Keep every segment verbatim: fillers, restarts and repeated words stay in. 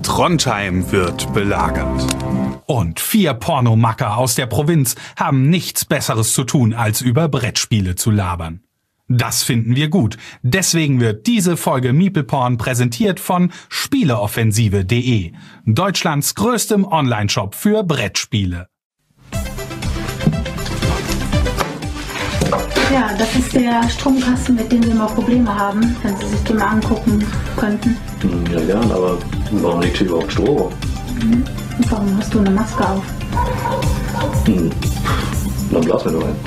Trondheim wird belagert. Und vier Pornomacker aus der Provinz haben nichts Besseres zu tun, als über Brettspiele zu labern. Das finden wir gut. Deswegen wird diese Folge MeeplePorn präsentiert von Spieleoffensive punkt de, Deutschlands größtem Onlineshop für Brettspiele. Ja, das ist der Stromkasten, mit dem Sie mal Probleme haben, wenn Sie sich den mal angucken könnten. Ja, gern, aber warum liegt hier überhaupt Strom? Mhm. Und warum hast du eine Maske auf? Hm. Dann blasen wir nur ein.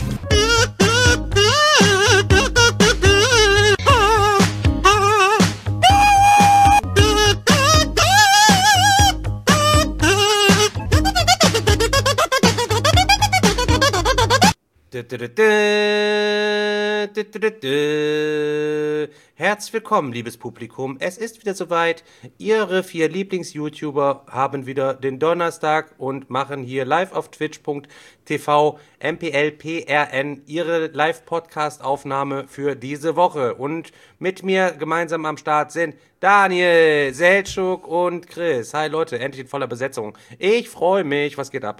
Herzlich willkommen, liebes Publikum. Es ist wieder soweit. Ihre vier Lieblings-YouTuber haben wieder den Donnerstag und machen hier live auf twitch punkt tv M P L P R N ihre Live-Podcast-Aufnahme für diese Woche. Und mit mir gemeinsam am Start sind Daniel, Seltschuk und Chris. Hi Leute, endlich in voller Besetzung. Ich freue mich. Was geht ab?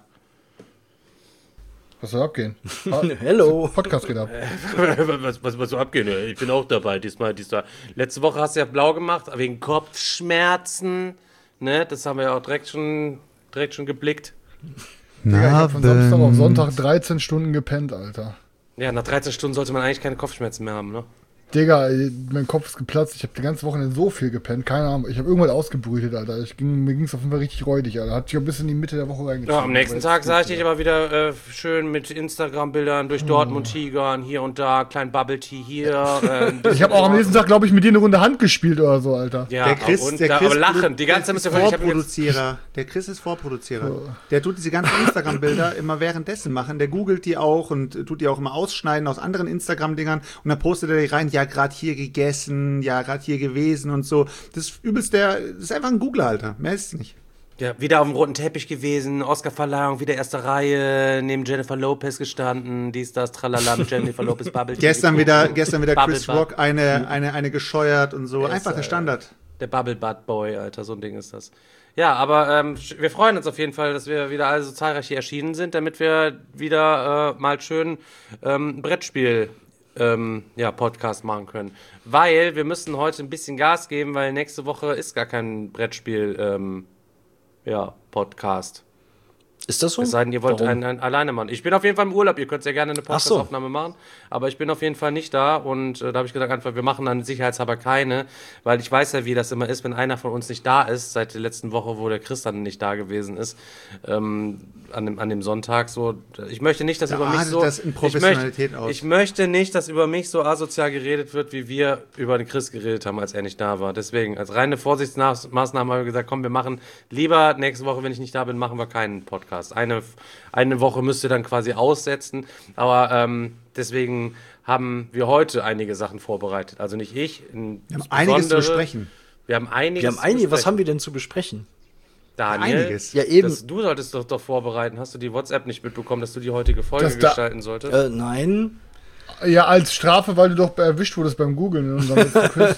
Was soll abgehen? Hello. Podcast geht ab. was, was, was soll abgehen? Ich bin auch dabei diesmal, diesmal. Letzte Woche hast du ja blau gemacht, wegen Kopfschmerzen. Ne? Das haben wir ja auch direkt schon, direkt schon geblickt. Digga, ich hab von Samstag auf Sonntag dreizehn Stunden gepennt, Alter. Ja, nach dreizehn Stunden sollte man eigentlich keine Kopfschmerzen mehr haben, ne? Digga, mein Kopf ist geplatzt. Ich habe die ganze Woche so viel gepennt. Keine Ahnung. Ich habe irgendwann ausgebrütet, Alter. Ich ging, mir ging es auf jeden Fall richtig räudig, Alter. Hat sich ein bisschen in die Mitte der Woche reingezogen. Ja, am nächsten Tag sah ich dich aber wieder äh, schön mit Instagram-Bildern durch Dortmund tigern, hier und da, klein Bubble Tea hier. Äh, ich habe auch am nächsten Tag, glaube ich, mit dir eine Runde Hand gespielt oder so, Alter. Ja, der Chris, und der da, Chris aber lachen. Die ganze Zeit ist müsst ihr Vorproduzierer. Der Chris ist Vorproduzierer. So. Der tut diese ganzen Instagram-Bilder immer währenddessen machen. Der googelt die auch und tut die auch immer ausschneiden aus anderen Instagram-Dingern und dann postet er die rein, ja, gerade hier gegessen. Ja, gerade hier gewesen und so. Das ist übelst der, das ist einfach ein Googler, Alter. Mehr ist es nicht. Ja, wieder auf dem roten Teppich gewesen, Oscar-Verleihung, wieder erste Reihe, neben Jennifer Lopez gestanden, dies, das, tralala, mit Jennifer Lopez, Bubble. gestern wieder, gestern wieder Bubble Chris Butt. Rock, eine, eine, eine gescheuert und so. Der einfach ist, der Standard. Der Bubble Butt Boy, Alter, so ein Ding ist das. Ja, aber ähm, wir freuen uns auf jeden Fall, dass wir wieder alle so zahlreich hier erschienen sind, damit wir wieder äh, mal schön ähm, Brettspiel Ähm, ja, Podcast machen können. Weil wir müssen heute ein bisschen Gas geben, weil nächste Woche ist gar kein Brettspiel ähm, ja, Podcast. Ist das so? Es sei denn, ihr wollt einen, einen alleine machen. Ich bin auf jeden Fall im Urlaub, ihr könnt ja gerne eine Podcast-Aufnahme so. machen, aber ich bin auf jeden Fall nicht da und äh, da habe ich gesagt, einfach, wir machen dann sicherheitshalber keine, weil ich weiß ja, wie das immer ist, wenn einer von uns nicht da ist, seit der letzten Woche, wo der Chris dann nicht da gewesen ist, ähm, an dem, an dem Sonntag, so, ich möchte nicht, dass da über mich so, das in Professionalität ich, möchte, aus. ich möchte nicht, dass über mich so asozial geredet wird, wie wir über den Chris geredet haben, als er nicht da war. Deswegen, als reine Vorsichtsmaßnahme haben wir gesagt, komm, wir machen lieber nächste Woche, wenn ich nicht da bin, machen wir keinen Podcast. Eine Eine Woche müsst ihr dann quasi aussetzen, aber ähm, deswegen haben wir heute einige Sachen vorbereitet. Also nicht ich. Wir haben einiges zu besprechen. Wir haben einiges wir haben einige, Was haben wir denn zu besprechen? Daniel, einiges. Ja, eben. Das, du solltest doch, doch vorbereiten. Hast du die WhatsApp nicht mitbekommen, dass du die heutige Folge Das da- gestalten solltest? Äh, nein. Ja, als Strafe, weil du doch erwischt wurdest beim Googlen. Und dann letzten Quiz.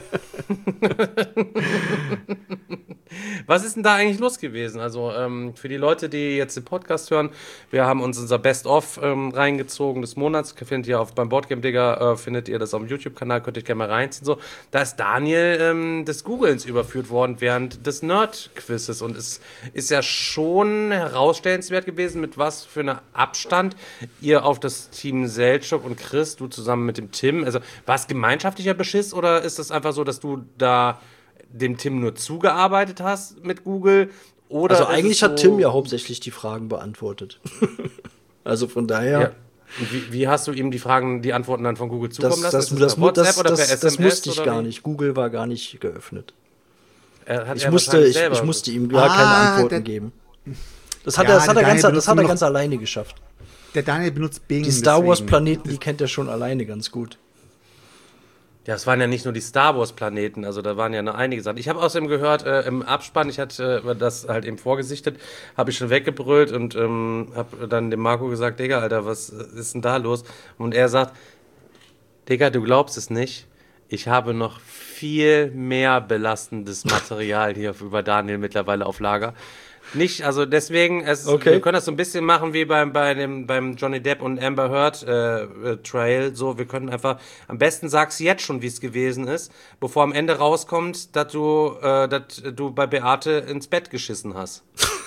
Was ist denn da eigentlich los gewesen? Also ähm, für die Leute, die jetzt den Podcast hören, wir haben uns unser Best-of ähm, reingezogen des Monats. Findet ihr auf beim Boardgame Digger, äh, findet ihr das auf dem YouTube-Kanal, könnt ihr gerne mal reinziehen. So, da ist Daniel ähm, des Googlens überführt worden während des Nerd-Quizzes und es ist ja schon herausstellenswert gewesen, mit was für einem Abstand ihr auf das Team Seltschuk und Chris, du zusammen mit dem Tim, also war es gemeinschaftlicher Beschiss oder ist es einfach so, dass du da dem Tim nur zugearbeitet hast mit Google? Oder also eigentlich so, hat Tim ja hauptsächlich die Fragen beantwortet. Also von daher. Ja. Und wie, wie hast du ihm die Fragen, die Antworten dann von Google zukommen das, lassen? das, Ist das, per WhatsApp das, oder per das, S M S? das musste ich oder gar wie? nicht. Google war gar nicht geöffnet. Er hat Ich er musste, wahrscheinlich ich, selber- ich musste ihm gar Ah, keine Antworten der- geben. Das hat Ja, er, das hat er, der ganz, Daniel das hat er benutzt ganz nur alleine geschafft. Der Daniel benutzt Bing. Die Star Wars deswegen. Planeten, die kennt er schon alleine ganz gut. Ja, es waren ja nicht nur die Star Wars Planeten, also da waren ja noch einige Sachen. Ich habe außerdem gehört, äh, im Abspann, ich hatte äh, das halt eben vorgesichtet, habe ich schon weggebrüllt und ähm, habe dann dem Marco gesagt, Digga, Alter, was ist denn da los? Und er sagt, Digga, du glaubst es nicht, Ich habe noch viel mehr belastendes Material hier über Daniel mittlerweile auf Lager. Nicht, also deswegen, es, Okay. wir können das so ein bisschen machen wie beim, bei dem, beim Johnny Depp und Amber Heard äh, äh, Trail. So, wir können einfach, am besten sagst du jetzt schon, wie es gewesen ist, bevor am Ende rauskommt, dass du, äh, dass du bei Beate ins Bett geschissen hast.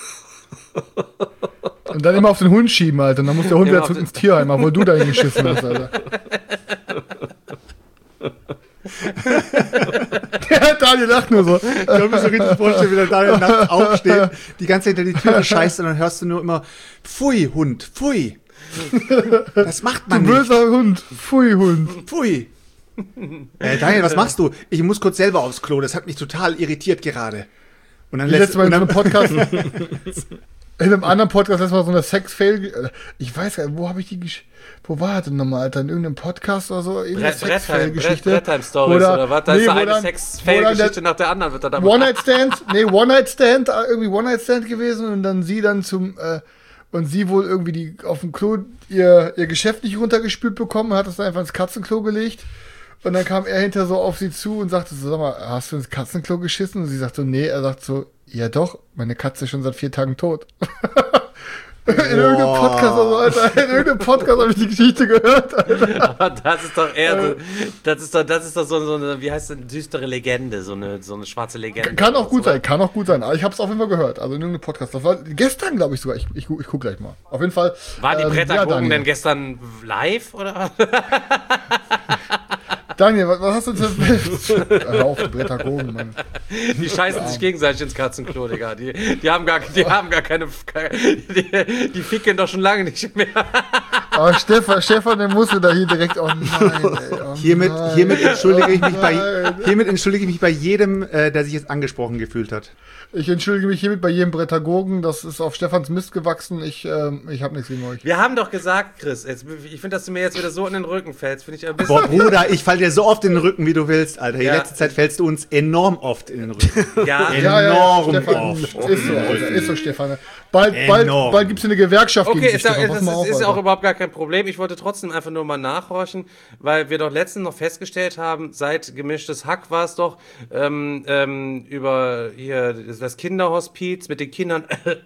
Und dann immer auf den Hund schieben, Alter. Und dann muss der Hund Immer wieder auf zurück den- ins Tierheim, obwohl du da hingeschissen hast, Alter. Der Daniel lacht nur so. Ich kann mir so richtig vorstellen, wie der Daniel nachts aufsteht, die ganze Zeit hinter die Tür scheißt und dann hörst du nur immer, pfui, Hund, pfui. Das macht man Du nicht. böser Hund. Pfui, Hund. Pfui. Äh, Daniel, was machst du? Ich muss kurz selber aufs Klo, das hat mich total irritiert gerade. Und dann Ich lässt letztes Mal und in so dann, einem Podcast, in einem anderen Podcast, letztes Mal so eine Sex-Fail, ich weiß gar nicht, wo habe ich die, gesch- wo war das denn nochmal, Alter, in irgendeinem Podcast oder so, irgendeine Brett, Brettheim, Sex-Fail-Geschichte. Brettheim Stories Oder- oder was? Da nee, ist da wo eine dann- Sex-Fail-Geschichte wo dann nach der anderen. Wird da dann One-Night-Stand, nee, One-Night-Stand, äh, irgendwie One-Night-Stand gewesen und dann sie dann zum, äh, und sie wohl irgendwie die auf dem Klo ihr, ihr Geschäft nicht runtergespült bekommen, hat es dann einfach ins Katzenklo gelegt. Und dann kam er hinter so auf sie zu und sagte so, sag mal, hast du ins Katzenklo geschissen? Und sie sagt so, nee, er sagt so, ja doch, meine Katze ist schon seit vier Tagen tot. In irgendeinem Podcast, also, Alter, in irgendeinem Podcast habe ich die Geschichte gehört, Alter. Aber das ist doch eher so, das ist doch, das ist doch so, so eine, wie heißt das, eine düstere Legende, so eine, so eine schwarze Legende. Kann auch oder gut so. sein, kann auch gut sein. Aber ich habe es auf jeden Fall gehört, also in irgendeinem Podcast. Das war gestern, glaube ich sogar. Ich, ich, ich guck gleich mal. Auf jeden Fall. Waren die ähm, Bretterbogen Daniel. denn gestern live, oder? Daniel, was, was hast du denn? Hör auf, Brettergogen, Mann. Die scheißen sich gegenseitig ins Katzenklo, Digga. Die, die haben gar, die haben gar keine, die, die ficken doch schon lange nicht mehr. Aber Stefan, Stefan, der musste da hier direkt, oh nein, ey, oh hiermit, nein, hiermit, entschuldige ich mich oh bei, nein. hiermit entschuldige ich mich bei jedem, äh, der sich jetzt angesprochen gefühlt hat. Ich entschuldige mich hiermit bei jedem Brettergogen, das ist auf Stefans Mist gewachsen. Ich, ähm, ich habe nichts gegen euch. Wir haben doch gesagt, Chris, jetzt, ich finde, dass du mir jetzt wieder so in den Rücken fällst, finde ich ein bisschen. Boah, Bruder, ich fall dir so oft in den Rücken, wie du willst, Alter. Die Ja. letzte Zeit fällst du uns enorm oft in den Rücken. Ja, Ja, ja, Enorm Stefan, oft. ist so, Alter, ist so, Stefan. Bald, bald, Enorm. bald gibt's hier eine Gewerkschaft Okay, gegen dich, ist, ja, Stefan. das Pass mal ist, auf, ist ja auch Alter. überhaupt gar kein Problem. Ich wollte trotzdem einfach nur mal nachhorchen, weil wir doch letztens noch festgestellt haben, seit Gemischtes Hack war es doch, ähm, ähm, über hier das Kinderhospiz mit den Kindern,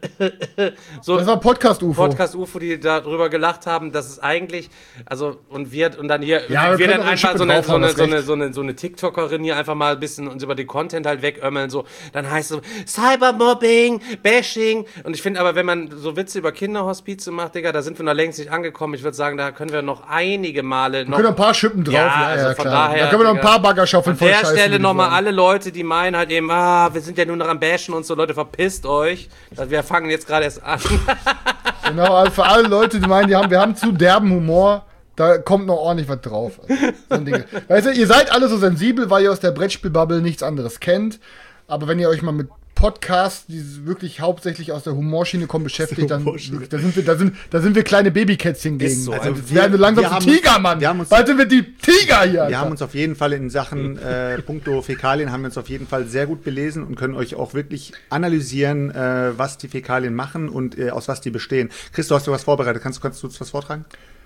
so Das war Podcast-U F O. Podcast U F O, die darüber gelacht haben, dass es eigentlich, also, und wir, und dann hier, Ja, wir wir können dann auch eine einfach Schippe so eine, so draufhauen, eine, hast so eine, recht. so eine, so eine TikTokerin hier einfach mal ein bisschen uns über den Content halt wegömmeln, so, dann heißt es so, Cybermobbing, Bashing, und ich finde aber, wenn man so Witze über Kinderhospize macht, Digga, da sind wir noch längst nicht angekommen, ich würde sagen, da können wir noch einige Male noch. Wir können ein paar Schippen drauf, Ja, ja, ja, also von klar. daher, da können wir noch ein Digga, paar Bagger schaufeln An voll der Scheiße, Stelle würde ich nochmal sagen. alle Leute, die meinen halt eben, ah, wir sind ja nur noch am Bashen und so, Leute, verpisst euch. Also wir fangen jetzt gerade erst an. Genau, also für alle Leute, die meinen, die haben, wir haben zu derben Humor, da kommt noch ordentlich was drauf. Also, so ein Ding. Weißt du, ihr seid alle so sensibel, weil ihr aus der Brettspielbubble nichts anderes kennt. Aber wenn ihr euch mal mit Podcasts, die wirklich hauptsächlich aus der Humorschiene kommen, beschäftigt, dann Humorschiene. da sind wir, da sind, da sind wir kleine Babykätzchen gegen. Ist so. Also, Also wir wir- werden langsam wir zu haben Tiger, uns- Mann. wir haben uns- Bald sind wir die Tiger hier. Wir Alter. haben uns auf jeden Fall in Sachen äh, puncto Fäkalien haben wir uns auf jeden Fall sehr gut belesen und können euch auch wirklich analysieren, äh, was die Fäkalien machen und äh, aus was die bestehen. Christo, hast du was vorbereitet? Kannst, kannst du uns was vortragen?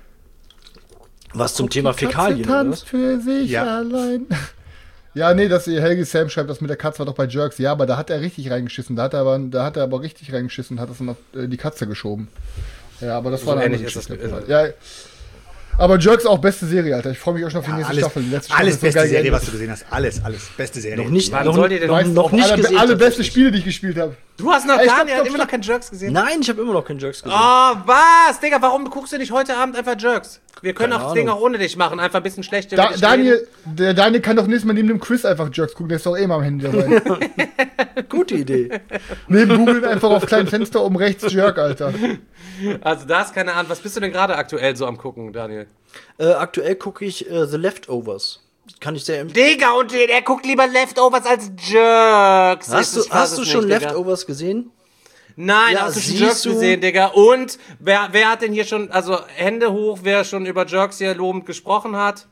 Was zum Thema Katze Fäkalien, oder was? tanzt für sich Ja. allein. Ja, nee, das Helgi Sam schreibt, das mit der Katze war doch bei Jerks. Ja, aber da hat er richtig reingeschissen. Da hat er aber, da hat er aber richtig reingeschissen, hat das dann auf äh, die Katze geschoben. Ja, aber das So war eine ähnlich andere ist das Geschichte. gewesen. Ja, aber Jerks auch beste Serie, Alter. Ich freue mich auch schon auf die nächste alles Staffel. Die letzte Staffel alles ist so beste geil Serie, geendet. was du gesehen hast. Alles, alles. Beste Serie. Noch nicht, Wann noch, soll die denn- noch, Weißt du, noch auch nicht alle, gesehen. alle beste tatsächlich. Spiele, die ich gespielt habe. Du hast noch Ey, gar stopp, nicht, stopp, immer stopp. noch keinen Jerks gesehen? Nein, ich habe immer noch keinen Jerks gesehen. Oh, was? Digga, warum guckst du nicht heute Abend einfach Jerks? Wir können Keine auch das Ding Ahnung. auch ohne dich machen, einfach ein bisschen schlecht über Da, dich Daniel, reden. der Daniel kann doch nächstes Mal neben dem Quiz einfach Jerks gucken. Der ist doch eh mal am Handy dabei. Gute Idee. Neben Google einfach auf kleinen Fenster oben rechts Jerk, Alter. Also da ist keine Ahnung. Was bist du denn gerade aktuell so am gucken, Daniel? Äh, aktuell gucke ich äh, The Leftovers. Kann ich sehr empfehlen. Digga, und er guckt lieber Leftovers als Jerks. Hast Ich du, fass hast es du nicht, schon Digga. Leftovers gesehen? Nein, Ja, hast du schon siehst Jerks du? gesehen, Digga? Und wer, wer hat denn hier schon, also Hände hoch, wer schon über Jerks hier lobend gesprochen hat?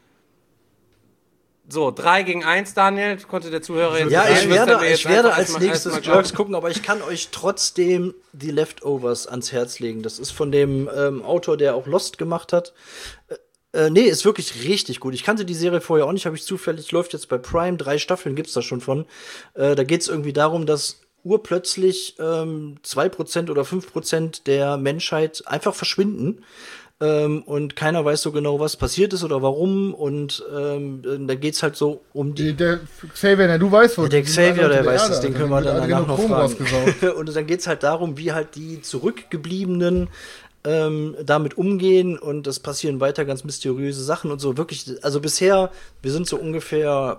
So, drei gegen eins, Daniel. Konnte der Zuhörer jetzt Ja, sagen, ich müsst ihr werde, mir jetzt ich werde einfach als erstmal- nächstes erstmal Jerks glauben. gucken, aber ich kann euch trotzdem die Leftovers ans Herz legen. Das ist von dem ähm, Autor, der auch Lost gemacht hat. Äh, Äh, nee, ist wirklich richtig gut. Ich kannte die Serie vorher auch nicht, habe ich zufällig, läuft jetzt bei Prime, drei Staffeln gibt's da schon von. Äh, da geht's irgendwie darum, dass urplötzlich ähm, zwei Prozent oder fünf Prozent der Menschheit einfach verschwinden. Ähm, und keiner weiß so genau, was passiert ist oder warum. Und ähm, da geht's halt so um die. Der Xavier, na, du weißt wohl. Ja, der Xavier, der weiß das, den können wir dann danach noch fragen. Rausgesaugt. Und dann geht's halt darum, wie halt die Zurückgebliebenen ähm, damit umgehen. Und es passieren weiter ganz mysteriöse Sachen und so. Wirklich, also bisher, wir sind so ungefähr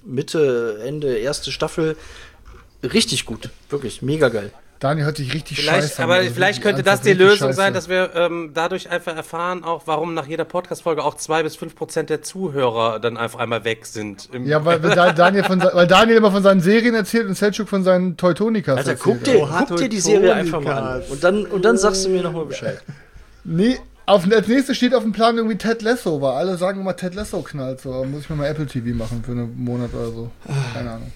Mitte, Ende, erste Staffel. Richtig gut. Wirklich, mega geil. Daniel hört sich richtig vielleicht, scheiße aber an. Also vielleicht könnte das die Lösung sein, dass wir ähm, dadurch einfach erfahren, auch warum nach jeder Podcast-Folge auch zwei bis fünf Prozent der Zuhörer dann einfach einmal weg sind. Ja, weil, weil, Daniel von, weil Daniel immer von seinen Serien erzählt und Selchuk von seinen Teutonikas Alter, erzählt. guck dir, Oh, guck dir die Serie einfach mal an. Und dann, und dann sagst du mir nochmal Bescheid. Nee, auf, als nächstes steht auf dem Plan irgendwie Ted Lasso, weil alle sagen immer, Ted Lasso knallt so. Muss ich mir mal Apple T V machen für einen Monat oder so. Keine Ahnung.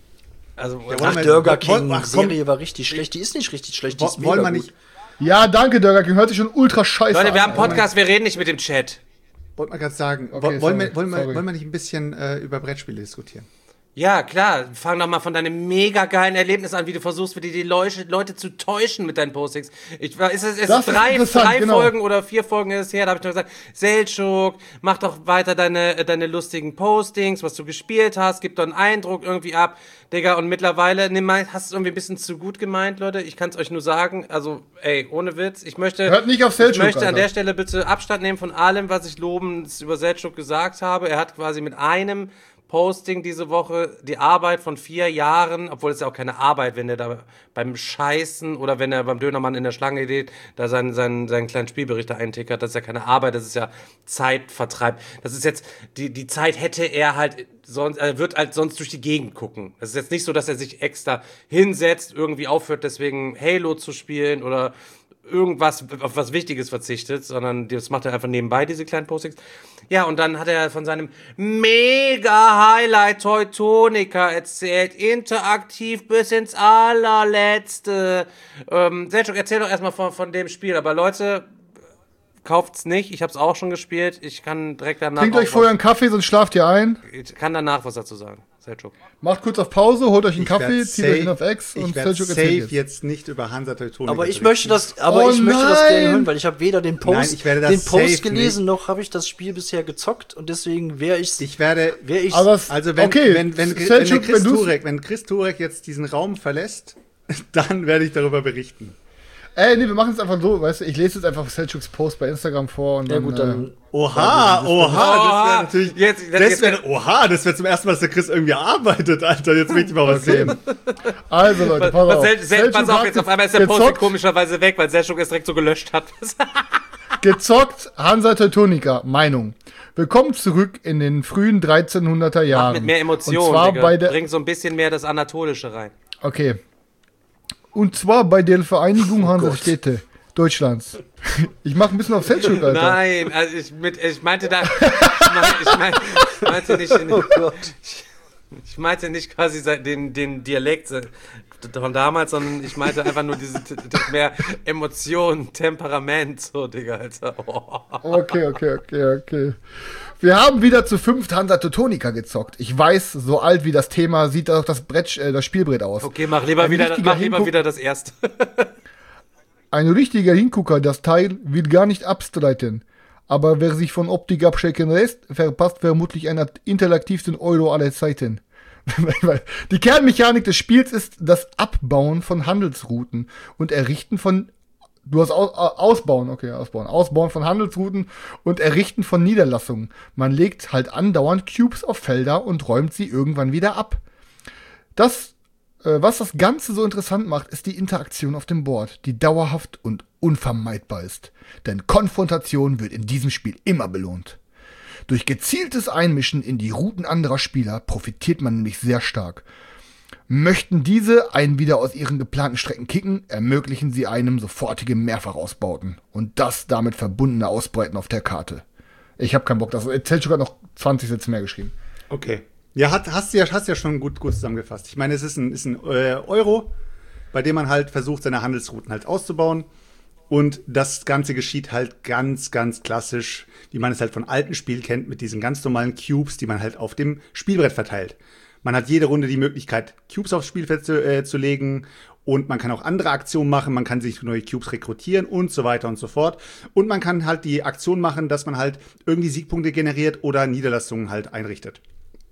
Also, Ja, Ach, wir- Burger woll- King, ach, die komm. Serie war richtig schlecht. Die ist nicht richtig schlecht, die Wo- ist mega wollen wir gut. nicht, Ja, danke, Burger King. Hört sich schon ultra scheiße Leute, an. wir haben einen Podcast, wir reden nicht mit dem Chat. wollte mal gerade sagen, Okay, wollen, sorry, wir, wollen, wir, sorry. wollen wir nicht ein bisschen äh, über Brettspiele diskutieren? Ja, klar. Fang doch mal von deinem mega geilen Erlebnis an, wie du versuchst, wie die, die Leute, Leute zu täuschen mit deinen Postings. Ich war, ist es, es Das ist ist drei, interessant, drei genau. Folgen oder vier Folgen ist es her, da habe ich noch gesagt, Selchuk, mach doch weiter deine, deine lustigen Postings, was du gespielt hast, gib doch einen Eindruck irgendwie ab, Digga, und mittlerweile, nimm mal, hast du es irgendwie ein bisschen zu gut gemeint, Leute, ich kann es euch nur sagen, also, ey, ohne Witz, ich möchte, Hört nicht auf ich Selchuk, möchte an Alter. der Stelle bitte Abstand nehmen von allem, was ich lobend über Selchuk gesagt habe. Er hat quasi mit einem Posting diese Woche die Arbeit von vier Jahren, obwohl es ja auch keine Arbeit, wenn er da beim Scheißen oder wenn er beim Dönermann in der Schlange steht, da seinen, seinen, seinen kleinen Spielbericht da eintickert, das ist ja keine Arbeit, das ist ja Zeitvertreib. Das ist jetzt, die, die Zeit hätte er halt sonst, er wird halt sonst durch die Gegend gucken. Es ist jetzt nicht so, dass er sich extra hinsetzt, irgendwie aufhört, deswegen Halo zu spielen oder irgendwas, auf was Wichtiges verzichtet, sondern das macht er einfach nebenbei, diese kleinen Postings. Ja, und dann hat er von seinem Mega-Highlight Teutonica erzählt, interaktiv bis ins allerletzte. Ähm, Selchuk, erzähl doch erstmal von, von dem Spiel, aber Leute, kauft's nicht, ich hab's auch schon gespielt, ich kann direkt danach Trinkt auch euch vorher einen Kaffee, sonst schlaft ihr ein. was, ich kann danach was dazu sagen, Selchuk. Macht kurz auf Pause, holt euch einen Ich werd Kaffee, zieht euch ihn safe- auf X und Ich werde Selchuk safe erzählt jetzt. jetzt. nicht über Hansa Teutonica Aber ich berichten. möchte das, aber Oh ich möchte das nein! gerne hören, weil ich habe weder den Post, Nein, ich werde das den Post safe gelesen, nicht. noch habe ich das Spiel bisher gezockt und deswegen wäre ich, Ich werde... wäre ich, Aber es- Also wenn, okay, wenn, wenn, wenn, Selchuk, der Chris wenn du's- Turek, wenn Chris Turek jetzt diesen Raum verlässt, dann werde ich darüber berichten. Ey, nee, wir machen es einfach so, weißt du, ich lese jetzt einfach Selchuks Post bei Instagram vor und ja dann, gut, äh, dann, Oha, oha, das wäre natürlich... Jetzt- das jetzt- wäre, oha, das wäre zum ersten Mal, dass der Chris irgendwie arbeitet, Alter. Jetzt möchte ich mal was sehen. also Leute, pass Was, auf. Sel, Sel, Selchuk pass auf, hat jetzt auf einmal ist der Post gezockt, komischerweise weg, weil Selchuk es direkt so gelöscht hat. gezockt, Hansa Teutonica, Meinung. Willkommen zurück in den frühen dreizehnhunderter Jahren. Mit mehr Und Emotionen, zwar Digga. bei der, Bring so ein bisschen mehr das Anatolische rein. okay. Und zwar bei der Vereinigung Oh Hansestädte Deutschlands. Ich mach ein bisschen auf Selchuk, Alter. Nein, also ich, mit, ich meinte da, ich, mein, ich, mein, ich meinte nicht, oh Gott. ich, ich meinte nicht quasi se- den, den Dialekt se- von damals, sondern ich meinte einfach nur diese t- t- mehr Emotion, Temperament, so, Digga, Alter. Oh. Okay, okay, okay, okay. Wir haben wieder zu fünft Hansa Teutonica gezockt. Ich weiß, so alt wie das Thema sieht auch das Brett, äh, das Spielbrett aus. Okay, mach lieber, Ein wieder, richtiger mach lieber Hinguck- wieder das erste. Ein richtiger Hingucker, das Teil wird gar nicht abstreiten. Aber wer sich von Optik abschrecken lässt, verpasst vermutlich einen interaktivsten Euro aller Zeiten. Die Kernmechanik des Spiels ist das Abbauen von Handelsrouten und Errichten von Du hast aus, ausbauen, okay, ausbauen. Ausbauen von Handelsrouten und Errichten von Niederlassungen. Man legt halt andauernd Cubes auf Felder und räumt sie irgendwann wieder ab. Das, äh, was das Ganze so interessant macht, ist die Interaktion auf dem Board, die dauerhaft und unvermeidbar ist. Denn Konfrontation wird in diesem Spiel immer belohnt. Durch gezieltes Einmischen in die Routen anderer Spieler profitiert man nämlich sehr stark. Möchten diese einen wieder aus ihren geplanten Strecken kicken, ermöglichen sie einem sofortige Mehrfachausbauten und das damit verbundene Ausbreiten auf der Karte. Ich habe keinen Bock, das Selchuk hat noch zwanzig Sätze mehr geschrieben. Okay. Ja, hat, hast du ja, hast ja schon gut, gut zusammengefasst. Ich meine, es ist ein, ist ein äh, Euro, bei dem man halt versucht, seine Handelsrouten halt auszubauen. Und das Ganze geschieht halt ganz, ganz klassisch, wie man es halt von alten Spielen kennt, mit diesen ganz normalen Cubes, die man halt auf dem Spielbrett verteilt. Man hat jede Runde die Möglichkeit, Cubes aufs Spielfeld zu, äh, zu legen. Und man kann auch andere Aktionen machen, man kann sich neue Cubes rekrutieren und so weiter und so fort. Und man kann halt die Aktion machen, dass man halt irgendwie Siegpunkte generiert oder Niederlassungen halt einrichtet.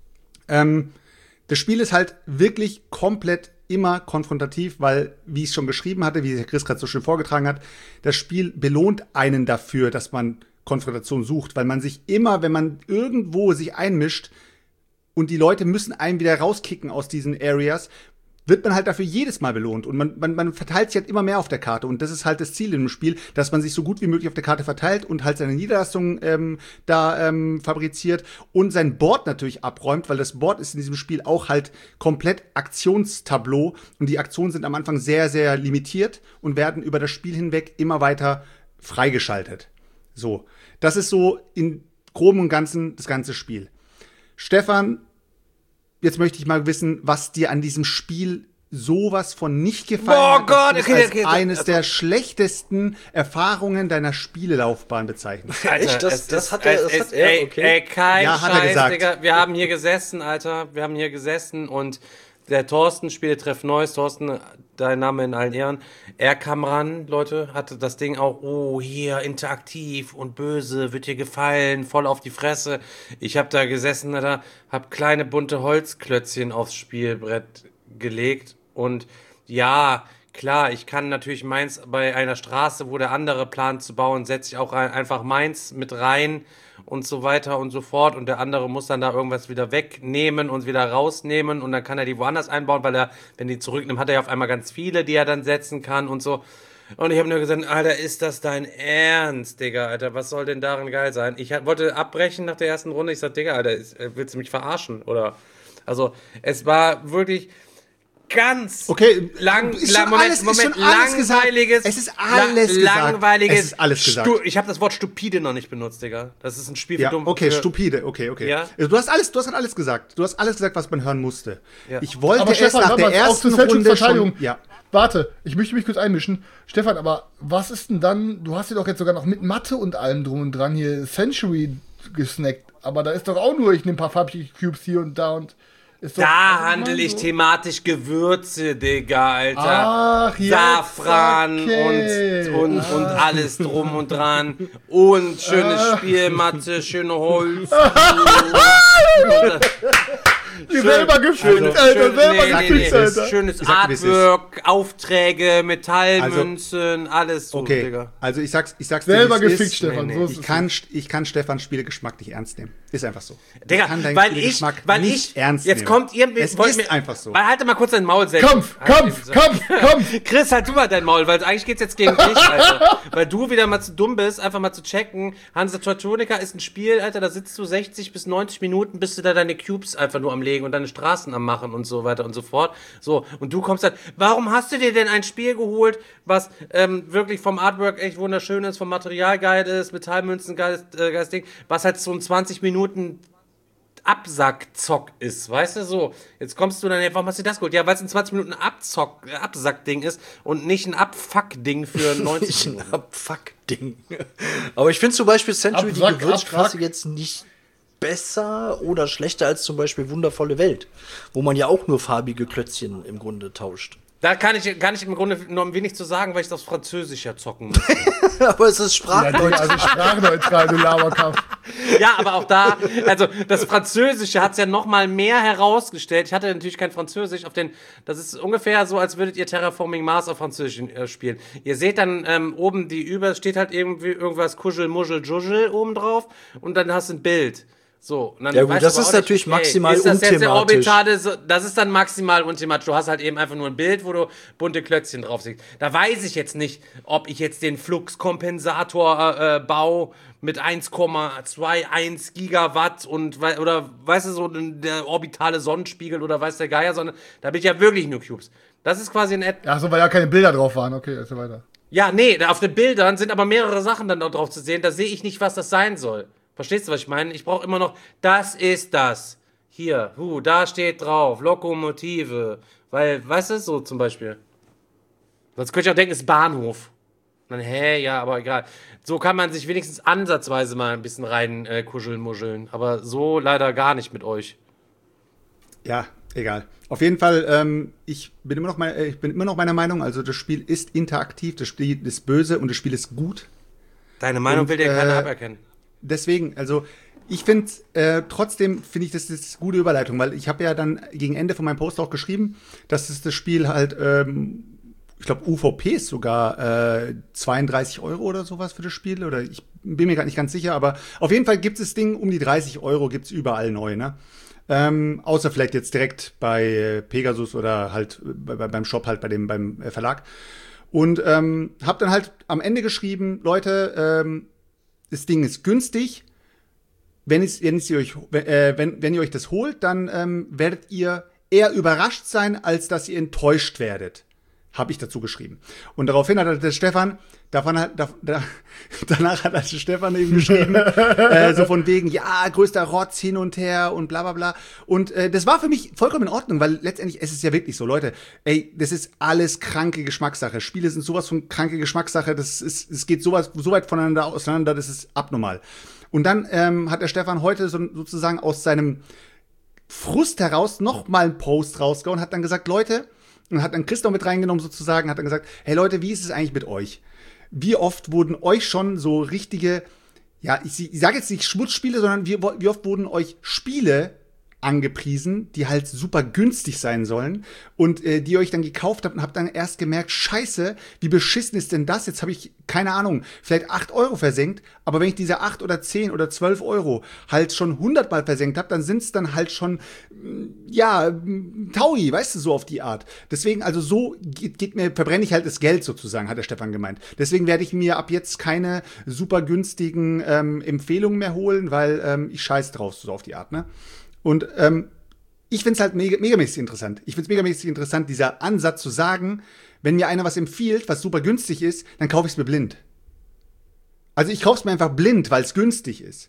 Ähm, das Spiel ist halt wirklich komplett immer konfrontativ, weil, wie ich es schon beschrieben hatte, wie Chris gerade so schön vorgetragen hat, das Spiel belohnt einen dafür, dass man Konfrontation sucht, weil man sich immer, wenn man irgendwo sich einmischt und die Leute müssen einen wieder rauskicken aus diesen Areas, wird man halt dafür jedes Mal belohnt. Und man, man, man verteilt sich halt immer mehr auf der Karte. Und das ist halt das Ziel in dem Spiel, dass man sich so gut wie möglich auf der Karte verteilt und halt seine Niederlassungen ähm, da ähm, fabriziert und sein Board natürlich abräumt, weil das Board ist in diesem Spiel auch halt komplett Aktionstableau. Und die Aktionen sind am Anfang sehr, sehr limitiert und werden über das Spiel hinweg immer weiter freigeschaltet. So, das ist so in Groben und Ganzen das ganze Spiel. Stefan, jetzt möchte ich mal wissen, was dir an diesem Spiel sowas von nicht gefallen oh hat. Gott, dass okay, du es als okay, eines also, der schlechtesten Erfahrungen deiner Spielelaufbahn bezeichnet. Echt? Das, es das ist- hat er, es das ist- hat er, ey, okay. Ey, kein Ja, hat er Scheiß, gesagt. Digga. Wir haben hier gesessen, Alter. Wir haben hier gesessen und der Thorsten, Spieletreff Neues, Thorsten, dein Name in allen Ehren. Er kam ran, Leute, hatte das Ding auch, oh, hier, interaktiv und böse, wird dir gefallen, voll auf die Fresse. Ich hab da gesessen, Alter, hab kleine bunte Holzklötzchen aufs Spielbrett gelegt und ja, klar, ich kann natürlich meins bei einer Straße, wo der andere plant zu bauen, setze ich auch ein, einfach meins mit rein und so weiter und so fort. Und der andere muss dann da irgendwas wieder wegnehmen und wieder rausnehmen und dann kann er die woanders einbauen, weil er, wenn die zurücknimmt, hat er ja auf einmal ganz viele, die er dann setzen kann und so. Und ich habe nur gesagt, Alter, ist das dein Ernst, Digga, Alter, was soll denn darin geil sein? Ich hat- wollte abbrechen nach der ersten Runde. Ich sag, Digga, Alter, ist, äh, willst du mich verarschen? Oder, also, es war wirklich ganz Okay, lang, ist lang schon Moment, alles- ist Moment, schon alles langweiliges, gesagt. Es ist alles la- gesagt. langweiliges, Es ist alles gesagt. Stu- ich habe das Wort stupide noch nicht benutzt, Digga. Das ist ein Spiel für Ja, dumm. okay, für, stupide, okay, okay. Ja? Also, du hast alles, du hast gerade alles gesagt. Du hast alles gesagt, was man hören musste. Ja. Ich wollte Aber es Stefan, nach warte der mal, auch ersten zur Selchuks Runde Verteidigung. schon, ja. Warte, ich möchte mich kurz einmischen. Stefan, aber was ist denn dann, du hast ja doch jetzt sogar noch mit Mathe und allem drum und dran hier Century gesnackt, aber da ist doch auch nur, ich nehme ein paar farbige Cubes hier und da und ist doch, Da was handle meine, ich so? Gewürze, Gewürze, Digga, Alter. Ach, jetzt, Safran okay. und, und, und alles drum und dran. Und schönes Spielmatte, schöne Holz. Selber gefickt, Alter, selber nee, nee, gefickt, nee, Alter. schönes Ich sag, wie es ist. Artwork, Aufträge, Metallmünzen, alles so, Okay, Digga. also ich sag's, ich sag's dir, Selber wie es gefickt, ist. Stefan, Nee, so nee. ist Ich es. kann, ich kann Stefans Spielegeschmack nicht ernst nehmen. Ist einfach so. Digga, ich kann deinen weil ich, Spielegeschmack weil nicht ich, ernst jetzt nehmen. kommt ihr, Es wollt ist mir, einfach so. Weil halt mal kurz dein Maul selbst. Kampf, Kampf, Kampf, Kampf. Chris, halt du mal dein Maul, weil eigentlich geht's jetzt gegen dich, Alter. Weil du wieder mal zu dumm bist, einfach mal zu checken. Hansa Teutonica ist ein Spiel, Alter, da sitzt du sechzig bis neunzig Minuten, bist du da deine Cubes einfach nur am Legen und deine Straßen am Machen und so weiter und so fort. So, und du kommst dann, warum hast du dir denn ein Spiel geholt, was ähm, wirklich vom Artwork echt wunderschön ist, vom Material geil ist, Metallmünzen geiles, äh, geiles Ding, was halt so ein zwanzig Minuten Absackzock ist, weißt du, so. Jetzt kommst du dann, warum hast du das geholt? Ja, weil es ein zwanzig Minuten Abzock, äh, Absackding ist und nicht ein Abfuck-Ding für neunzig Ein Minuten. Abfuck-Ding. Aber ich finde zum Beispiel Century Abfuck, die Gewürzstraße Abfuck. jetzt nicht besser oder schlechter als zum Beispiel Wundervolle Welt, wo man ja auch nur farbige Klötzchen im Grunde tauscht. Da kann ich, kann ich im Grunde noch wenig zu sagen, weil ich das Französisch ja zocken muss. Aber es ist Ja, sprachdeutsch. Digga, also sprachneutral, du Laberkampf. Ja, aber auch da, also das Französische hat es ja noch mal mehr herausgestellt. Ich hatte natürlich kein Französisch auf den, das ist ungefähr so, als würdet ihr Terraforming Mars auf Französisch äh, spielen. Ihr seht dann ähm, oben die über, steht halt irgendwie irgendwas Kuschel, Muschel, Juschel oben drauf und dann hast du ein Bild. So, und dann Ja gut, weißt das du aber ist auch nicht, natürlich ey, maximal ist das jetzt der unthematisch. Orbitale, so- das ist dann maximal unthematisch. Du hast halt eben einfach nur ein Bild, wo du bunte Klötzchen drauf siehst. Da weiß ich jetzt nicht, ob ich jetzt den Fluxkompensator äh, äh, baue mit eins Komma einundzwanzig Gigawatt und wei- oder weißt du so der orbitale Sonnenspiegel oder weiß der Geier, sondern da bin ich ja wirklich nur Cubes. Das ist quasi ein Ad Ja, so, weil ja keine Bilder drauf waren. Okay, also weiter. ja, nee, da auf den Bildern sind aber mehrere Sachen dann auch drauf zu sehen. Da sehe ich nicht, was das sein soll. Verstehst du, was ich meine? Ich brauche immer noch, das ist das. Hier, hu, da steht drauf, Lokomotive. Weil, weißt du, so zum Beispiel. Sonst könnte ich auch denken, es ist Bahnhof. dann, hä, ja, aber egal. So kann man sich wenigstens ansatzweise mal ein bisschen rein äh, kuscheln, muscheln. Aber so leider gar nicht mit euch. Ja, egal. Auf jeden Fall, ähm, ich bin immer noch mein, äh, ich bin immer noch meiner Meinung, also das Spiel ist interaktiv, das Spiel ist böse und das Spiel ist gut. Deine Meinung Und, will dir keiner äh, aberkennen. Deswegen, also ich finde, äh, trotzdem finde ich, das ist eine gute Überleitung, weil ich habe ja dann gegen Ende von meinem Post auch geschrieben, dass es das Spiel halt, ähm, ich glaube, U V P ist sogar äh, zweiunddreißig Euro oder sowas für das Spiel, oder ich bin mir gar nicht ganz sicher, aber auf jeden Fall gibt es das Ding um die dreißig Euro, gibt's überall neu, ne? Ähm, außer vielleicht jetzt direkt bei Pegasus oder halt bei, beim Shop, halt bei dem beim Verlag. Und ähm, hab dann halt am Ende geschrieben, Leute, ähm, das Ding ist günstig. Wenn, es, wenn, es ihr euch, äh, wenn, wenn ihr euch das holt, dann ähm, werdet ihr eher überrascht sein, als dass ihr enttäuscht werdet. Habe ich dazu geschrieben. Und daraufhin hat der Stefan, davon hat, da, da, danach hat der Stefan eben geschrieben, äh, so von wegen, ja, größter Rotz hin und her und bla bla bla. Und äh, das war für mich vollkommen in Ordnung, weil letztendlich es ist ja wirklich so, Leute, ey, das ist alles kranke Geschmackssache. Spiele sind sowas von kranke Geschmackssache, das ist, es geht sowas, so weit voneinander auseinander, das ist abnormal. Und dann ähm, hat der Stefan heute so, sozusagen aus seinem Frust heraus noch mal einen Post rausgehauen und hat dann gesagt, Leute, und hat dann Christoph mit reingenommen sozusagen, hat dann gesagt, hey Leute, wie ist es eigentlich mit euch? Wie oft wurden euch schon so richtige, ja, ich, ich sage jetzt nicht Schmutzspiele, sondern wie, wie oft wurden euch Spiele angepriesen, die halt super günstig sein sollen und äh, die ihr euch dann gekauft habt und habt dann erst gemerkt, scheiße, wie beschissen ist denn das? Jetzt habe ich, keine Ahnung, vielleicht acht Euro versenkt, aber wenn ich diese acht oder zehn oder zwölf Euro halt schon hundertmal versenkt habe, dann sind es dann halt schon, ja, Taui, weißt du, so auf die Art. Deswegen, also so geht, geht mir, verbrenne ich halt das Geld sozusagen, hat der Stefan gemeint. Deswegen werde ich mir ab jetzt keine super günstigen ähm, Empfehlungen mehr holen, weil ähm, ich scheiß drauf, so auf die Art, ne? Und ähm, ich find's halt mega, megamäßig interessant. Ich find's megamäßig interessant, dieser Ansatz zu sagen, wenn mir einer was empfiehlt, was super günstig ist, dann kaufe ich's mir blind. Also ich kauf's mir einfach blind, weil es günstig ist.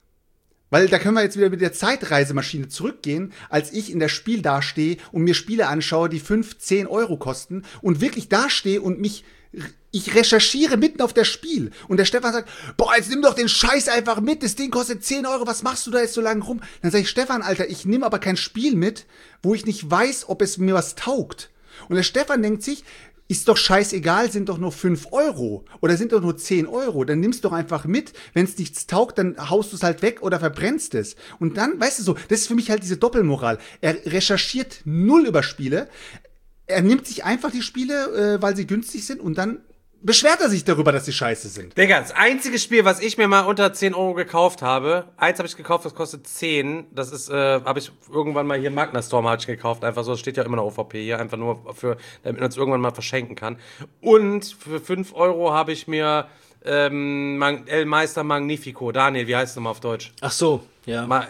Weil da können wir jetzt wieder mit der Zeitreisemaschine zurückgehen, als ich in der Spiel dastehe und mir Spiele anschaue, die fünf, zehn Euro kosten und wirklich dastehe und mich ich recherchiere mitten auf das Spiel. Und der Stefan sagt, boah, jetzt nimm doch den Scheiß einfach mit, das Ding kostet zehn Euro, was machst du da jetzt so lange rum? Dann sage ich, Stefan, Alter, ich nehme aber kein Spiel mit, wo ich nicht weiß, ob es mir was taugt. Und der Stefan denkt sich, ist doch scheißegal, sind doch nur fünf Euro oder sind doch nur zehn Euro, dann nimmst doch einfach mit, wenn es nichts taugt, dann haust du es halt weg oder verbrennst es. Und dann, weißt du so, das ist für mich halt diese Doppelmoral. Er recherchiert null über Spiele, er nimmt sich einfach die Spiele, äh, weil sie günstig sind und dann beschwert er sich darüber, dass sie scheiße sind. Digga, das einzige Spiel, was ich mir mal unter zehn Euro gekauft habe, eins habe ich gekauft, das kostet zehn. Das ist, äh, habe ich irgendwann mal hier im Magna Storm halt gekauft. Einfach so, das steht ja immer noch O V P hier, einfach nur für, damit man es irgendwann mal verschenken kann. Und für fünf Euro habe ich mir ähm, El Meister Magnifico. Daniel, wie heißt es nochmal auf Deutsch? Ach so, ja. Mal,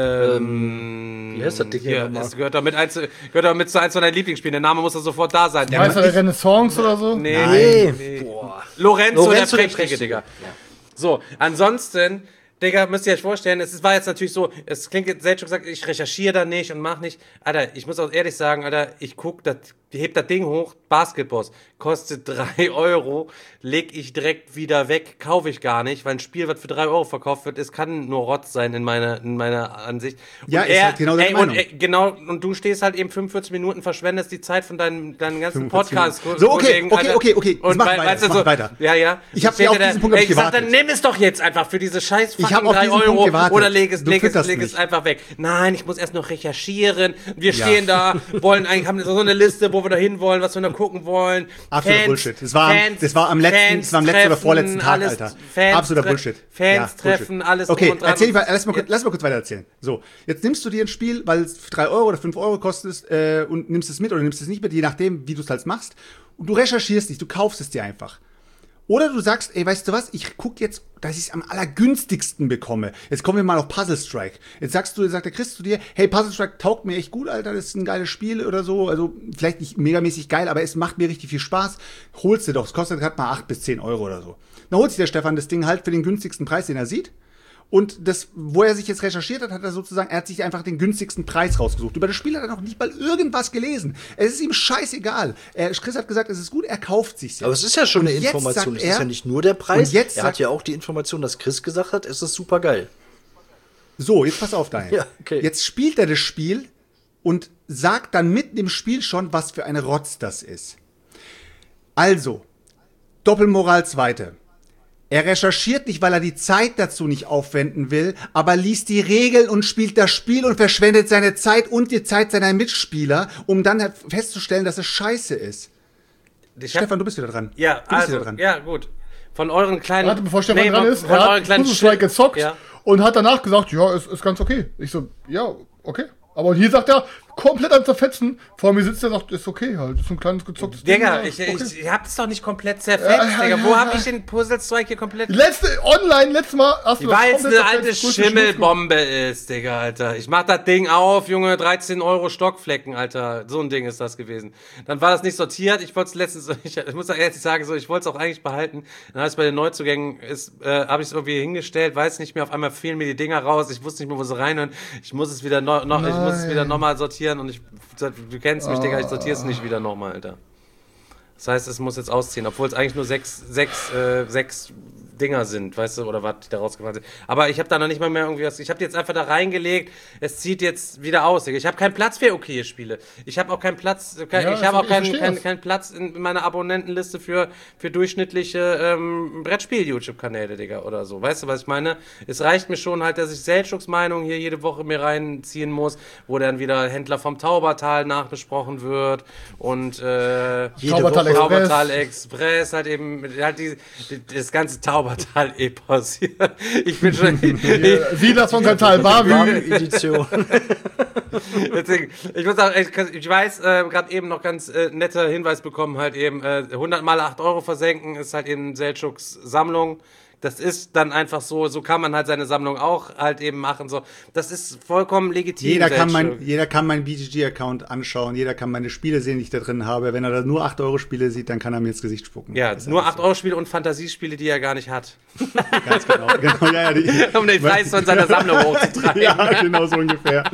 ähm, wie heißt das Ding hier, nochmal? es gehört damit eins, gehört damit zu eins von deinen Lieblingsspielen. Der Name muss da sofort da sein. Der Meister der Renaissance oder so? Nee, Nee. nee. Boah. Lorenzo, Lorenzo der der Prächtige, Prächtige. Digga. So, ansonsten, Digga, müsst ihr euch vorstellen, es war jetzt natürlich so, es klingt jetzt selbst schon gesagt, ich recherchiere da nicht und mach nicht. Alter, ich muss auch ehrlich sagen, Alter, ich guck, das, heb das Ding hoch, Basketballs, kostet drei Euro, leg ich direkt wieder weg, kaufe ich gar nicht, weil ein Spiel, was für drei Euro verkauft wird, es kann nur Rotz sein in meiner, in meiner Ansicht. Und Ja, ist halt genau deine ey, und, Meinung. ey, genau, und du stehst halt eben fünfundvierzig Minuten, verschwendest die Zeit von deinem, deinen ganzen fünfundvierzig Podcast. Minuten. So, okay, Kollegen, okay, Alter. okay, okay, jetzt Und mach weil- weiter, weißt du, mach so, weiter. Ja, ja. Ich hab steht ja auf da- diesen Punkt hab ey, ich ich sag, dann gewartet. nimm es doch jetzt einfach für diese scheiß Ich hab fucking auf drei diesen Punkt Euro gewartet. oder leg es, Du leg es, fütterst leg es mich. einfach weg. Nein, ich muss erst noch recherchieren. Wir Ja. stehen da, wollen eigentlich, haben so eine Liste, wo wir da hin wollen, was wir da gucken wollen. Absoluter Fans- Bullshit. Das war, Fans- das war am letzten, Fans das war am letzten oder treffen, vorletzten Tag, alles, Alter. Fans Absoluter tre- Bullshit. Fans Ja, treffen, Bullshit. alles Okay, drum und dran. erzähl mal, lass mal, kurz- lass mal kurz weiter erzählen. So, jetzt nimmst du dir ein Spiel, weil es drei Euro oder fünf Euro kostet, äh, und nimmst es mit oder nimmst es nicht mit, je nachdem, wie du es halt machst. Und du recherchierst nicht, du kaufst es dir einfach. Oder du sagst, ey, weißt du was, ich guck jetzt, dass ich es am allergünstigsten bekomme. Jetzt kommen wir mal auf Puzzle Strike. Jetzt sagst du, sagt der Chris zu dir, hey, Puzzle Strike taugt mir echt gut, Alter, das ist ein geiles Spiel oder so. Also vielleicht nicht megamäßig geil, aber es macht mir richtig viel Spaß. Holst dir doch, es kostet gerade mal acht bis zehn Euro oder so. Dann holt sich der Stefan das Ding halt für den günstigsten Preis, den er sieht. Und das, wo er sich jetzt recherchiert hat, hat er sozusagen, er hat sich einfach den günstigsten Preis rausgesucht. Über das Spiel hat er noch nicht mal irgendwas gelesen. Es ist ihm scheißegal. Er, Chris hat gesagt, es ist gut, er kauft sich's jetzt. Aber es ist ja schon und eine Information. Es er, ist ja nicht nur der Preis. und jetzt er hat ja auch die Information, dass Chris gesagt hat, es ist super geil. So, jetzt pass auf, Daniel. Ja, okay. Jetzt spielt er das Spiel und sagt dann mitten im Spiel schon, was für eine Rotz das ist. Also, Doppelmoral zweite. Er recherchiert nicht, weil er die Zeit dazu nicht aufwenden will, aber liest die Regeln und spielt das Spiel und verschwendet seine Zeit und die Zeit seiner Mitspieler, um dann festzustellen, dass es scheiße ist. Ich Stefan, du bist wieder dran. Ja, du bist also, wieder dran. ja, gut. Von euren kleinen... Warte, bevor Stefan nee, dran von, ist, von er euren hat kleinen Puzzle-Strike gezockt Ja. und hat danach gesagt, ja, ist, ist ganz okay. Ich so, ja, okay. Aber hier sagt er, komplett am Zerfetzen. Vor mir sitzt er und sagt, ist okay halt. Ist ein kleines gezocktes Digga, Ding. ich, Ja, okay. ich, ich hab's doch nicht komplett zerfetzt, Ja, ja, Digga. ja, Wo ja. hab ich den Puzzle-Strike hier komplett... Letzte, online, letztes Mal hast du das Weil es komplett eine alte zerfetzt, größte Schimmelbombe ist, Digga, Alter. Ich mach das Ding auf, Junge, dreizehn Euro Stockflecken, Alter. So ein Ding ist das gewesen. Dann war das nicht sortiert. Ich wollte es letztens, ich, ich muss ehrlich sagen, so, ich wollte es auch eigentlich behalten. Dann habe ich bei den Neuzugängen, ist, äh, habe ich es irgendwie hingestellt, weiß nicht mehr, auf einmal fielen mir die Dinger raus. Ich wusste nicht mehr, wo sie reinhören. Ich muss es wieder noch, noch ich muss es wieder nochmal sortieren und ich, du kennst mich, Digga, ich sortiere es nicht wieder nochmal, Alter. Das heißt, es muss jetzt ausziehen, obwohl es eigentlich nur sechs, sechs, äh, sechs Dinger sind, weißt du, oder was die da rausgefallen sind. Aber ich habe da noch nicht mal mehr irgendwie was. Ich habe die jetzt einfach da reingelegt. Es zieht jetzt wieder aus. Digga. Ich habe keinen Platz für okay Spiele. Ich habe auch keinen Platz. Kein, Ja, ich habe auch ich keinen verstehe kein, das. keinen Platz in meiner Abonnentenliste für für durchschnittliche ähm, Brettspiel-YouTube-Kanäle, Digga, oder so. Weißt du, was ich meine? Es reicht mir schon halt, dass ich Seldschuks Meinung hier jede Woche mir reinziehen muss, wo dann wieder Händler vom Taubertal nachbesprochen wird und äh, Jede Taubertal Woche. Taubertal Express, halt eben halt die, die, das ganze Taubertal-Epos hier. Ich bin schon... Siedler von Katal Barbie. Edition. Deswegen, ich muss auch, ich, ich weiß, äh, gerade eben noch ganz äh, netter Hinweis bekommen, halt eben äh, hundert mal acht Euro versenken ist halt eben Seldschuks Sammlung. Das ist dann einfach so, so kann man halt seine Sammlung auch halt eben machen. So, das ist vollkommen legitim. Jeder kann, Seltschuk. mein, jeder kann meinen B G G-Account anschauen, jeder kann meine Spiele sehen, die ich da drin habe. Wenn er da nur acht Euro Spiele sieht, dann kann er mir ins Gesicht spucken. Ja, Das ist nur einfach acht Euro Spiele und Fantasiespiele, die er gar nicht hat. so. Ganz genau. genau ja, ja, die, Um den Preis von seiner Sammlung hochzutreiben. ja, genau so ungefähr.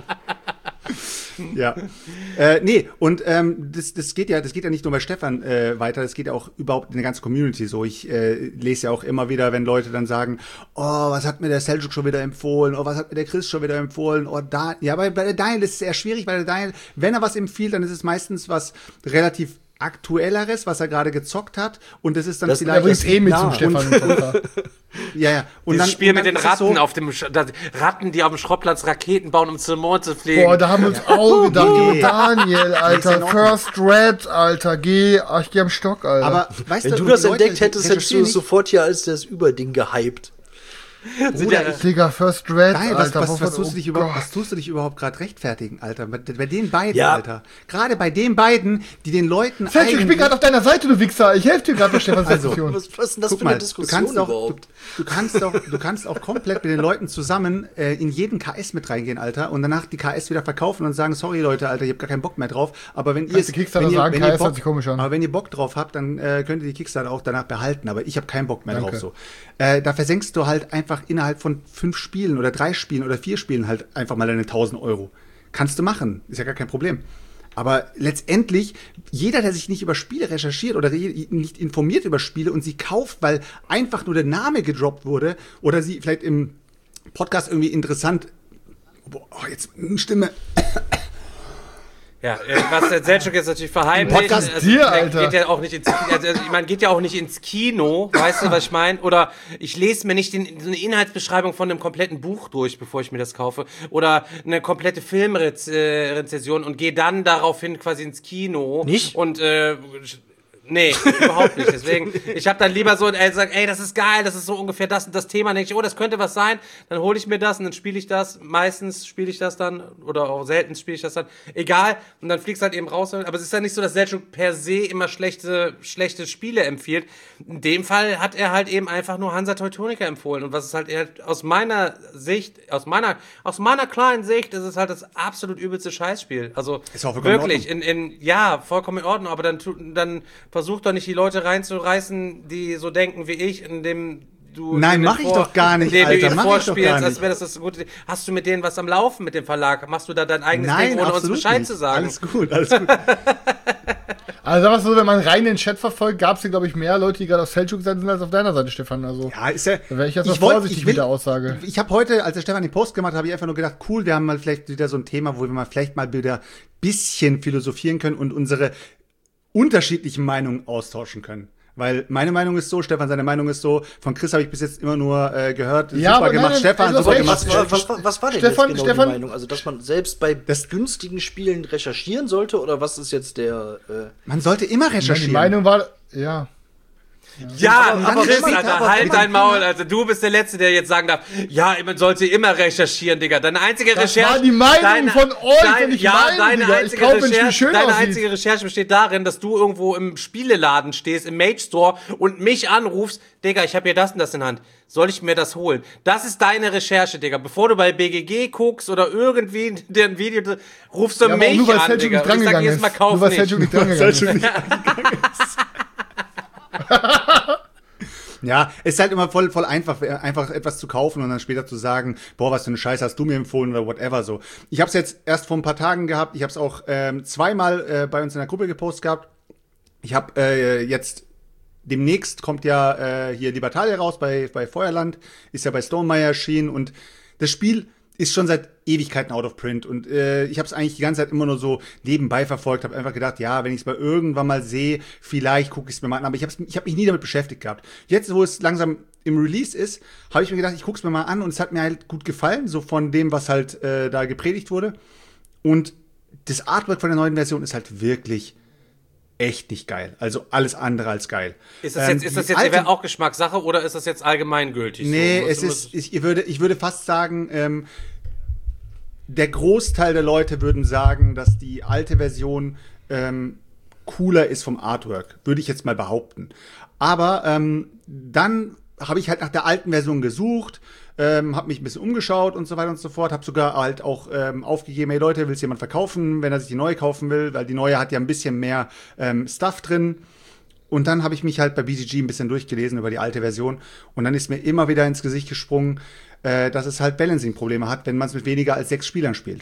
Ja. Äh, nee, und ähm, das, das geht ja, das geht ja nicht nur bei Stefan äh, weiter, das geht ja auch überhaupt in der ganzen Community so. Ich äh, lese ja auch immer wieder, wenn Leute dann sagen, oh, was hat mir der Seljuk schon wieder empfohlen, oh, was hat mir der Chris schon wieder empfohlen, oh, da, ja, bei, bei der Daniel ist es eher schwierig, weil der Daniel, wenn er was empfiehlt, dann ist es meistens was relativ Aktuelleres, was er gerade gezockt hat, und das ist dann Das vielleicht bringt eh mit nah. zum Stefan. Ja, ja. Und Dieses dann, Spiel und mit dann den ist es Ratten so, auf dem Sch das, Ratten, die auf dem Schrottplatz Raketen bauen, um zum Mond zu fliegen. Boah, da haben wir uns auch gedacht, Nee. oh, Daniel, in Alter, Ordnung. First Red, Alter, geh, ach, ich geh am Stock, Alter. aber weißt Wenn du und das die Leute entdeckt hättest, hättest du recherchieren es sofort hier als das Überding gehypt. Sind ja, Digga, First Red, Nein, was, Alter, was, wovon- was, tust du dich oh überhaupt, Gott. was tust du dich überhaupt gerade rechtfertigen, Alter? Bei, bei den beiden, Ja. Alter. Gerade bei den beiden, die den Leuten Selchuk, ich bin eigentlich- gerade auf deiner Seite, du Wichser. Ich helfe dir gerade bei Stefans Also, Diskussion. Was, was ist denn das Guck für mal, eine du Diskussion kannst auch, du, überhaupt? du kannst auch, du kannst auch komplett mit den Leuten zusammen äh, in jeden K S mit reingehen, Alter, und danach die K S wieder verkaufen und sagen, sorry Leute, Alter, ich hab gar keinen Bock mehr drauf. Aber wenn ihr Kannst du Kickstarter wenn ihr, sagen, wenn K S ihr Bock, hört sich komisch an. aber wenn ihr Bock drauf habt, dann äh, könnt ihr die Kickstarter auch danach behalten. Aber ich habe keinen Bock mehr Danke. drauf. So, äh, da versenkst du halt einfach innerhalb von fünf Spielen oder drei Spielen oder vier Spielen halt einfach mal deine tausend Euro. Kannst du machen, ist ja gar kein Problem. Aber letztendlich, jeder, der sich nicht über Spiele recherchiert oder re- nicht informiert über Spiele und sie kauft, weil einfach nur der Name gedroppt wurde oder sie vielleicht im Podcast irgendwie interessant. Boah, oh, jetzt eine Stimme. ja, äh, was der Selchuk jetzt natürlich verheimlicht. Podcast also, dir, der Alter. Geht ja auch nicht ins Kino, also, also, man geht ja auch nicht ins Kino, weißt du, was ich meine? Oder ich lese mir nicht den, so eine Inhaltsbeschreibung von einem kompletten Buch durch, bevor ich mir das kaufe. Oder eine komplette Filmrezension und gehe dann daraufhin quasi ins Kino. Nicht? Und, äh, nee, überhaupt nicht. Deswegen, ich habe dann lieber so, er sagt, ey, das ist geil, das ist so ungefähr das und das Thema. Dann denke ich, oh, das könnte was sein. Dann hole ich mir das und dann spiele ich das. Meistens spiele ich das dann oder auch selten spiele ich das dann. Egal. Und dann fliegst du halt eben raus. Aber es ist ja nicht so, dass Selchuk per se immer schlechte, schlechte Spiele empfiehlt. In dem Fall hat er halt eben einfach nur Hansa Teutonica empfohlen. Und was ist halt eher aus meiner Sicht, aus meiner, aus meiner kleinen Sicht, ist es halt das absolut übelste Scheißspiel. Also Ist auch vollkommen in wirklich, in, in, ja, vollkommen in Ordnung. Aber dann, tu- dann versucht doch nicht die Leute reinzureißen, die so denken wie ich, indem du Nein, denen mach ich vor- doch gar nicht, denen du Alter, ihnen mach ich doch vorspielst, gar als nicht. wäre das das gute. Hast du mit denen was am Laufen mit dem Verlag? Machst du da dein eigenes Nein, Ding, ohne uns absolut Bescheid nicht. zu sagen? Alles gut, alles gut. Also sag mal so, wenn man rein den Chat verfolgt, gab es hier, glaube ich, mehr Leute, die gerade auf Selçuk-Seite sind, als auf deiner Seite, Stefan. Also Ja, ist ja. da wäre ich jetzt mal ich wollt- vorsichtig ich will- mit der Aussage. Ich habe heute, als der Stefan den Post gemacht hat, habe ich einfach nur gedacht, cool, wir haben mal vielleicht wieder so ein Thema, wo wir mal vielleicht mal wieder bisschen philosophieren können und unsere unterschiedlichen Meinungen austauschen können. Weil meine Meinung ist so, Stefan, seine Meinung ist so. Von Chris habe ich bis jetzt immer nur äh, gehört. Ja, super aber gemacht, nein, Stefan, also super was- gemacht. Was, was, was, was war denn Stefan, jetzt genau Stefan- die Meinung? Also, dass man selbst bei Das- günstigen Spielen recherchieren sollte? Oder was ist jetzt der... Äh Man sollte immer Nein, recherchieren. die Meinung war, ja. Ja, Aber- aber aber Chris, wenn man- Alter, aber halt wenn man- dein Maul, Alter. Du bist der Letzte, der jetzt sagen darf, ja, man sollte immer recherchieren, Digga. Deine einzige Das Recherche... war die Meinung von euch und nicht ja, meine, deine Digga. Ich einzige, kauf, wenn's Recherche, schön deine aussieht. einzige Recherche besteht darin, dass du irgendwo im Spieleladen stehst, im Mage Store und mich anrufst, Digga, ich habe hier das und das in Hand. Soll ich mir das holen? Das ist deine Recherche, Digga. Bevor du bei B G G guckst oder irgendwie dir ein Video, rufst du Ja, aber auch mich nur, weil an, Selçuk Digga. nicht Und ich sag drangegangen jedes ist. Mal, kauf Nur weil nicht. Selçuk nicht drangegangen ist. Selçuk nicht Ja, es ist halt immer voll, voll einfach, einfach etwas zu kaufen und dann später zu sagen, boah, was für eine Scheiße hast du mir empfohlen oder whatever so. Ich habe es jetzt erst vor ein paar Tagen gehabt. Ich habe es auch ähm, zweimal äh, bei uns in der Gruppe gepostet gehabt. Ich habe äh, jetzt demnächst kommt ja äh, hier Libertalia raus bei bei Feuerland, ist ja bei Stonemeyer erschienen und das Spiel ist schon seit Ewigkeiten out of print und äh, ich habe es eigentlich die ganze Zeit immer nur so nebenbei verfolgt, habe einfach gedacht, ja, wenn ich es mal irgendwann mal sehe, vielleicht gucke ich es mir mal an, aber ich habe ich hab mich nie damit beschäftigt gehabt. Jetzt, wo es langsam im Release ist, habe ich mir gedacht, ich gucke es mir mal an und es hat mir halt gut gefallen, so von dem, was halt äh, da gepredigt wurde. Und das Artwork von der neuen Version ist halt wirklich echt nicht geil. Also alles andere als geil. Ist das Ähm, jetzt, ist das die jetzt alte- auch Geschmackssache oder ist das jetzt allgemeingültig? Nee, so? es Muss- ist, ich, ich, würde, ich würde fast sagen, ähm, der Großteil der Leute würden sagen, dass die alte Version ähm, cooler ist vom Artwork, würde ich jetzt mal behaupten. Aber ähm, dann habe ich halt nach der alten Version gesucht, ähm, habe mich ein bisschen umgeschaut und so weiter und so fort, habe sogar halt auch ähm, aufgegeben, hey Leute, will es jemand verkaufen, wenn er sich die neue kaufen will, weil die neue hat ja ein bisschen mehr ähm, Stuff drin. Und dann habe ich mich halt bei B G G ein bisschen durchgelesen über die alte Version. Und dann ist mir immer wieder ins Gesicht gesprungen, äh, dass es halt Balancing-Probleme hat, wenn man es mit weniger als sechs Spielern spielt.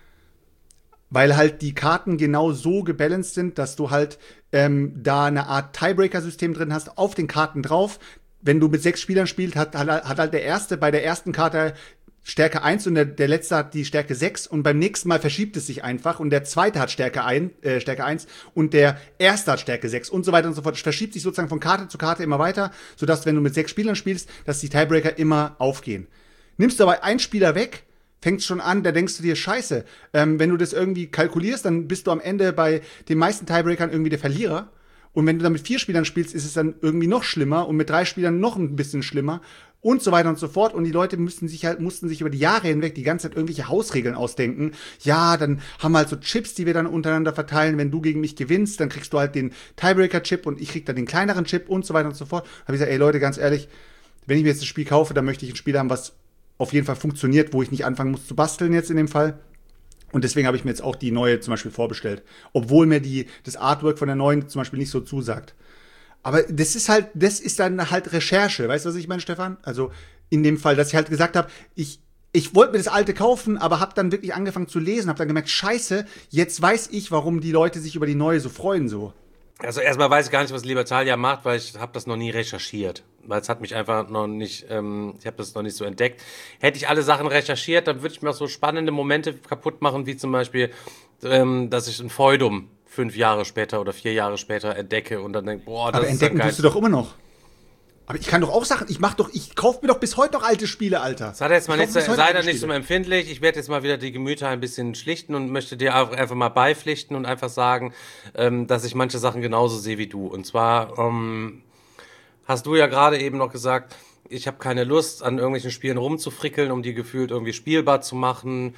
Weil halt die Karten genau so gebalanced sind, dass du halt ähm, da eine Art Tiebreaker-System drin hast, auf den Karten drauf. Wenn du mit sechs Spielern spielst, hat, hat, hat halt der Erste bei der ersten Karte Stärke eins und der, der Letzte hat die Stärke sechs und beim nächsten Mal verschiebt es sich einfach und der Zweite hat Stärke, ein, äh, Stärke eins und der Erste hat Stärke sechs und so weiter und so fort. Es verschiebt sich sozusagen von Karte zu Karte immer weiter, sodass, wenn du mit sechs Spielern spielst, dass die Tiebreaker immer aufgehen. Nimmst du aber einen Spieler weg, fängt's schon an, da denkst du dir, scheiße, ähm, wenn du das irgendwie kalkulierst, dann bist du am Ende bei den meisten Tiebreakern irgendwie der Verlierer. Und wenn du dann mit vier Spielern spielst, ist es dann irgendwie noch schlimmer und mit drei Spielern noch ein bisschen schlimmer und so weiter und so fort. Und die Leute müssten sich halt, mussten sich über die Jahre hinweg die ganze Zeit irgendwelche Hausregeln ausdenken. Ja, dann haben wir halt so Chips, die wir dann untereinander verteilen. Wenn du gegen mich gewinnst, dann kriegst du halt den Tiebreaker-Chip und ich krieg dann den kleineren Chip und so weiter und so fort. Da habe ich gesagt, ey Leute, ganz ehrlich, wenn ich mir jetzt das Spiel kaufe, dann möchte ich ein Spiel haben, was auf jeden Fall funktioniert, wo ich nicht anfangen muss zu basteln jetzt in dem Fall. Und deswegen habe ich mir jetzt auch die neue zum Beispiel vorbestellt. Obwohl mir die, das Artwork von der neuen zum Beispiel nicht so zusagt. Aber das ist halt, das ist dann halt Recherche. Weißt du, was ich meine, Stefan? Also in dem Fall, dass ich halt gesagt habe, ich, ich wollte mir das alte kaufen, aber habe dann wirklich angefangen zu lesen, habe dann gemerkt, scheiße, jetzt weiß ich, warum die Leute sich über die neue so freuen so. Also erstmal weiß ich gar nicht, was Libertalia macht, weil ich habe das noch nie recherchiert. Weil es hat mich einfach noch nicht, ähm, ich habe das noch nicht so entdeckt. Hätte ich alle Sachen recherchiert, dann würde ich mir auch so spannende Momente kaputt machen, wie zum Beispiel, ähm, dass ich ein Feudum fünf Jahre später oder vier Jahre später entdecke und dann denke, boah, das Aber ist entdecken ja geil. tust du doch immer noch. Aber ich kann doch auch Sachen, ich mach doch, ich kauf mir doch bis heute noch alte Spiele, Alter. Das hat jetzt mal Ich nicht, kauf bis heute sei alte da nicht so Spiele. empfindlich. Ich werde jetzt mal wieder die Gemüter ein bisschen schlichten und möchte dir auch einfach mal beipflichten und einfach sagen, ähm, dass ich manche Sachen genauso sehe wie du. Und zwar ähm, hast du ja gerade eben noch gesagt, ich habe keine Lust, an irgendwelchen Spielen rumzufrickeln, um die gefühlt irgendwie spielbar zu machen.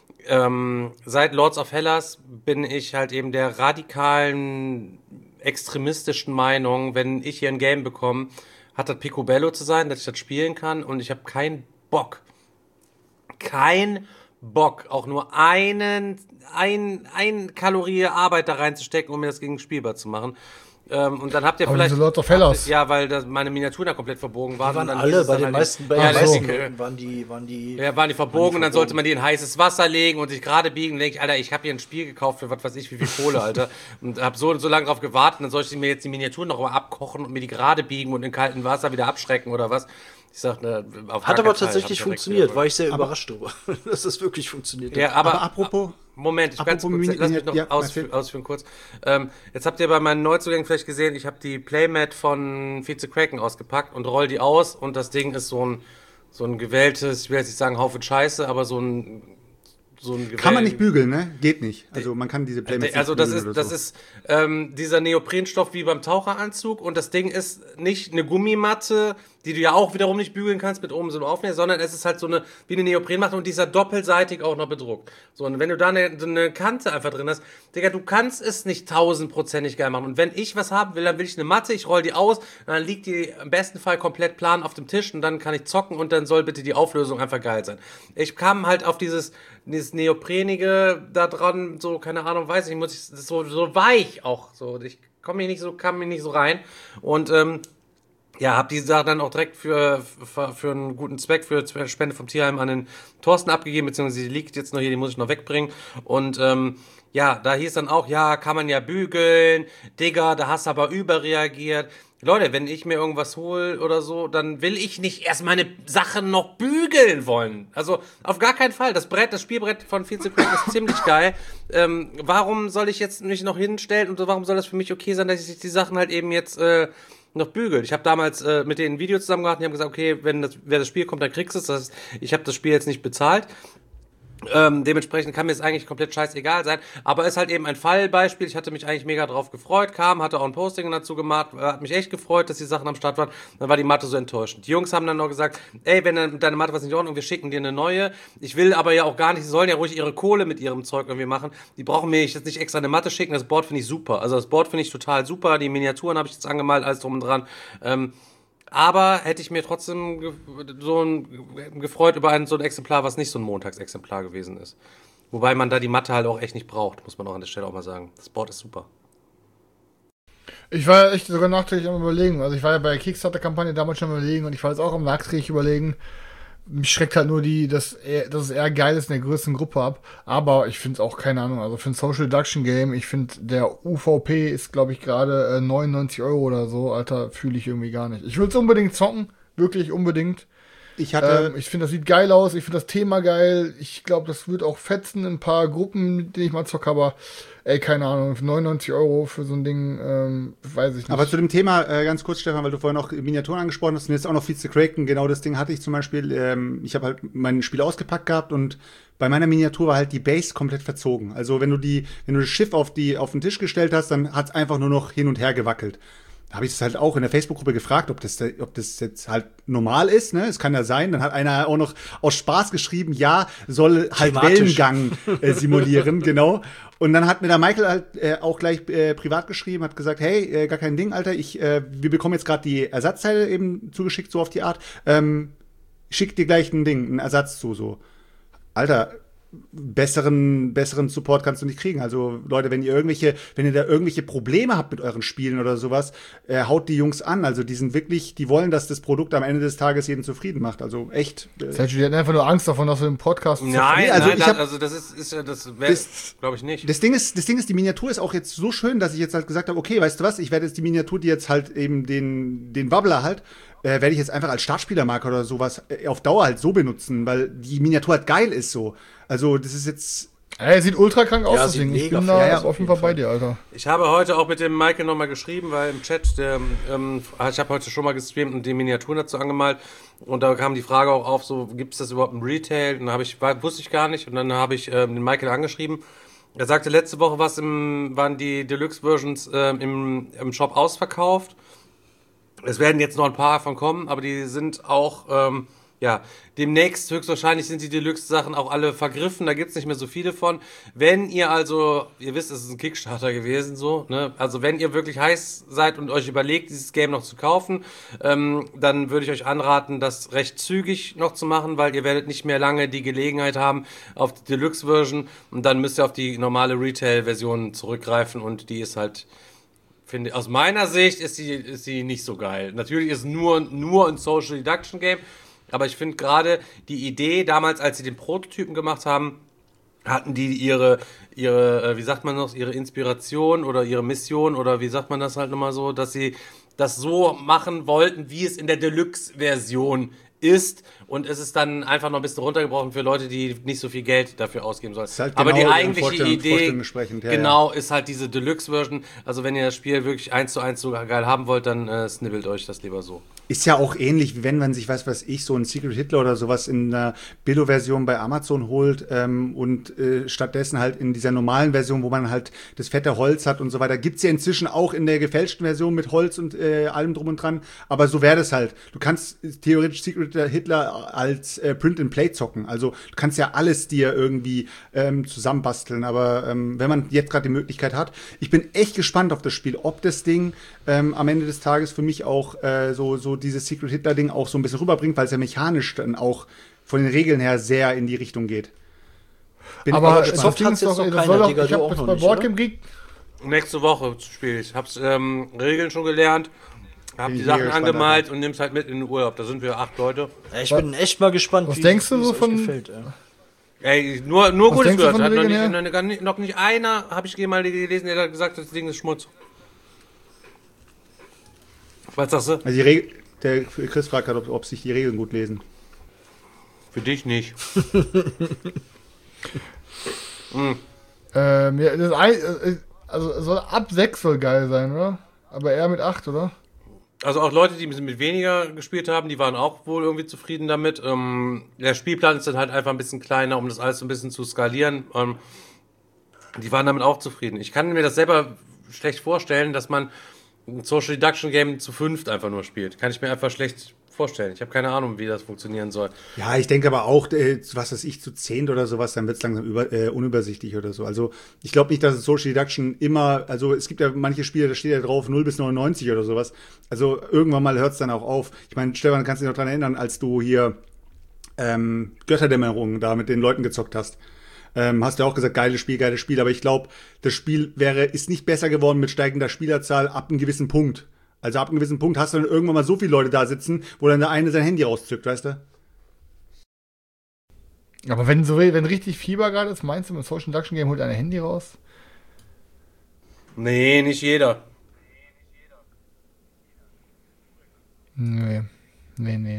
Ähm, seit Lords of Hellas bin ich halt eben der radikalen, extremistischen Meinung, wenn ich hier ein Game bekomme, hat das Picobello zu sein, dass ich das spielen kann und ich habe keinen Bock, kein Bock, auch nur einen, ein, ein Kalorie Arbeit da reinzustecken, um mir das Gegen spielbar zu machen. Ähm, und dann habt ihr Aber vielleicht... diese Lord of Hellas. Ja, weil das, meine Miniaturen da komplett verbogen waren. Die waren und dann alle, hieß es bei dann den halt, meisten, bei ja, den meisten so. waren die, waren die... Ja, waren die verbogen und dann sollte man die in heißes Wasser legen und sich gerade biegen. Und denke ich, Alter, ich habe hier ein Spiel gekauft für was weiß ich, wie viel Kohle, Alter. Und habe so und so lange drauf gewartet, dann soll ich mir jetzt die Miniaturen noch mal abkochen und mir die gerade biegen und in kaltem Wasser wieder abschrecken oder was. Ich sag, ne, auf Hat gar aber keinen Fall. tatsächlich Hab ich funktioniert, direkt war ich sehr überrascht drüber, dass das wirklich funktioniert hat. Ja, aber, Aber apropos- Moment, ich ganz apropos kurz, Mini- lass mich noch ja, ausfü- erzähl. ausführen kurz. Ähm, jetzt habt ihr bei meinen Neuzugängen vielleicht gesehen, ich habe die Playmat von Vize Kraken ausgepackt und roll die aus und das Ding ist so ein so ein gewähltes, ich will jetzt nicht sagen Haufen Scheiße, aber so ein so ein Kann man gewähl- nicht bügeln, ne? Geht nicht. Also man kann diese Playmats Also nicht das bügeln ist, oder das so. ist ähm, dieser Neoprenstoff wie beim Taucheranzug und das Ding ist nicht eine Gummimatte, die du ja auch wiederum nicht bügeln kannst mit oben so einem Aufnäher, sondern es ist halt so eine, wie eine Neoprenmatte und die ist ja doppelseitig auch noch bedruckt. So, und wenn du da eine, eine Kante einfach drin hast, Digga, du kannst es nicht tausendprozentig geil machen. Und wenn ich was haben will, dann will ich eine Matte, ich roll die aus, dann liegt die im besten Fall komplett plan auf dem Tisch und dann kann ich zocken und dann soll bitte die Auflösung einfach geil sein. Ich kam halt auf dieses, dieses Neoprenige da dran, so, keine Ahnung, weiß ich nicht, muss ich, das ist so, so weich auch, so, ich komme mir nicht so, kam mir nicht so rein und, ähm, ja, hab die Sache dann auch direkt für, für, für einen guten Zweck, für Spende vom Tierheim an den Thorsten abgegeben, beziehungsweise die liegt jetzt noch hier, die muss ich noch wegbringen. Und ähm, ja, da hieß dann auch, ja, kann man ja bügeln, Digga, da hast du aber überreagiert. Leute, wenn ich mir irgendwas hole oder so, dann will ich nicht erst meine Sachen noch bügeln wollen. Also auf gar keinen Fall. Das Brett, das Spielbrett von Vize Kraken ist ziemlich geil. Ähm, warum soll ich jetzt mich noch hinstellen und warum soll das für mich okay sein, dass ich die Sachen halt eben jetzt... Äh, noch bügelt. Ich habe damals äh, mit denen ein Video zusammen gemacht und die haben gesagt, okay, wenn das, wer das Spiel kommt, dann kriegst du es. Das heißt, ich habe das Spiel jetzt nicht bezahlt. Ähm, dementsprechend kann mir es eigentlich komplett scheißegal sein. Aber ist halt eben ein Fallbeispiel. Ich hatte mich eigentlich mega drauf gefreut, kam, hatte auch ein Posting dazu gemacht, hat mich echt gefreut, dass die Sachen am Start waren. Dann war die Matte so enttäuschend. Die Jungs haben dann noch gesagt, ey, wenn dann deine Matte was nicht in Ordnung, wir schicken dir eine neue. Ich will aber ja auch gar nicht, sie sollen ja ruhig ihre Kohle mit ihrem Zeug irgendwie machen. Die brauchen mir jetzt nicht extra eine Matte schicken. Das Board finde ich super. Also das Board finde ich total super. Die Miniaturen habe ich jetzt angemalt, alles drum und dran. Ähm, Aber hätte ich mir trotzdem ge- so ein, gefreut über ein, so ein Exemplar, was nicht so ein Montagsexemplar gewesen ist. Wobei man da die Matte halt auch echt nicht braucht, muss man auch an der Stelle auch mal sagen. Das Board ist super. Ich war ja echt sogar nachträglich am Überlegen. Also ich war ja bei der Kickstarter-Kampagne damals schon am Überlegen und ich war jetzt auch am nachträglich Überlegen. Mich schreckt halt nur die, dass, er, dass es eher geil ist in der größten Gruppe ab. Aber ich finde es auch, keine Ahnung, also für ein Social Deduction Game, ich finde, der U V P ist, glaube ich, gerade äh, neunundneunzig Euro oder so. Alter, fühle ich irgendwie gar nicht. Ich will es unbedingt zocken, wirklich unbedingt. Ich hatte, Ähm, ich finde, das sieht geil aus, ich finde das Thema geil. Ich glaube, das wird auch fetzen in ein paar Gruppen, mit denen ich mal zocke, aber ey, keine Ahnung, für neunundneunzig Euro für so ein Ding, ähm, weiß ich nicht. aber zu dem Thema äh, ganz kurz, Stefan, weil du vorhin noch Miniaturen angesprochen hast und jetzt auch noch Vize Kraken, genau das Ding hatte ich zum Beispiel. Ähm, ich habe halt mein Spiel ausgepackt gehabt und bei meiner Miniatur war halt die Base komplett verzogen. Also wenn du die, wenn du das Schiff auf die auf den Tisch gestellt hast, dann hat's einfach nur noch hin und her gewackelt. Da habe ich es halt auch in der Facebook-Gruppe gefragt, ob das, ob das jetzt halt normal ist, ne? Es kann ja sein. Dann hat einer auch noch aus Spaß geschrieben, ja, soll halt Thematisch. Wellengang äh, simulieren, genau. Und dann hat mir der Michael halt äh, auch gleich äh, privat geschrieben, hat gesagt, hey, äh, gar kein Ding, Alter, ich, äh, wir bekommen jetzt gerade die Ersatzteile eben zugeschickt, so auf die Art. Ähm, schick dir gleich ein Ding, einen Ersatz zu, so. Alter, besseren, besseren Support kannst du nicht kriegen. Also Leute, wenn ihr irgendwelche, wenn ihr da irgendwelche Probleme habt mit euren Spielen oder sowas, äh, haut die Jungs an. Also die sind wirklich, die wollen, dass das Produkt am Ende des Tages jeden zufrieden macht. Also echt. Äh, Sergio, die hatten einfach nur Angst davon, dass wir im Podcast Nein, also nein, ich das, hab- also das ist, ist ja, das wäre, Das- glaube ich nicht. Das Ding ist, das Ding ist, die Miniatur ist auch jetzt so schön, dass ich jetzt halt gesagt habe, okay, weißt du was, ich werde jetzt die Miniatur, die jetzt halt eben den, den Wabbler halt, äh, werde ich jetzt einfach als Startspielermarke oder sowas äh, auf Dauer halt so benutzen, weil die Miniatur halt geil ist so. Also das ist jetzt, Ey, sieht ultra krank aus, Ja, deswegen. sieht Ich mega bin fair da aus, auf jeden Fall bei dir, Alter. Ich habe heute auch mit dem Michael nochmal geschrieben, weil im Chat, der, ähm, ich habe heute schon mal gestreamt und die Miniaturen dazu angemalt und da kam die Frage auch auf, so, gibt es das überhaupt im Retail? Und dann habe ich, war, wusste ich gar nicht und dann habe ich ähm, den Michael angeschrieben. Er sagte, letzte Woche was im, waren die Deluxe-Versions ähm, im, im Shop ausverkauft. Es werden jetzt noch ein paar davon kommen, aber die sind auch ähm, Ja, demnächst höchstwahrscheinlich sind die Deluxe-Sachen auch alle vergriffen, da gibt's nicht mehr so viele von. Wenn ihr also, ihr wisst, es ist ein Kickstarter gewesen, so, ne? Also wenn ihr wirklich heiß seid und euch überlegt, dieses Game noch zu kaufen, ähm, dann würde ich euch anraten, das recht zügig noch zu machen, weil ihr werdet nicht mehr lange die Gelegenheit haben auf die Deluxe-Version und dann müsst ihr auf die normale Retail-Version zurückgreifen und die ist halt... Finde, aus meiner Sicht ist sie, ist sie nicht so geil. Natürlich ist nur, nur ein Social Deduction Game, aber ich finde gerade die Idee, damals, als sie den Prototypen gemacht haben, hatten die ihre, ihre, wie sagt man noch, ihre Inspiration oder ihre Mission oder wie sagt man das halt nochmal so, dass sie das so machen wollten, wie es in der Deluxe-Version ist. Und es ist dann einfach noch ein bisschen runtergebrochen für Leute, die nicht so viel Geld dafür ausgeben sollen. Halt aber genau die eigentliche Idee, ja, genau, ja. ist halt diese Deluxe-Version. Also wenn ihr das Spiel wirklich eins zu eins so geil haben wollt, dann äh, snibbelt euch das lieber so. Ist ja auch ähnlich, wie wenn man sich, was weiß ich, so ein Secret Hitler oder sowas in einer Billo-Version bei Amazon holt ähm, und äh, stattdessen halt in dieser normalen Version, wo man halt das fette Holz hat und so weiter, gibt's ja inzwischen auch in der gefälschten Version mit Holz und äh, allem drum und dran, aber so wäre das halt. Du kannst theoretisch Secret Hitler als äh, Print-and-Play zocken, also du kannst ja alles dir irgendwie ähm, zusammenbasteln, aber ähm, wenn man jetzt gerade die Möglichkeit hat, ich bin echt gespannt auf das Spiel, ob das Ding ähm, am Ende des Tages für mich auch äh, so, so dieses Secret Hitler-Ding auch so ein bisschen rüberbringt, weil es ja mechanisch dann auch von den Regeln her sehr in die Richtung geht. Bin aber das Ding ist doch keiner, Digga, ich hab das bei Boardgame Geek Nächste Woche spiele ich. Hab's ähm, Regeln schon gelernt, hab die Sachen angemalt und nimm's halt mit in den Urlaub. Da sind wir acht Leute. Ja, ich bin echt mal gespannt, was wie denkst du wie so es euch von gefällt. Ja. Ey, nur, nur Was Gutes denkst du gehört. von Hat noch, den nicht, Regeln noch, noch nicht einer, habe ich mal gelesen, der hat gesagt, das Ding ist Schmutz. Was sagst du? Also die Regel, der Chris fragt gerade, ob, ob sich die Regeln gut lesen. Für dich nicht. mhm. ähm, ja, das ein, also soll ab sechs soll geil sein, oder? Aber eher mit acht, oder? Also auch Leute, die mit weniger gespielt haben, die waren auch wohl irgendwie zufrieden damit. Ähm, der Spielplan ist dann halt einfach ein bisschen kleiner, um das alles ein bisschen zu skalieren. Ähm, die waren damit auch zufrieden. Ich kann mir das selber schlecht vorstellen, dass man ein Social Deduction Game zu fünft einfach nur spielt. Kann ich mir einfach schlecht vorstellen. Ich habe keine Ahnung, wie das funktionieren soll. Ja, ich denke aber auch, äh, was weiß ich, zu zehnt oder sowas, dann wird es langsam über, äh, unübersichtlich oder so. Also ich glaube nicht, dass es Social Deduction immer, also es gibt ja manche Spiele, da steht ja drauf null bis neunundneunzig oder sowas. Also irgendwann mal hört es dann auch auf. Ich meine, Stefan, kannst du dich noch dran erinnern, als du hier ähm, Götterdämmerung da mit den Leuten gezockt hast. Ähm, hast du ja auch gesagt, geiles Spiel, geiles Spiel. Aber ich glaube, das Spiel wäre, ist nicht besser geworden mit steigender Spielerzahl ab einem gewissen Punkt. Also ab einem gewissen Punkt hast du dann irgendwann mal so viele Leute da sitzen, wo dann der eine sein Handy rauszückt, weißt du? Aber wenn so wenn richtig Fieber gerade ist, meinst du, im Social Deduction Game holt ein Handy raus? Nee, nicht jeder. Nee. Nee, nee.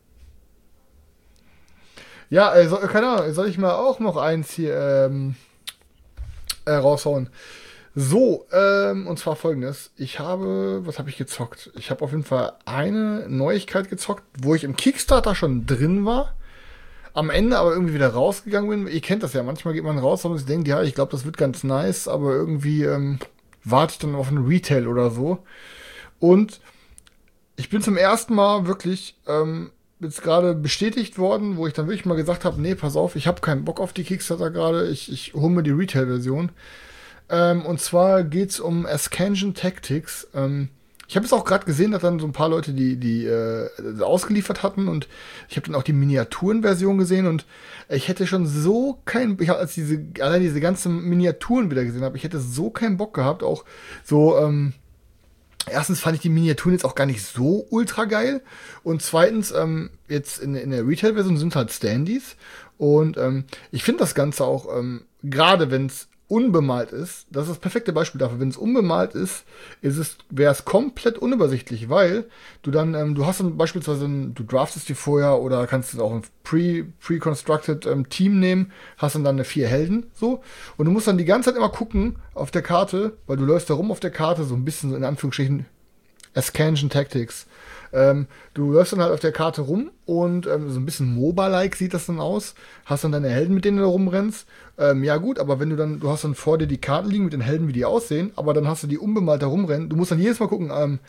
Ja, also, keine Ahnung, soll ich mal auch noch eins hier ähm, äh, raushauen? So, ähm, und zwar folgendes. Ich habe, was habe ich gezockt? Ich habe auf jeden Fall eine Neuigkeit gezockt, wo ich im Kickstarter schon drin war, am Ende aber irgendwie wieder rausgegangen bin. Ihr kennt das ja, manchmal geht man raus und denkt, ja, ich glaube, das wird ganz nice, aber irgendwie ähm, warte ich dann auf einen Retail oder so. Und ich bin zum ersten Mal wirklich ähm, jetzt gerade bestätigt worden, wo ich dann wirklich mal gesagt habe, nee, pass auf, ich habe keinen Bock auf die Kickstarter gerade, ich, ich hole mir die Retail-Version. Ähm, und zwar geht's um Ascension Tactics. Ähm, ich habe es auch gerade gesehen, dass dann so ein paar Leute die die äh, ausgeliefert hatten und ich habe dann auch die Miniaturenversion gesehen und ich hätte schon so keinen, ich hab, als diese allein diese ganzen Miniaturen wieder gesehen habe, ich hätte so keinen Bock gehabt, auch so ähm, erstens fand ich die Miniaturen jetzt auch gar nicht so ultra geil und zweitens ähm, jetzt in, in der Retail-Version sind halt Standees und ähm, ich finde das Ganze auch ähm, gerade wenn es unbemalt ist, das ist das perfekte Beispiel dafür. Wenn es unbemalt ist, ist es, wäre es komplett unübersichtlich, weil du dann, ähm, du hast dann beispielsweise, ein, du draftest die vorher oder kannst auch ein pre, pre-constructed ähm, Team nehmen, hast dann dann eine vier Helden, so. Und du musst dann die ganze Zeit immer gucken auf der Karte, weil du läufst da rum auf der Karte, so ein bisschen so in Anführungsstrichen Ascension Tactics. Ähm, du läufst dann halt auf der Karte rum und ähm, so ein bisschen MOBA-like sieht das dann aus. Hast dann deine Helden, mit denen du da rumrennst. Ähm, ja gut, aber wenn du dann, du hast dann vor dir die Karten liegen mit den Helden, wie die aussehen, aber dann hast du die unbemalt da rumrennen. Du musst dann jedes Mal gucken, ähm,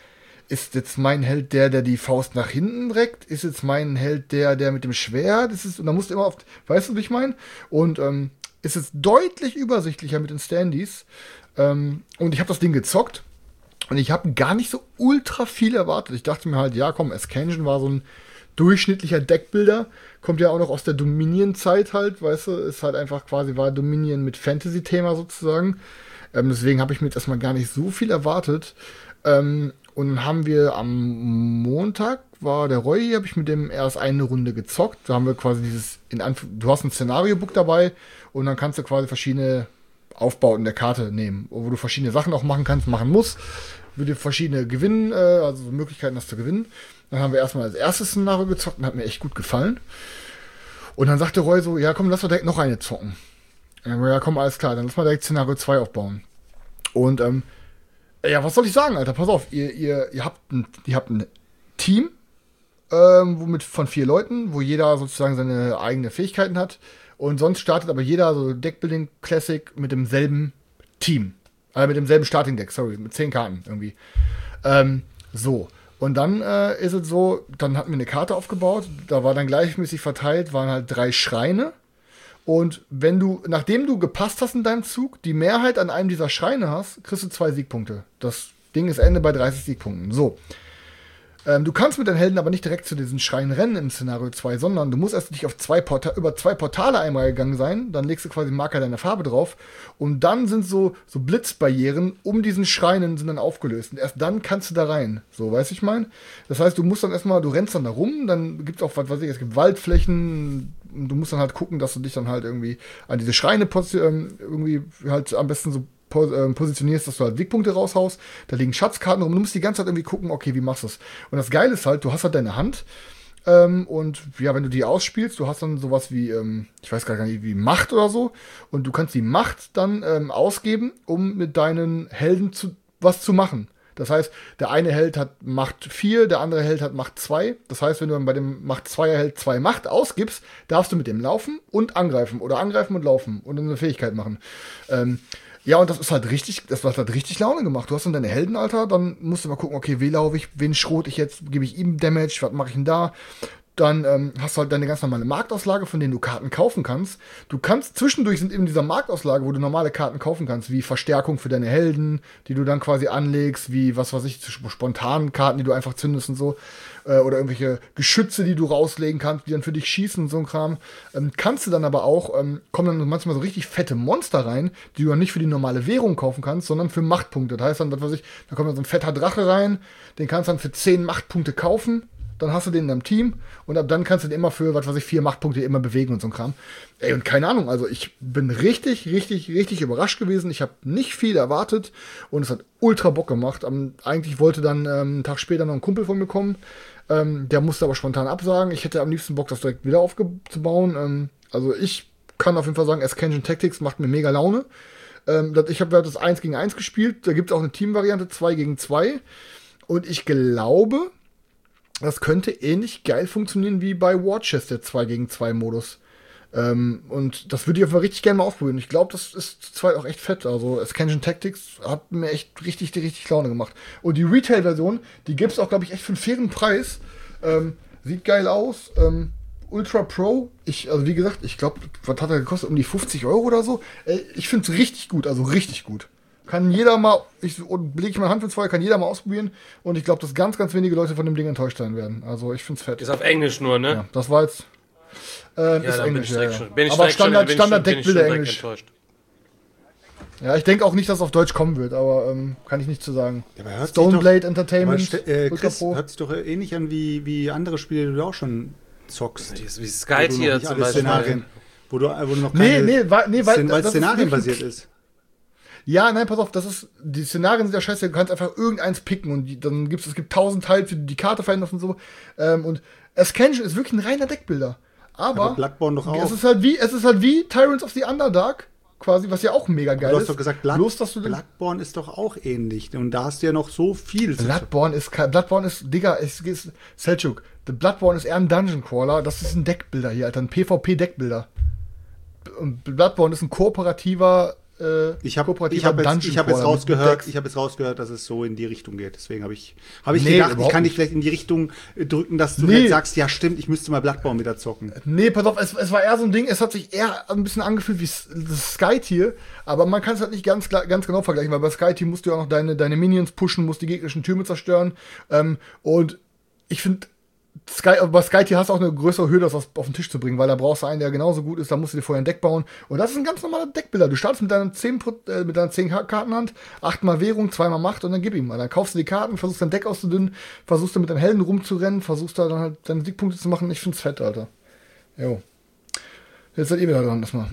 ist jetzt mein Held der, der die Faust nach hinten reckt? Ist jetzt mein Held der, der mit dem Schwert? Das ist, und da musst du immer auf, weißt du, wie ich meine? Und ähm, ist es deutlich übersichtlicher mit den Standys. Ähm, und ich habe das Ding gezockt und ich habe gar nicht so ultra viel erwartet. Ich dachte mir halt, ja komm, Ascension war so ein durchschnittlicher Deckbilder, kommt ja auch noch aus der Dominion-Zeit halt, weißt du, ist halt einfach quasi, war Dominion mit Fantasy-Thema sozusagen. Ähm, deswegen habe ich mir jetzt erstmal gar nicht so viel erwartet. Ähm, und dann haben wir am Montag, war der Roy, habe ich mit dem erst eine Runde gezockt. Da haben wir quasi dieses, in Anf- du hast ein Szenario-Book dabei und dann kannst du quasi verschiedene Aufbauten der Karte nehmen, wo du verschiedene Sachen auch machen kannst, machen musst, wo du verschiedene gewinnen, äh, also Möglichkeiten hast zu gewinnen. Dann haben wir erstmal als erstes Szenario gezockt und hat mir echt gut gefallen. Und dann sagte Roy so, ja komm, lass doch direkt noch eine zocken. Und dann, ja komm, alles klar, dann lass mal direkt Szenario zwei aufbauen. Und ähm, ja, was soll ich sagen, Alter? Pass auf, ihr, ihr, ihr, habt, ein, ihr habt ein Team ähm, womit von vier Leuten, wo jeder sozusagen seine eigenen Fähigkeiten hat. Und sonst startet aber jeder so Deckbuilding Classic mit demselben Team. Äh, mit demselben Starting Deck, sorry, mit zehn Karten irgendwie. Ähm, so. Und dann äh, ist es so, dann hatten wir eine Karte aufgebaut, da war dann gleichmäßig verteilt, waren halt drei Schreine. Und wenn du, nachdem du gepasst hast in deinem Zug, die Mehrheit an einem dieser Schreine hast, kriegst du zwei Siegpunkte. Das Ding ist Ende bei dreißig Siegpunkten. So. Ähm, du kannst mit deinen Helden aber nicht direkt zu diesen Schreinen rennen in Szenario zwei, sondern du musst erst dich auf zwei Porta- über zwei Portale einmal gegangen sein, dann legst du quasi einen Marker deiner Farbe drauf und dann sind so, so Blitzbarrieren um diesen Schreinen sind dann aufgelöst und erst dann kannst du da rein. So, weißt du, ich meine? Das heißt, du musst dann erstmal, du rennst dann da rum, dann gibt es auch, was weiß ich, es gibt Waldflächen, und du musst dann halt gucken, dass du dich dann halt irgendwie an diese Schreine ähm, irgendwie halt am besten so positionierst, dass du halt Wegpunkte raushaust, da liegen Schatzkarten rum, du musst die ganze Zeit irgendwie gucken, okay, wie machst du es? Und das Geile ist halt, du hast halt deine Hand ähm, und ja, wenn du die ausspielst, du hast dann sowas wie, ähm, ich weiß gar nicht, wie Macht oder so und du kannst die Macht dann ähm, ausgeben, um mit deinen Helden zu, was zu machen. Das heißt, der eine Held hat Macht vier, der andere Held hat Macht zwei. Das heißt, wenn du dann bei dem Macht zwei Held zwei Macht ausgibst, darfst du mit dem laufen und angreifen oder angreifen und laufen und eine Fähigkeit machen. Ähm, Ja, und das ist halt richtig, das hat halt richtig Laune gemacht. Du hast dann deine Helden, Alter, dann musst du mal gucken, okay, wie laufe ich, wen schrot ich jetzt, gebe ich ihm Damage, was mache ich denn da? Dann ähm, hast du halt deine ganz normale Marktauslage, von denen du Karten kaufen kannst. Du kannst, zwischendurch sind eben dieser Marktauslage, wo du normale Karten kaufen kannst, wie Verstärkung für deine Helden, die du dann quasi anlegst, wie, was weiß ich, spontanen Karten, die du einfach zündest und so. Äh, oder irgendwelche Geschütze, die du rauslegen kannst, die dann für dich schießen und so ein Kram. Ähm, kannst du dann aber auch, ähm, kommen dann manchmal so richtig fette Monster rein, die du dann nicht für die normale Währung kaufen kannst, sondern für Machtpunkte. Das heißt dann, was weiß ich, da kommt dann so ein fetter Drache rein, den kannst du dann für zehn Machtpunkte kaufen. Dann hast du den in deinem Team und ab dann kannst du den immer für, was weiß ich, vier Machtpunkte immer bewegen und so ein Kram. Ey, und keine Ahnung, also ich bin richtig, richtig, richtig überrascht gewesen. Ich habe nicht viel erwartet und es hat ultra Bock gemacht. Um, eigentlich wollte dann ähm, einen Tag später noch ein Kumpel von mir kommen. Ähm, der musste aber spontan absagen. Ich hätte am liebsten Bock, das direkt wieder aufzubauen. Ähm, also ich kann auf jeden Fall sagen, Ascension Tactics macht mir mega Laune. Ähm, das, ich habe das eins gegen eins gespielt. Da gibt es auch eine Teamvariante zwei gegen zwei. Und ich glaube, das könnte ähnlich geil funktionieren wie bei Warchest, der zwei gegen zwei Modus. Ähm, und das würde ich einfach richtig gerne mal ausprobieren. Ich glaube, das ist zu zweit auch echt fett. Also Ascension Tactics hat mir echt richtig, richtig Laune gemacht. Und die Retail-Version, die gibt es auch, glaube ich, echt für einen fairen Preis. Ähm, sieht geil aus. Ähm, Ultra Pro. Ich, also wie gesagt, ich glaube, was hat er gekostet? Um die fünfzig Euro oder so. Äh, ich finde es richtig gut, also richtig gut. Kann jeder mal, ich lege ich meine Hand ins Feuer, kann jeder mal ausprobieren. Und ich glaube, dass ganz, ganz wenige Leute von dem Ding enttäuscht sein werden. Also ich finde es fett. Ist auf Englisch nur, ne? Ja, das war jetzt. Ähm, Ja, ist dann bin Englisch, ich ja, direkt ja. schon. Bin ich Aber direkt schon- Standard, bin ich schon- Standard bin ich schon Deckbilder direkt Englisch. enttäuscht. Ja, ich denke auch nicht, dass es auf Deutsch kommen wird, aber ähm, kann ich nicht zu sagen. Ja, aber hört sich Stoneblade doch- Entertainment, Aber, äh, Ultra Chris, Pro. hört sich doch ähnlich an wie, wie andere Spiele, die du auch schon zockst. Wie Wo Sky du noch hier nicht zum alle Beispiel. Szenarien, wo du, wo du noch Nee, keine, nee, weil, nee, weil, Szen- weil das ist szenarienbasiert wirklich- ist. Ja, nein, pass auf, das ist, die Szenarien sind ja scheiße, du kannst einfach irgendeins picken und die, dann gibt's, es gibt tausend Teile, für die die Karte veränderst und so. Ähm, und Ascension ist wirklich ein reiner Deckbilder. Aber, Aber Bloodborne doch auch. es ist halt wie, es ist halt wie Tyrants of the Underdark, quasi, was ja auch mega geil Du ist. hast doch gesagt, Blood, Bloß, dass du den- Bloodborne ist doch auch ähnlich. Und da hast du ja noch so viel. zu- Bloodborne ist, kein- Bloodborne ist, Digga, es ist, Selchuk, The Bloodborne ist eher ein Dungeon Crawler, das ist ein Deckbilder hier, Alter, ein PvP-Deckbilder. Und Bloodborne ist ein kooperativer äh, Ich habe ich kooperativer hab jetzt, Dungeon ich hab jetzt Crawler mit rausgehört, Decks. ich habe jetzt rausgehört, dass es so in die Richtung geht. Deswegen habe ich, habe ich Nee, gedacht, ich überhaupt kann dich nicht. vielleicht in die Richtung äh, drücken, dass du Nee. jetzt sagst, ja stimmt, ich müsste mal Bloodborne wieder zocken. Nee, pass auf, es, es war eher so ein Ding, es hat sich eher ein bisschen angefühlt wie S- das Sky-Tier, aber man kann es halt nicht ganz, klar- ganz genau vergleichen, weil bei Sky-Tier musst du ja auch noch deine, deine Minions pushen, musst die gegnerischen Türme zerstören. Ähm, und ich finde, Sky, bei Sky-Tier hast du auch eine größere Hürde, das auf, auf den Tisch zu bringen, weil da brauchst du einen, der genauso gut ist, da musst du dir vorher ein Deck bauen. Und das ist ein ganz normaler Deckbilder. Du startest mit deinen zehn, Pro- äh, mit deiner zehn Kartenhand, achtmal Währung, zweimal Macht und dann gib ihm mal. Dann kaufst du die Karten, versuchst dein Deck auszudünnen, versuchst du mit deinen Helden rumzurennen, versuchst da dann halt deine Siegpunkte zu machen. Ich find's fett, Alter. Jo. Jetzt seid ihr wieder dran, das mal.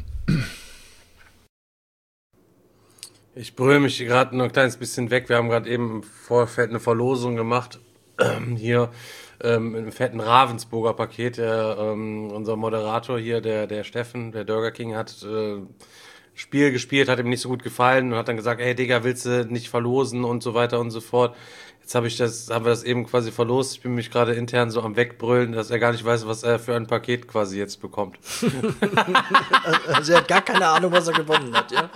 Ich brülle mich gerade noch ein kleines bisschen weg. Wir haben gerade eben im Vorfeld eine Verlosung gemacht. Ähm, hier ähm, im fetten Ravensburger Paket. Der, ähm, unser Moderator hier, der, der Steffen, der Burger King, hat äh, Spiel gespielt, hat ihm nicht so gut gefallen und hat dann gesagt, ey Digga, willst du nicht verlosen und so weiter und so fort. Jetzt habe ich das, haben wir das eben quasi verlost. Ich bin mich gerade intern so am Wegbrüllen, dass er gar nicht weiß, was er für ein Paket quasi jetzt bekommt. Also er hat gar keine Ahnung, was er gewonnen hat, ja?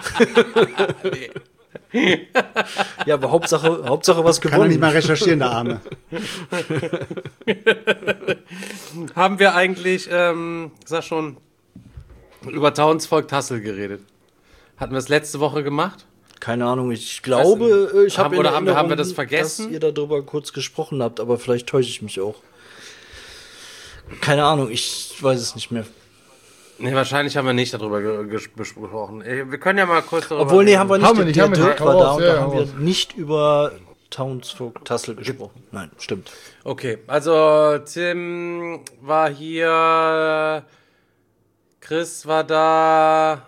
Ja, aber Hauptsache, Hauptsache was Kann er nicht gewonnen. mal recherchieren, der Arme. Haben wir eigentlich, ähm, sag schon, über Townsvolk Tassel geredet? Hatten wir es letzte Woche gemacht? Keine Ahnung, ich glaube, äh, ich Haben- habe oder haben wir- haben wir das vergessen? dass ihr darüber kurz gesprochen habt, aber vielleicht täusche ich mich auch. Keine Ahnung, ich weiß es nicht mehr. Nee, wahrscheinlich haben wir nicht darüber ge ges- besprochen. Ey, wir können ja mal kurz darüber Obwohl, nee, reden. haben wir nicht. Haben wir Der- nicht, der haben wir Dirk nicht. war Hau da raus, und ja, da haben hau wir raus. nicht über Townsfolk Tassel gesprochen. Nein, stimmt. Okay, also Tim war hier, Chris war da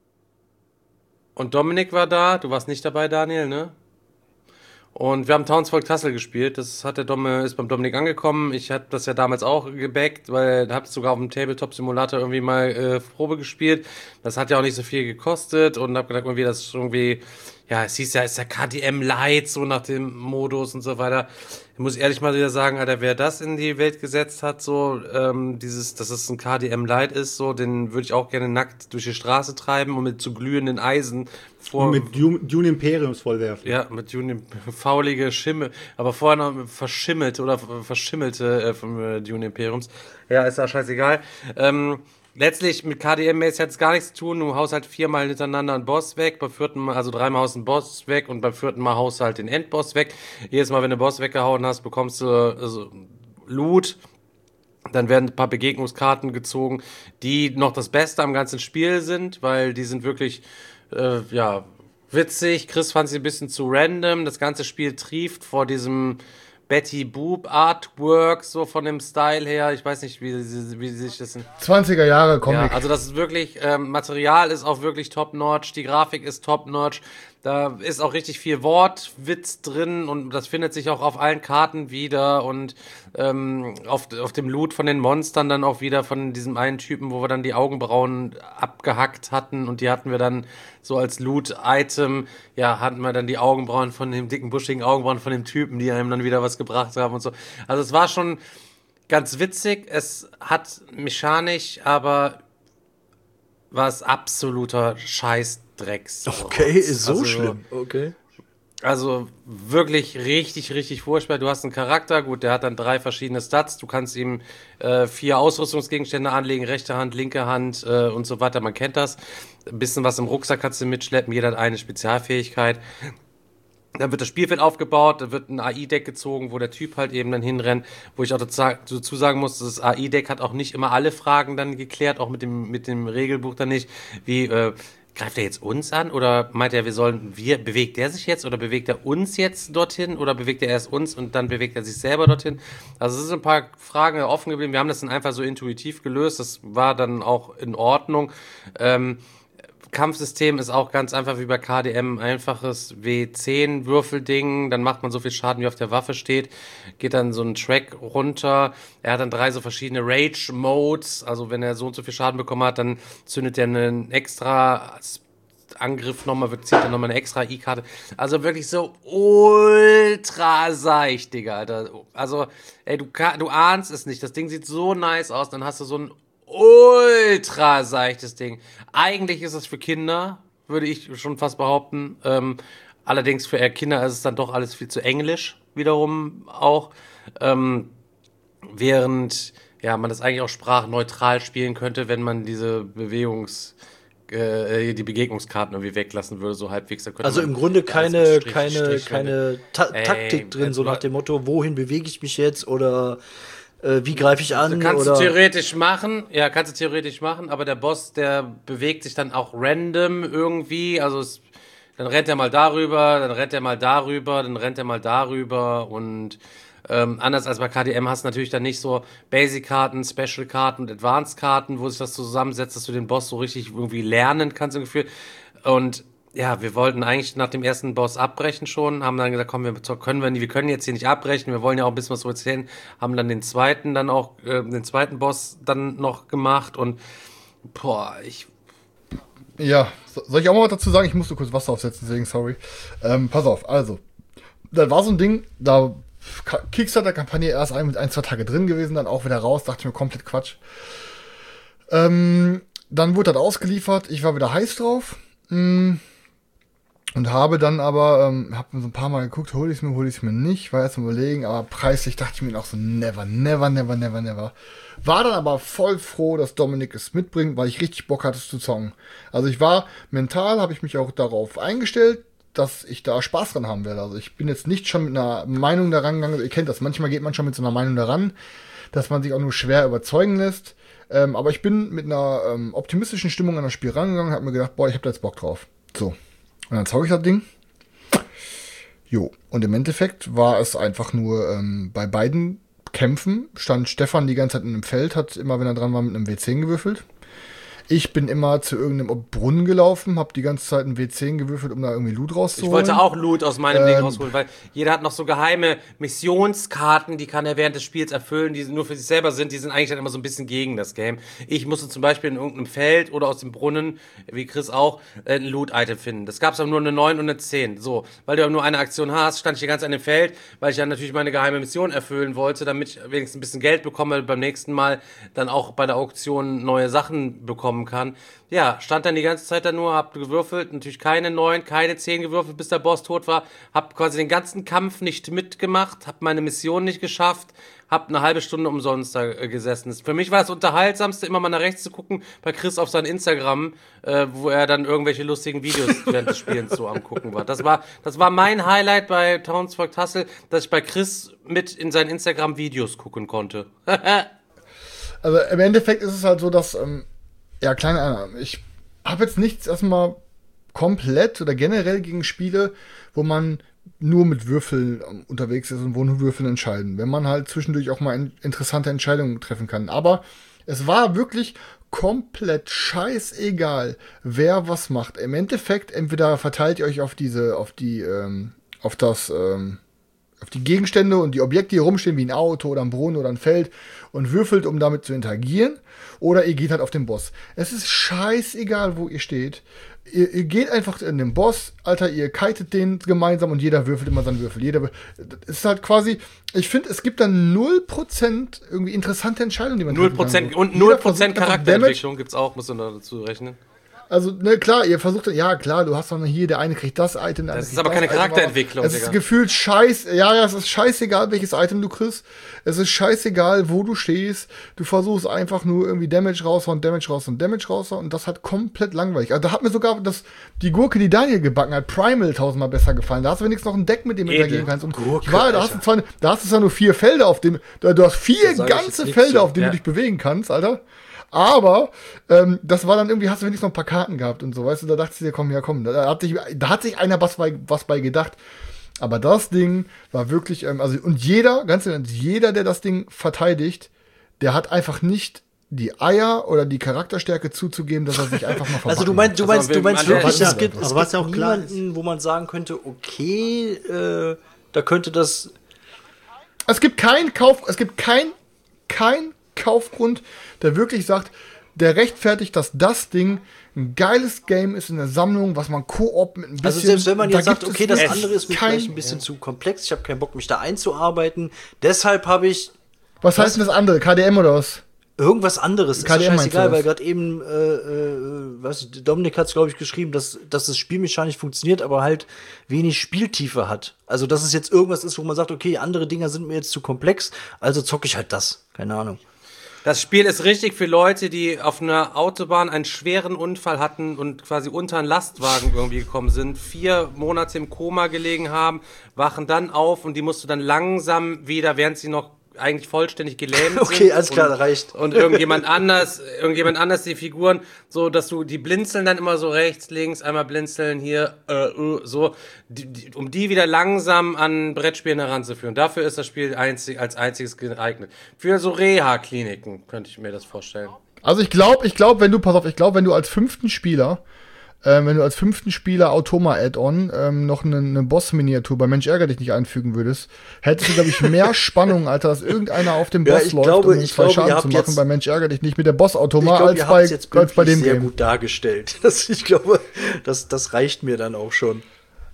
und Dominik war da. Du warst nicht dabei, Daniel, ne? Und wir haben Townsvolk Tassel gespielt. Das hat der Domme, ist beim Dominik angekommen. Ich hatte das ja damals auch gebackt, weil da habe ich sogar auf dem Tabletop-Simulator irgendwie mal äh, Probe gespielt. Das hat ja auch nicht so viel gekostet und habe gedacht, irgendwie, das ist irgendwie, ja, es hieß ja, ist ja K D M Light, so nach dem Modus und so weiter. Ich muss ehrlich mal wieder sagen, Alter, wer das in die Welt gesetzt hat, so, ähm, dieses, dass es ein K D M Light ist, so, den würde ich auch gerne nackt durch die Straße treiben und mit zu glühenden Eisen vor. Und mit Dune, Dune Imperiums vollwerfen. Ja, mit Dune, faulige Schimmel, aber vorher noch verschimmelte oder verschimmelte äh, vom äh, Dune Imperiums. Ja, ist ja scheißegal. Ähm, letztlich mit K D M-mäßig hat es gar nichts zu tun. Du haust halt viermal hintereinander einen Boss weg, beim vierten Mal, also dreimal haust du einen Boss weg und beim vierten Mal haust du halt den Endboss weg. Jedes Mal, wenn du den Boss weggehauen hast, bekommst du also, Loot. Dann werden ein paar Begegnungskarten gezogen, die noch das Beste am ganzen Spiel sind, weil die sind wirklich, äh, ja, witzig. Chris fand sie ein bisschen zu random. Das ganze Spiel trieft vor diesem Betty Boop Artwork, so von dem Style her. Ich weiß nicht, wie, sie- wie sich das... zwanziger Jahre Ja, Comic. also das ist wirklich, ähm, Material ist auch wirklich top-notch, die Grafik ist top-notch, da ist auch richtig viel Wortwitz drin und das findet sich auch auf allen Karten wieder und ähm, auf, auf dem Loot von den Monstern dann auch wieder von diesem einen Typen, wo wir dann die Augenbrauen abgehackt hatten und die hatten wir dann so als Loot-Item, ja, hatten wir dann die Augenbrauen von dem dicken, buschigen Augenbrauen von dem Typen, die einem dann wieder was gebracht haben und so. Also es war schon ganz witzig, es hat mechanisch, aber war es absoluter Scheißdrecks. Okay, ist so also, schlimm. Okay. Also wirklich richtig, richtig furchtbar. Du hast einen Charakter, gut, der hat dann drei verschiedene Stats. Du kannst ihm äh, vier Ausrüstungsgegenstände anlegen, rechte Hand, linke Hand äh, und so weiter. Man kennt das. Ein bisschen was im Rucksack kannst du mitschleppen. Jeder hat eine Spezialfähigkeit. Dann wird das Spielfeld aufgebaut, da wird ein A I-Deck gezogen, wo der Typ halt eben dann hinrennt, wo ich auch dazu sagen muss, das A I-Deck hat auch nicht immer alle Fragen dann geklärt, auch mit dem, mit dem Regelbuch dann nicht, wie, äh, greift er jetzt uns an oder meint er, wir sollen, wir, bewegt er sich jetzt oder bewegt er uns jetzt dorthin oder bewegt er erst uns und dann bewegt er sich selber dorthin? Also es sind ein paar Fragen offen geblieben, wir haben das dann einfach so intuitiv gelöst, das war dann auch in Ordnung. Ähm, Kampfsystem ist auch ganz einfach wie bei K D M, einfaches W zehn Würfelding, dann macht man so viel Schaden, wie auf der Waffe steht, geht dann so einen Track runter, er hat dann drei so verschiedene Rage-Modes, also wenn er so und so viel Schaden bekommen hat, dann zündet er einen extra Angriff nochmal, zieht er nochmal eine extra I-Karte, also wirklich so ultra seicht, Digga, Alter, also, ey, du, du ahnst es nicht, das Ding sieht so nice aus, dann hast du so ein ultra seichtes Ding. Eigentlich ist es für Kinder, würde ich schon fast behaupten. Ähm, allerdings für eher Kinder ist es dann doch alles viel zu englisch, wiederum auch. Ähm, während ja, man das eigentlich auch sprachneutral spielen könnte, wenn man diese Bewegungs- äh, die Begegnungskarten irgendwie weglassen würde, so halbwegs. Da könnte Also man im Grunde keine, Strich, keine, Strich, keine Ta- Ey, Taktik drin, jetzt so mal- nach dem Motto, wohin bewege ich mich jetzt oder äh, wie greife ich an? Kannst oder du theoretisch machen, ja, kannst du theoretisch machen, aber der Boss, der bewegt sich dann auch random irgendwie, also es, dann rennt er mal darüber, dann rennt er mal darüber, dann rennt er mal darüber und ähm, anders als bei K D M hast du natürlich dann nicht so Basic-Karten, Special-Karten und Advanced-Karten, wo sich das zusammensetzt, dass du den Boss so richtig irgendwie lernen kannst im Gefühl. Und ja, wir wollten eigentlich nach dem ersten Boss abbrechen schon, haben dann gesagt, komm, wir können wir nicht, wir können jetzt hier nicht abbrechen, wir wollen ja auch ein bisschen was erzählen, haben dann den zweiten dann auch, äh, den zweiten Boss dann noch gemacht und boah, ich Ja, so- soll ich auch mal was dazu sagen? Ich musste kurz Wasser aufsetzen, deswegen sorry. Ähm, pass auf, also, da war so ein Ding, da Ka- Kickstarter-Kampagne erst ein, mit ein, zwei Tage drin gewesen, dann auch wieder raus, dachte ich mir, komplett Quatsch. Ähm, dann wurde das ausgeliefert, ich war wieder heiß drauf. Mm, Und habe dann aber, ähm, hab mir so ein paar Mal geguckt, hol ich es mir, hol ich es mir nicht, war erst am Überlegen, aber preislich dachte ich mir noch so, never, never, never, never, never. War dann aber voll froh, dass Dominik es mitbringt, weil ich richtig Bock hatte, es zu zocken. Also ich war, mental habe ich mich auch darauf eingestellt, dass ich da Spaß dran haben werde. Also ich bin jetzt nicht schon mit einer Meinung daran gegangen, ihr kennt das, manchmal geht man schon mit so einer Meinung daran, dass man sich auch nur schwer überzeugen lässt. Ähm, aber ich bin mit einer ähm, optimistischen Stimmung an das Spiel rangegangen und habe mir gedacht, boah, ich habe da jetzt Bock drauf. So. Und dann zauge ich das Ding. Jo. Und im Endeffekt war es einfach nur ähm, bei beiden Kämpfen stand Stefan die ganze Zeit in einem Feld, hat immer, wenn er dran war, mit einem W zehn gewürfelt. Ich bin immer zu irgendeinem Brunnen gelaufen, habe die ganze Zeit einen W zehn gewürfelt, um da irgendwie Loot rauszuholen. Ich wollte auch Loot aus meinem Ähm, Ding rausholen, weil jeder hat noch so geheime Missionskarten, die kann er während des Spiels erfüllen, die nur für sich selber sind, die sind eigentlich dann immer so ein bisschen gegen das Game. Ich musste zum Beispiel in irgendeinem Feld oder aus dem Brunnen, wie Chris auch, äh, ein Loot-Item finden. Das gab es aber nur eine neun und eine zehn. So, weil du aber nur eine Aktion hast, stand ich hier ganz an dem Feld, weil ich dann natürlich meine geheime Mission erfüllen wollte, damit ich wenigstens ein bisschen Geld bekomme, weil beim nächsten Mal dann auch bei der Auktion neue Sachen bekommen kann. Ja, stand dann die ganze Zeit da nur, hab gewürfelt, natürlich keine neun, keine zehn gewürfelt, bis der Boss tot war, hab quasi den ganzen Kampf nicht mitgemacht, hab meine Mission nicht geschafft, hab eine halbe Stunde umsonst da äh, gesessen. Für mich war das Unterhaltsamste, immer mal nach rechts zu gucken, bei Chris auf sein Instagram, äh, wo er dann irgendwelche lustigen Videos während des Spielens so am gucken war. Das war, das war mein Highlight bei Townsfolk Tassel, dass ich bei Chris mit in seinen Instagram-Videos gucken konnte. Also im Endeffekt ist es halt so, dass, ähm, ja, kleine Ahnung, ich habe jetzt nichts erstmal komplett oder generell gegen Spiele, wo man nur mit Würfeln ähm, unterwegs ist und wo nur Würfeln entscheiden. Wenn man halt zwischendurch auch mal in, interessante Entscheidungen treffen kann. Aber es war wirklich komplett scheißegal, wer was macht. Im Endeffekt, entweder verteilt ihr euch auf diese, auf die, ähm, auf das, ähm, auf die Gegenstände und die Objekte, die hier rumstehen, wie ein Auto oder ein Brunnen oder ein Feld und würfelt, um damit zu interagieren. Oder ihr geht halt auf den Boss. Es ist scheißegal, wo ihr steht. Ihr, ihr geht einfach in den Boss, Alter, ihr kitet den gemeinsam und jeder würfelt immer seinen Würfel. Jeder, das ist halt quasi, ich finde, es gibt dann null Prozent irgendwie interessante Entscheidungen, die man null treffen kann. Prozent So, und jeder null versucht Prozent einfach Charakterentwicklung gibt's auch, muss man dazu rechnen. Also, ne, klar, ihr versucht, ja, klar, du hast doch hier, der eine kriegt das Item, der andere Das ist kriegt aber keine Item, Charakterentwicklung, Es ist Digga. gefühlt scheiß, ja, ja, es ist scheißegal, welches Item du kriegst. Es ist scheißegal, wo du stehst. Du versuchst einfach nur irgendwie Damage raushauen, Damage raushauen, Damage raushauen und das hat komplett langweilig. Also, da hat mir sogar das, die Gurke, die Daniel gebacken hat, Primal tausendmal besser gefallen. Da hast du wenigstens noch ein Deck, mit dem du Edel. interagieren kannst. Und Gurke, ich war, da hast du zwar, da hast du zwar nur vier Felder auf dem, da, du hast vier Da sag ich ganze jetzt nichts Felder, zu. auf denen Ja. du dich bewegen kannst, Alter. Aber ähm, das war dann irgendwie, hast du wenigstens noch ein paar Karten gehabt und so, weißt du, da dachtest du dir, komm, ja komm, da hat sich, da hat sich einer was bei, was bei gedacht. Aber das Ding war wirklich, ähm, also und jeder, ganz ehrlich, jeder, der das Ding verteidigt, der hat einfach nicht die Eier oder die Charakterstärke zuzugeben, dass er sich einfach mal verbacken Also du meinst, du Also meinst, du wenn meinst man- wirklich, Ja, es gibt, aber es was gibt ja auch klar niemanden, wo man sagen könnte, okay, äh, da könnte das. Es gibt keinen Kauf, es gibt kein, kein Kaufgrund, der wirklich sagt, der rechtfertigt, dass das Ding ein geiles Game ist in der Sammlung, was man Koop mit ein bisschen... Also selbst wenn man da jetzt sagt, gibt es okay, das wirklich andere ist mir kein- vielleicht ein bisschen zu komplex, ich habe keinen Bock, mich da einzuarbeiten, deshalb habe ich Was heißt denn das andere? K D M oder was? Irgendwas anderes, ist ja K D M meinst scheißegal, du das? weil gerade eben, äh, äh, weiß ich, Dominik hat es, glaube ich, geschrieben, dass, dass das spielmechanisch funktioniert, aber halt wenig Spieltiefe hat. Also, dass es jetzt irgendwas ist, wo man sagt, okay, andere Dinger sind mir jetzt zu komplex, also zocke ich halt das. Keine Ahnung. Das Spiel ist richtig für Leute, die auf einer Autobahn einen schweren Unfall hatten und quasi unter einen Lastwagen irgendwie gekommen sind, vier Monate im Koma gelegen haben, wachen dann auf und die musst du dann langsam wieder, während sie noch eigentlich vollständig gelähmt sind. Okay, alles klar, und, reicht. Und irgendjemand anders, irgendjemand anders die Figuren, so dass du, die blinzeln dann immer so rechts, links, einmal blinzeln hier, äh, äh, so, die, die, um die wieder langsam an Brettspielen heranzuführen. Dafür ist das Spiel einzig, als einziges geeignet. Für so Reha-Kliniken könnte ich mir das vorstellen. Also ich glaube, ich glaube, wenn du, pass auf, ich glaube, wenn du als fünften Spieler, ähm, wenn du als fünften Spieler Automa-Add-on ähm, noch eine, eine Boss-Miniatur bei Mensch ärger dich nicht einfügen würdest, hättest du, glaube ich, mehr Spannung, Alter, dass irgendeiner auf dem Ja, Boss ich läuft, glaube- um den ich zwei glaube, Schaden ihr zu habt machen jetzt- bei Mensch ärger dich nicht mit der Boss-Automa Ich glaube, als, ihr bei, habt's jetzt als bei dem sehr Game. gut dargestellt. Das, ich glaube, das, das reicht mir dann auch schon.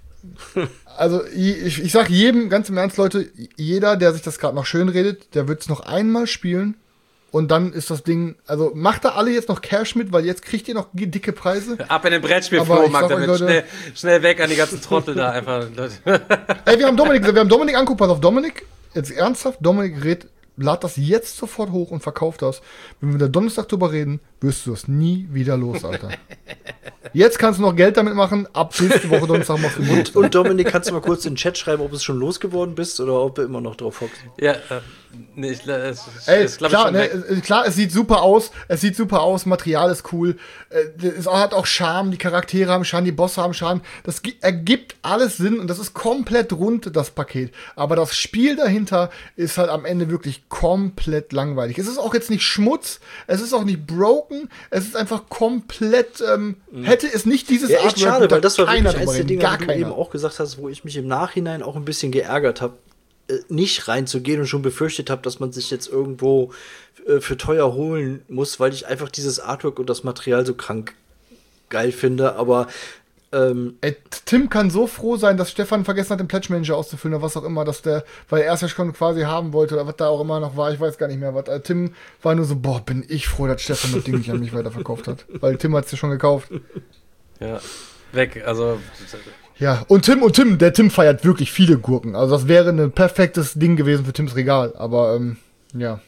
Also ich, ich sag jedem, ganz im Ernst, Leute, jeder, der sich das gerade noch schön redet, der wird es noch einmal spielen und dann ist das Ding, also macht da alle jetzt noch Cash mit, weil jetzt kriegt ihr noch dicke Preise. Ab in den Aber Brettspiel-Flohmarkt, ich sag damit euch, Leute- schnell, schnell weg an die ganzen Trottel da einfach. Ey, wir haben Dominik, wir haben Dominik anguckt, pass auf, Dominik, jetzt ernsthaft, Dominik redet, lad das jetzt sofort hoch und verkauft das. Wenn wir da Donnerstag drüber reden, wirst du es nie wieder los, Alter. Jetzt kannst du noch Geld damit machen, ab nächste Woche Donnerstag machst du Und, und Dominik, kannst du mal kurz in den Chat schreiben, ob es schon losgeworden bist oder ob du immer noch drauf hockst? Ja, äh, nee, ich, äh, es, Ey, ist, glaub klar, ich, schon ne, weg. äh, klar, es sieht super aus, es sieht super aus, Material ist cool, äh, es hat auch Charme, die Charaktere haben Charme, die Bosse haben Charme, das gi- ergibt alles Sinn und das ist komplett rund, das Paket. Aber das Spiel dahinter ist halt am Ende wirklich komplett langweilig. Es ist auch jetzt nicht Schmutz, es ist auch nicht broken, es ist einfach komplett, ähm, hätte es nicht dieses Ja, echt schade, würde weil das war keiner wirklich eins drüber der reden, Dinge, gar wie du keiner. eben auch gesagt hast, wo ich mich im Nachhinein auch ein bisschen geärgert habe, äh, nicht reinzugehen und schon befürchtet habe, dass man sich jetzt irgendwo äh, für teuer holen muss, weil ich einfach dieses Artwork und das Material so krank geil finde, aber ähm, Ey, Tim kann so froh sein, dass Stefan vergessen hat, den Pledge Manager auszufüllen oder was auch immer, dass der, weil er es ja schon quasi haben wollte oder was da auch immer noch war, ich weiß gar nicht mehr was. Also Tim war nur so, boah, bin ich froh, dass Stefan das Ding nicht an mich weiterverkauft hat. Weil Tim hat es ja schon gekauft. Ja, weg, also. Ja, und Tim, und Tim, der Tim feiert wirklich viele Gurken. Also das wäre ein perfektes Ding gewesen für Tims Regal. Aber, ähm, ja.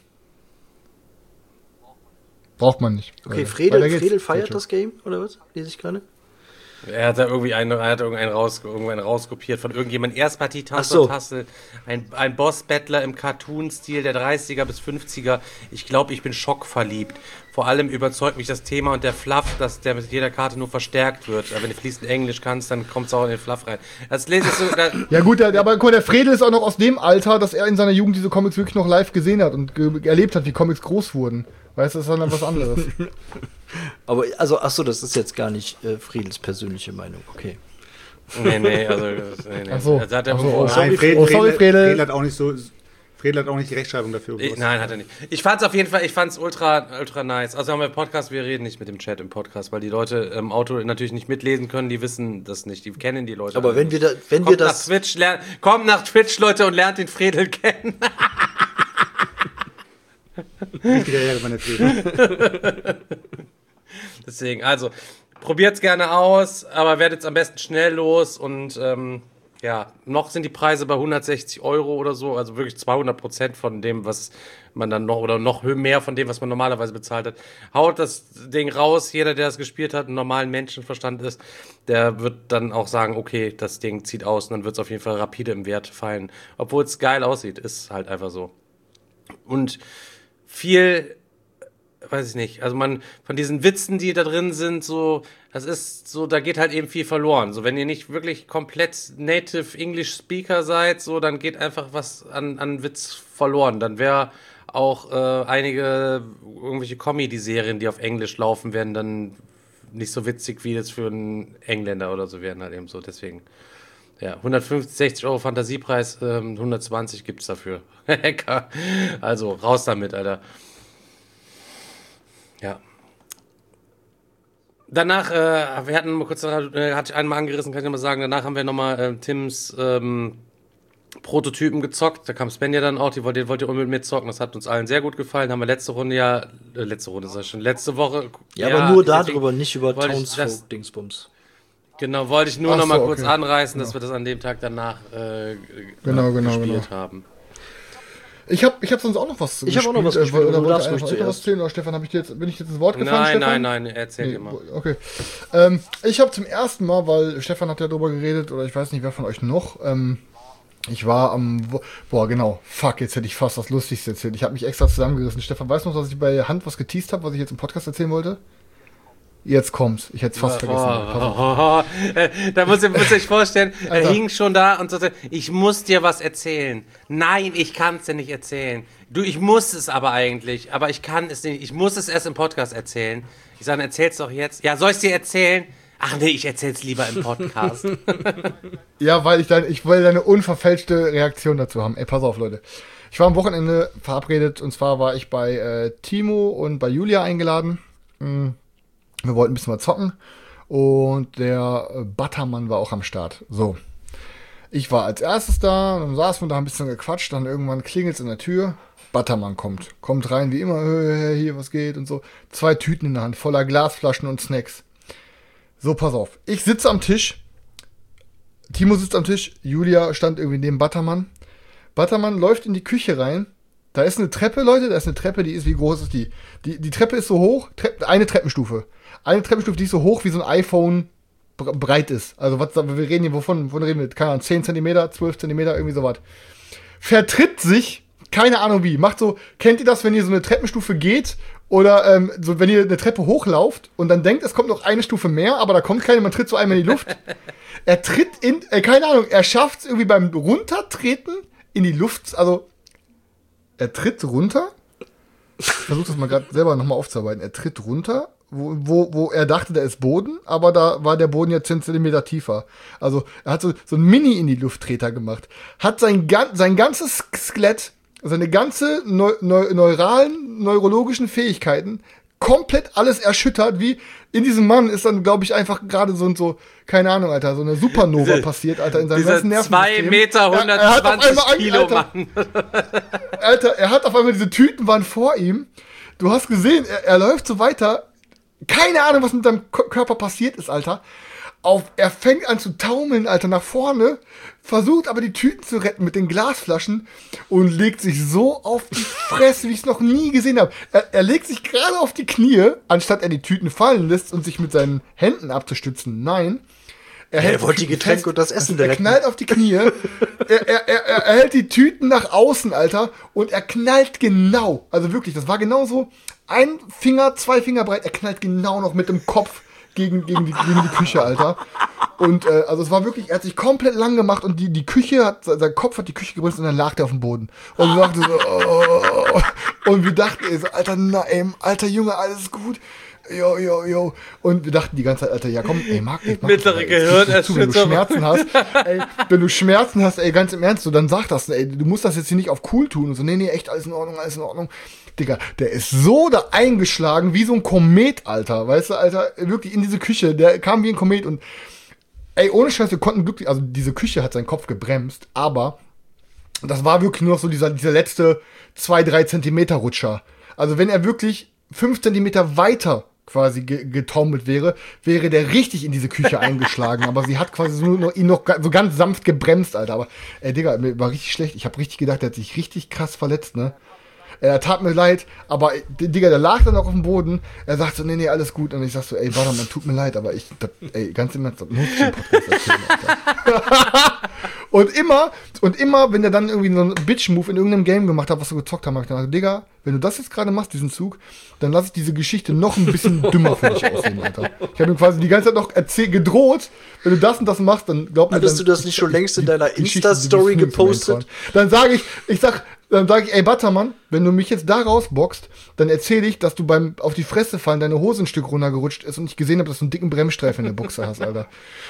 Braucht man nicht. okay, Weil- Fredel, weiter geht's. Fredel feiert Bitte. das Game, oder was? Lese ich gerade? Er hat da irgendwie einen, er hat irgendeinen, raus, irgendeinen rauskopiert von irgendjemandem. Erstpartie Ach so. Tassel, ein, ein Boss-Battler im Cartoon-Stil der dreißiger bis fünfziger. Ich glaube, ich bin schockverliebt. Vor allem überzeugt mich das Thema und der Fluff, dass der mit jeder Karte nur verstärkt wird. Aber wenn du fließend Englisch kannst, dann kommt es auch in den Fluff rein. Das lese ich so. Da, Ja gut, der, aber guck mal, der Fredel ist auch noch aus dem Alter, dass er in seiner Jugend diese Comics wirklich noch live gesehen hat und ge erlebt hat, wie Comics groß wurden. Weißt du, das ist dann was anderes. Aber, also, ach so, das ist jetzt gar nicht äh, Friedels persönliche Meinung, okay. nee, nee, also. Nee, nee. Ach so. Also hat er Ach so, irgendwo- oh, Nein, Fred, oh, sorry, Fredel, Fredel. Fredel hat auch nicht so. Fredel hat auch nicht die Rechtschreibung dafür. Ich, nein, hat er nicht. Ich fand's auf jeden Fall, ich fand's ultra, ultra nice. Also haben wir Podcast, wir reden nicht mit dem Chat im Podcast, weil die Leute im Auto natürlich nicht mitlesen können, die wissen das nicht, die kennen die Leute. Aber alle wenn nicht. wir da, wenn kommt wir nach das, Twitch, lernt, kommt nach Twitch, Leute, und lernt den Fredel kennen. Nicht wieder her, meine Fredel. Deswegen, also, probiert's gerne aus, aber werdet's am besten schnell los und, ähm, ja, noch sind die Preise bei hundertsechzig Euro oder so, also wirklich zweihundert Prozent von dem, was man dann noch, oder noch mehr von dem, was man normalerweise bezahlt hat. Haut das Ding raus, jeder, der es gespielt hat, einen normalen Menschenverstand ist, der wird dann auch sagen, okay, das Ding zieht aus und dann wird's auf jeden Fall rapide im Wert fallen. Obwohl es geil aussieht, ist halt einfach so. Und viel, weiß ich nicht, also man, von diesen Witzen, die da drin sind, so, das ist so, da geht halt eben viel verloren. So, wenn ihr nicht wirklich komplett Native English Speaker seid, so, dann geht einfach was an, an Witz verloren. Dann wäre auch äh, einige, irgendwelche Comedy-Serien, die auf Englisch laufen, werden dann nicht so witzig, wie das für einen Engländer oder so werden halt eben so, deswegen. Ja, hundertfünfzig, sechzig Euro Fantasiepreis, ähm, hundertzwanzig gibt's dafür. Also, raus damit, Alter. Ja. Danach, äh, wir hatten mal kurz, äh, hatte ich einmal angerissen, kann ich mal sagen, danach haben wir nochmal äh, Tims ähm, Prototypen gezockt. Da kam Sven ja dann auch, die wollte, wollte unbedingt mitzocken. Das hat uns allen sehr gut gefallen. Haben wir letzte Runde ja, äh, letzte Runde ist das schon, letzte Woche. Ja, ja aber nur deswegen darüber, nicht über wollte ich Townsfolk-Dingsbums. Genau, wollte ich nur Ach noch mal so, kurz okay. anreißen, dass Genau. wir das an dem Tag danach äh, Genau, genau, gespielt genau. haben. Ich habe ich hab sonst auch noch was Ich hab auch noch was gespielt, Oder aber du wollte darfst einer ruhig von euch noch was zuerst. erzählen? Oder Stefan, hab ich dir jetzt, bin ich jetzt ins Wort gefallen, Nein, Stefan? nein, nein, erzähl Nee, dir mal. okay. Ähm, ich habe zum ersten Mal, weil Stefan hat ja drüber geredet, oder ich weiß nicht, wer von euch noch, ähm, ich war am, Wo- boah, genau, fuck, jetzt hätte ich fast das Lustigste erzählt. Ich habe mich extra zusammengerissen. Stefan, weißt du noch, dass ich bei Hand was geteased habe, was ich jetzt im Podcast erzählen wollte? Jetzt kommt's. Ich hätte es fast vergessen. Pass auf. Oh, äh, da muss ich, muss ich vorstellen, er Alter. hing schon da und sagte, ich muss dir was erzählen. Nein, ich kann es dir nicht erzählen. Du, ich muss es aber eigentlich, aber ich kann es nicht. Ich muss es erst im Podcast erzählen. Ich sage, erzähl's doch jetzt. Ja, soll ich dir erzählen? Ach nee, ich erzähl's lieber im Podcast. Ja, weil ich dann, ich wollte eine unverfälschte Reaktion dazu haben. Ey, pass auf, Leute. Ich war am Wochenende verabredet, und zwar war ich bei äh, Timo und bei Julia eingeladen. Mm, Wir wollten ein bisschen mal zocken. Und der äh, Buttermann war auch am Start. So. Ich war als erstes da, und dann saßen wir da ein bisschen gequatscht, dann irgendwann klingelt's in der Tür. Buttermann kommt. Kommt rein wie immer, "Äh, hier, was geht?" und so. Zwei Tüten in der Hand, voller Glasflaschen und Snacks. So, pass auf. Ich sitze am Tisch. Timo sitzt am Tisch. Julia stand irgendwie neben Buttermann. Buttermann läuft in die Küche rein. Da ist eine Treppe, Leute. Da ist eine Treppe, die ist, wie groß ist die? Die, die Treppe ist so hoch. Trepp, eine Treppenstufe. Eine Treppenstufe, die ist so hoch, wie so ein iPhone bre- breit ist. Also, was, wir reden hier, wovon, wovon reden wir? Keine Ahnung, zehn Zentimeter, zwölf Zentimeter, irgendwie sowas. Vertritt sich, keine Ahnung wie, macht so, kennt ihr das, wenn ihr so eine Treppenstufe geht oder ähm, so, wenn ihr eine Treppe hochlauft und dann denkt, es kommt noch eine Stufe mehr, aber da kommt keine, man tritt so einmal in die Luft. Er tritt in, äh, keine Ahnung, er schafft es irgendwie beim Runtertreten in die Luft, also er tritt runter. Ich versuche das mal gerade selber nochmal aufzuarbeiten. Er tritt runter, wo, wo, wo er dachte, da ist Boden, aber da war der Boden jetzt zehn Zentimeter tiefer. Also er hat so, so ein Mini in die Lufttreter gemacht. Hat sein, gan- sein ganzes Skelett, seine ganze neu, neu, neuralen, neurologischen Fähigkeiten komplett alles erschüttert, wie in diesem Mann ist dann, glaube ich, einfach gerade so und so, keine Ahnung, Alter, so eine Supernova Diese- passiert, Alter, in seinem Dieser ganzen Nervensystem. zwei Meter, Er- er hat auf hundertzwanzig einmal ein- Kilo Alter, Mann. Alter, er hat auf einmal diese Tüten waren vor ihm. Du hast gesehen, er, er läuft so weiter. Keine Ahnung, was mit seinem K- Körper passiert ist, Alter. Auf, er fängt an zu taumeln, Alter, nach vorne, versucht aber die Tüten zu retten mit den Glasflaschen und legt sich so auf die Fresse, wie ich es noch nie gesehen habe. Er, er legt sich gerade auf die Knie, anstatt er die Tüten fallen lässt und sich mit seinen Händen abzustützen. Nein. Er, Er hält wollte die Tüten Getränke fest, und das Essen Er direkt. knallt auf die Knie. er, er, er, er hält die Tüten nach außen, Alter. Und er knallt genau. Also wirklich, das war genau so. Ein Finger, zwei Finger breit. Er knallt genau noch mit dem Kopf gegen, gegen, die, gegen die Küche, Alter. Und äh, also es war wirklich, er hat sich komplett lang gemacht und die, die Küche hat, sein Kopf hat die Küche gebremst und dann lag der auf dem Boden. Und wir dachten so, oh. Und wir dachten, ey, so, Alter, nein, alter Junge, alles gut. Jo, jo, jo. Und wir dachten die ganze Zeit, Alter, ja komm, ey, Marc, ich mag Mittlere das, ey, jetzt gib mir zu, wenn du Gehirnerschütterung. Schmerzen hast, ey, wenn du Schmerzen hast, ey, ganz im Ernst, so, dann sag das, ey, du musst das jetzt hier nicht auf cool tun und so, nee, nee, echt, alles in Ordnung, alles in Ordnung. Digga, der ist so da eingeschlagen, wie so ein Komet, Alter, weißt du, Alter, wirklich in diese Küche, der kam wie ein Komet und, ey, ohne Scheiß, wir konnten glücklich, also diese Küche hat seinen Kopf gebremst, aber das war wirklich nur noch so dieser, dieser letzte zwei, drei Zentimeter Rutscher. Also wenn er wirklich fünf Zentimeter weiter quasi ge- getaumelt wäre, wäre der richtig in diese Küche eingeschlagen. Aber sie hat quasi nur noch, ihn noch ga- so ganz sanft gebremst, Alter. Aber, ey, Digga, mir war richtig schlecht. Ich habe richtig gedacht, der hat sich richtig krass verletzt, ne? Er tat mir leid, aber, ey, Digga, der lag dann auch auf dem Boden. Er sagt so, nee, nee, alles gut. Und ich sag so, ey, warte mal, tut mir leid, aber ich, das, ey, ganz im Ernst, das muss ich im Podcast erzählen, Alter. Und immer, und immer, wenn der dann irgendwie so einen Bitch-Move in irgendeinem Game gemacht hat, was wir gezockt haben, hab ich dann gesagt, Digga, wenn du das jetzt gerade machst, diesen Zug, dann lass ich diese Geschichte noch ein bisschen dümmer für dich aussehen, Alter. Ich habe ihm quasi die ganze Zeit noch erzähl- gedroht, wenn du das und das machst, dann glaub mir, Hattest dann, du das nicht schon längst in deiner Geschichte, Insta-Story die Gefühle zu gepostet? Dann sage ich, ich sag, dann sage ich, ey Buttermann, wenn du mich jetzt da rausboxt, dann erzähle ich, dass du beim auf die Fresse fallen deine Hose ein Stück runtergerutscht ist und ich gesehen habe, dass du einen dicken Bremsstreifen in der Buchse hast, Alter.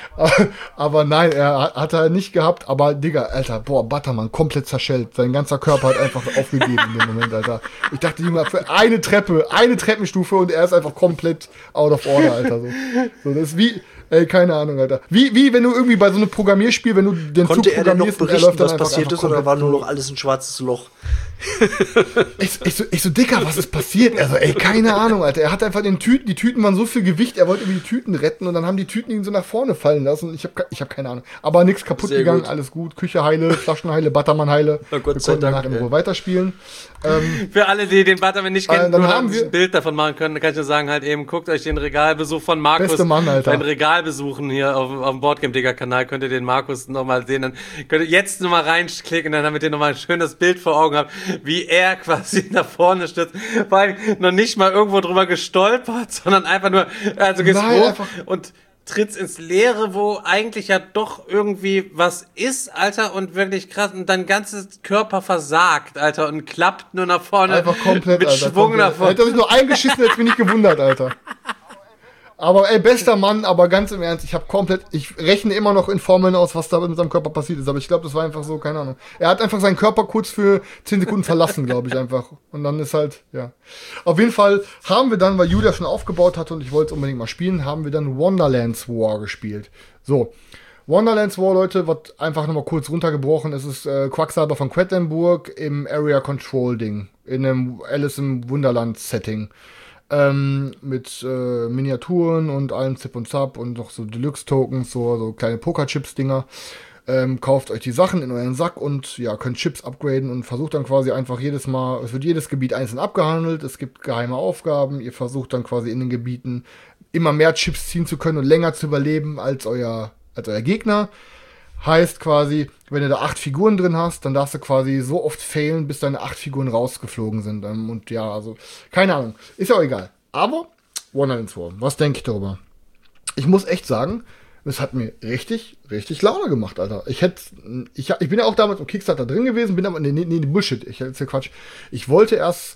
Aber nein, er hat er nicht gehabt, aber Digga, Alter, boah, Buttermann, komplett zerschellt. Sein ganzer Körper hat einfach aufgegeben in dem Moment, Alter. Ich dachte, Junge, für eine Treppe, eine Treppenstufe und er ist einfach komplett out of order, Alter. So, so das ist wie, Ey, keine Ahnung, Alter. Wie, wie wenn du irgendwie bei so einem Programmierspiel, wenn du den Konnte Zug er denn noch programmierst und er berichten, läuft dann was einfach- passiert einfach ist, oder komplett war nur durch. noch alles ein schwarzes Loch? Ich, ich, so, ich so, Dicker, was ist passiert? Also, ey, keine Ahnung, Alter. Er hat einfach den Tüten, die Tüten waren so viel Gewicht, er wollte irgendwie die Tüten retten und dann haben die Tüten ihn so nach vorne fallen lassen. Ich habe ich hab keine Ahnung. Aber nichts kaputt Sehr gegangen, gut. alles gut. Küche heile, Flaschen heile, Buttermann heile. Na Gott Wir sei konnten Dank, danach in ey. Ruhe weiterspielen. Ähm, Für alle, die den Butterman nicht Äh, kennen, dann nur haben ein wir- Bild davon machen können, kann ich nur sagen, halt eben, guckt euch den Regalbesuch von Markus, Beste Mann, Alter. beim Regalbesuchen hier auf, auf dem Boardgame-Digger-Kanal, könnt ihr den Markus nochmal sehen, dann könnt ihr jetzt nochmal reinklicken, dann damit ihr nochmal ein schönes Bild vor Augen habt, wie er quasi nach vorne stürzt, vor allem noch nicht mal irgendwo drüber gestolpert, sondern einfach nur, also gehst Nein, hoch einfach- und trittst ins Leere, wo eigentlich ja doch irgendwie was ist, Alter, und wirklich krass, und dein ganzes Körper versagt, Alter, und klappt nur nach vorne. einfach komplett, mit Alter. Schwung komplett. nach vorne. Hätte er sich nur eingeschissen, hätte ich mich nicht gewundert, Alter. Aber ey, bester Mann, aber ganz im Ernst, ich habe komplett, ich rechne immer noch in Formeln aus, was da mit seinem Körper passiert ist, aber ich glaube, das war einfach so, keine Ahnung. Er hat einfach seinen Körper kurz für zehn Sekunden verlassen, glaube ich einfach. Und dann ist halt, ja. Auf jeden Fall haben wir dann, weil Julia schon aufgebaut hatte und ich wollte es unbedingt mal spielen, haben wir dann Wonderlands War gespielt. So. Wonderlands War, Leute, wird einfach nochmal kurz runtergebrochen. Es ist äh, Quacksalber von Quedlinburg im Area Control Ding. In einem Alice im Wunderland Setting. Ähm, mit äh, Miniaturen und allem Zip und Zap und noch so Deluxe-Tokens, so, so kleine Poker-Chips-Dinger. Ähm, kauft euch die Sachen in euren Sack und ja, könnt Chips upgraden und versucht dann quasi einfach jedes Mal, es wird jedes Gebiet einzeln abgehandelt, es gibt geheime Aufgaben, ihr versucht dann quasi in den Gebieten immer mehr Chips ziehen zu können und länger zu überleben als euer, als euer Gegner. Heißt quasi, wenn du da acht Figuren drin hast, dann darfst du quasi so oft failen, bis deine acht Figuren rausgeflogen sind. Ähm, Und ja, also, keine Ahnung. Ist ja auch egal. Aber, Wonderlands War, was denke ich darüber? Ich muss echt sagen, es hat mir richtig, richtig Laune gemacht, Alter. Ich hätte, ich, ich bin ja auch damals im Kickstarter drin gewesen, bin aber, nee, nee, nee Bullshit, ich jetzt Quatsch. Ich wollte erst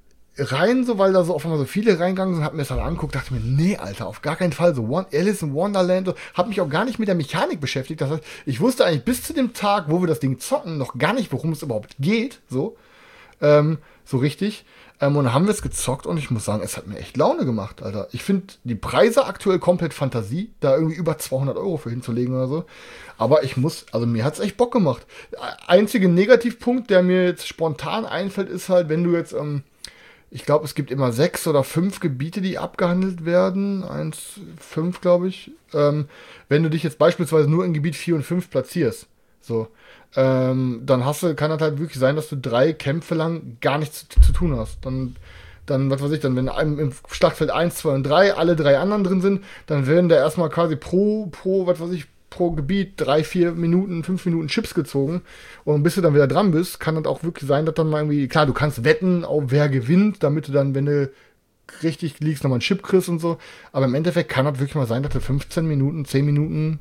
rein, so, weil da so auf einmal so viele reingegangen sind, hab mir das dann angeguckt, dachte mir, nee, Alter, auf gar keinen Fall, so One, Alice in Wonderland, so, hab mich auch gar nicht mit der Mechanik beschäftigt, das heißt, ich wusste eigentlich bis zu dem Tag, wo wir das Ding zocken, noch gar nicht, worum es überhaupt geht, so, ähm, so richtig, ähm, und dann haben wir es gezockt und ich muss sagen, es hat mir echt Laune gemacht, Alter. Ich finde die Preise aktuell komplett Fantasie, da irgendwie über zweihundert Euro für hinzulegen oder so, aber ich muss, also mir hat's echt Bock gemacht. Einziger Negativpunkt, der mir jetzt spontan einfällt, ist halt, wenn du jetzt, ähm, ich glaube, es gibt immer sechs oder fünf Gebiete, die abgehandelt werden. Eins, fünf, glaube ich. Ähm, wenn du dich jetzt beispielsweise nur in Gebiet vier und fünf platzierst, so, ähm, dann hast du, kann das halt wirklich sein, dass du drei Kämpfe lang gar nichts zu, zu tun hast. Dann, dann, was weiß ich, dann, wenn im, im Schlachtfeld eins, zwei und drei alle drei anderen drin sind, dann werden da erstmal quasi pro, pro, was weiß ich, pro Gebiet drei, vier Minuten, fünf Minuten Chips gezogen. Und bis du dann wieder dran bist, kann das auch wirklich sein, dass dann mal irgendwie, klar, du kannst wetten, auf wer gewinnt, damit du dann, wenn du richtig liegst, nochmal einen Chip kriegst und so. Aber im Endeffekt kann das wirklich mal sein, dass du fünfzehn Minuten, zehn Minuten,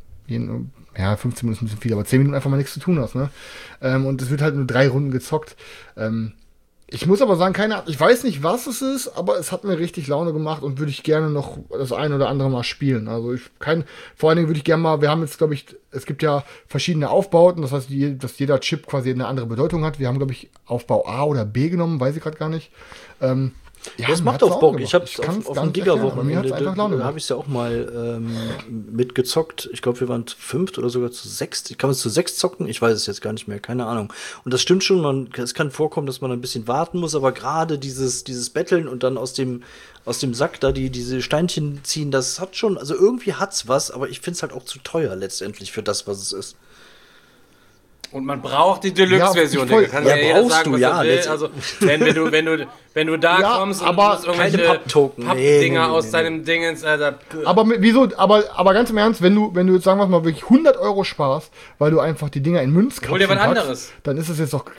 ja, fünfzehn Minuten ist ein bisschen viel, aber zehn Minuten einfach mal nichts zu tun hast, ne? Ähm, und es wird halt nur drei Runden gezockt. Ähm, Ich muss aber sagen, keine Ahnung, ich weiß nicht, was es ist, aber es hat mir richtig Laune gemacht und würde ich gerne noch das ein oder andere mal spielen. Also ich kein, vor allen Dingen würde ich gerne mal, wir haben jetzt, glaube ich, es gibt ja verschiedene Aufbauten, das heißt, die, dass jeder Chip quasi eine andere Bedeutung hat. Wir haben, glaube ich, Aufbau A oder B genommen, weiß ich gerade gar nicht. Ähm, ja, das mir macht hat's auch Laune Bock. Ich gemacht. hab's auf, kann's auf gar dem nicht erklären, aber mir hat's Digger-Wochenende, einfach Laune da habe gemacht. ich ja auch mal ähm, mitgezockt. Ich glaube, wir waren zu fünft oder sogar zu sechst. Kann man zu sechs zocken? Ich weiß es jetzt gar nicht mehr, keine Ahnung. Und das stimmt schon, man, es kann vorkommen, dass man ein bisschen warten muss, aber gerade dieses, dieses Betteln und dann aus dem, aus dem Sack da die, diese Steinchen ziehen, das hat schon, also irgendwie hat's was, aber ich find's halt auch zu teuer letztendlich für das, was es ist. Und man braucht die Deluxe-Version. Ja, Ja, kann ja, ja jeder brauchst sagen, du, was ja, er will. letztendlich. Also, wenn, wenn, du, wenn, du, wenn du da Ja, kommst und aber du musst irgendwelche keine Papptoken. Pappdinger Nee, nee, nee, aus nee. deinem Dingens, Alter. Aber mit, wieso, aber, aber ganz im Ernst, wenn du, wenn du jetzt sagen wir mal wirklich hundert Euro sparst, weil du einfach die Dinger in Münzkapseln Hol dir was packst, anderes. dann ist es jetzt doch.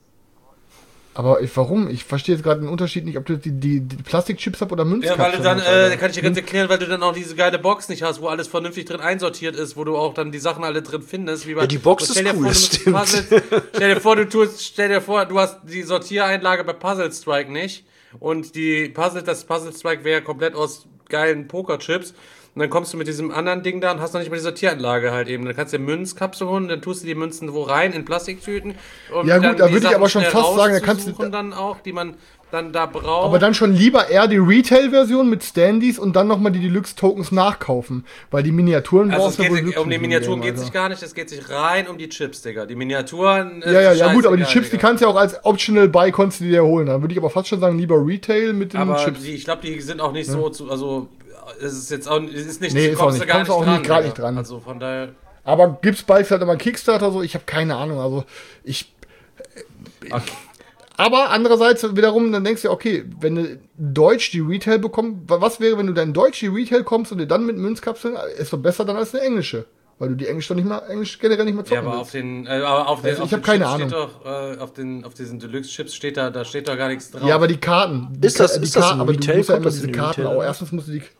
Aber ich, warum? Ich verstehe jetzt gerade den Unterschied nicht, ob du die, die, die Plastikchips hast oder Ja, Münzkapseln. weil du dann, hast, äh, Alter. kann ich dir ganz erklären, weil du dann auch diese geile Box nicht hast, wo alles vernünftig drin einsortiert ist, wo du auch dann die Sachen alle drin findest. Wie bei, Ja, die Box und stell ist dir cool, vor, das du musst stimmt. Puzzles, stell dir vor, du tust, stell dir vor, du hast die Sortiereinlage bei Puzzle Strike nicht und die Puzzle, das Puzzle Strike wäre komplett aus geilen Pokerchips. Und Und dann kommst du mit diesem anderen Ding da und hast noch nicht mal die Sortieranlage halt eben. Dann kannst du dir Münzkapsel holen, dann tust du die Münzen wo rein, in Plastiktüten. Um Ja gut, dann da die würde ich Sachen aber schon schnell fast sagen, da kannst du... rauszusuchen dann auch, die man dann da braucht. Aber dann schon lieber eher die Retail-Version mit Standees und dann nochmal die Deluxe-Tokens nachkaufen. Weil die Miniaturen Also es brauchst du geht wohl sich, wirklich um die in dem Miniaturen Game, geht sich Alter. gar nicht, es geht sich rein um die Chips, Digga. Die Miniaturen... Ja, ja, ja, gut, aber die scheißegal, Chips, die Digga. kannst du ja auch als Optional Buy konntest du dir holen. Dann würde ich aber fast schon sagen, lieber Retail mit den Aber Chips. die, ich glaube, die sind auch nicht so, zu, also es ist jetzt auch, es ist nicht, Nee, du ist auch kommst nicht. da gar Kommst auch nicht, dran, gar Digga. nicht dran. Also von daher... Aber gibt's bald vielleicht immer Kickstarter so? Ich habe keine Ahnung. Also ich. Okay. Aber andererseits wiederum, dann denkst du, okay, wenn du Deutsch die Retail bekommst, was wäre, wenn du dann Deutsch die Retail kommst und dir dann mit Münzkapseln, ist doch besser dann als eine englische. Weil du die Englisch doch nicht mehr, Englisch generell nicht mehr zocken Ja, aber willst. auf den, äh, aber auf den, Also ich auf hab den keine Chips Ahnung. steht doch, äh, auf den, auf diesen Deluxe-Chips steht da, da steht doch gar nichts drauf. Ja, aber die Karten. Die Ist das- Ka- die ist das Karten, ein aber du Retail? musst ja Kommt immer das diese in die Karten Retail, auch. oder? Erstens musst du die.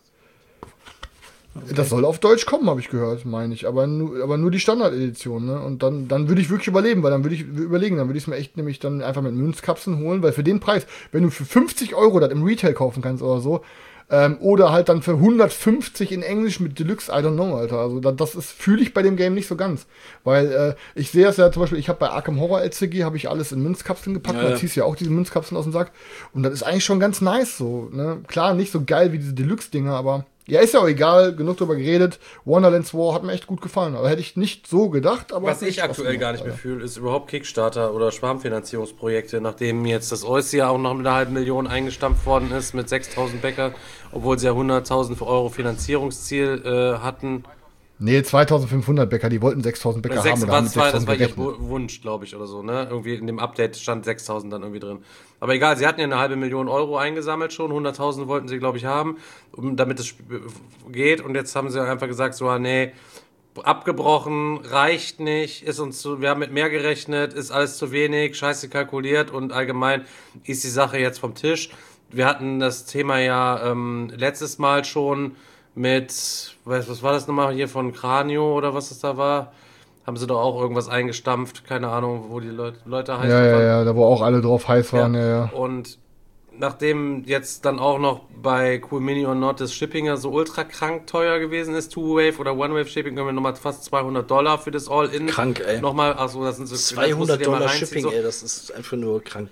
Das soll auf Deutsch kommen, habe ich gehört, meine ich. Aber nur, aber nur die Standard-Edition, ne? Und dann, dann würde ich wirklich überleben, weil dann würde ich überlegen, dann würde ich es mir echt nämlich dann einfach mit Münzkapseln holen, weil für den Preis, wenn du für fünfzig Euro das im Retail kaufen kannst oder so, ähm, oder halt dann für hundertfünfzig in Englisch mit Deluxe, I don't know, Alter. Also da, das ist, fühle ich bei dem Game nicht so ganz. Weil äh, ich sehe es ja zum Beispiel, ich habe bei Arkham Horror L C G, habe ich alles in Münzkapseln gepackt, Ja, da ja. ziehst du ja auch diese Münzkapseln aus dem Sack. Und das ist eigentlich schon ganz nice so, ne? Klar, nicht so geil wie diese Deluxe-Dinger, aber ja, ist ja auch egal, genug drüber geredet. Wonderlands War hat mir echt gut gefallen. Aber hätte ich nicht so gedacht, aber. Was hat mir ich Spaß aktuell gemacht, gar nicht mehr Alter. fühle, ist überhaupt Kickstarter oder Schwarmfinanzierungsprojekte, nachdem jetzt das Odyssey ja auch noch mit einer halben Million eingestampft worden ist mit sechstausend Bäcker, obwohl sie ja hunderttausend Euro Finanzierungsziel äh, hatten. Nee, zweitausendfünfhundert Bäcker, die wollten sechstausend Bäcker Sechs, haben oder was haben mit war, das sechstausend war ihr gerechnet. Bu- Wunsch, glaube ich, oder so, ne? Irgendwie in dem Update stand sechstausend dann irgendwie drin. Aber egal, sie hatten ja eine halbe Million Euro eingesammelt schon, hunderttausend wollten sie, glaube ich, haben, um, damit es sp- geht. Und jetzt haben sie einfach gesagt, so, ah, nee, abgebrochen, reicht nicht, ist uns zu, wir haben mit mehr gerechnet, ist alles zu wenig, scheiße kalkuliert und allgemein ist die Sache jetzt vom Tisch. Wir hatten das Thema ja ähm, letztes Mal schon mit, was, was war das nochmal hier von Kranio oder was das da war? Haben sie doch auch irgendwas eingestampft, keine Ahnung, wo die Leute, Leute heißen. Ja, ja, ja, da wo auch alle drauf heiß waren, ja, ja. Und nachdem jetzt dann auch noch bei Cool Mini or Not das Shipping ja so ultra krank teuer gewesen ist, Two-Wave oder One-Wave-Shipping, können wir nochmal fast zweihundert Dollar für das All-In. Krank, ey. Nochmal, achso, das sind so das musst du zweihundert dir mal Dollar reinziehen, Shipping, so. ey, das ist einfach nur krank.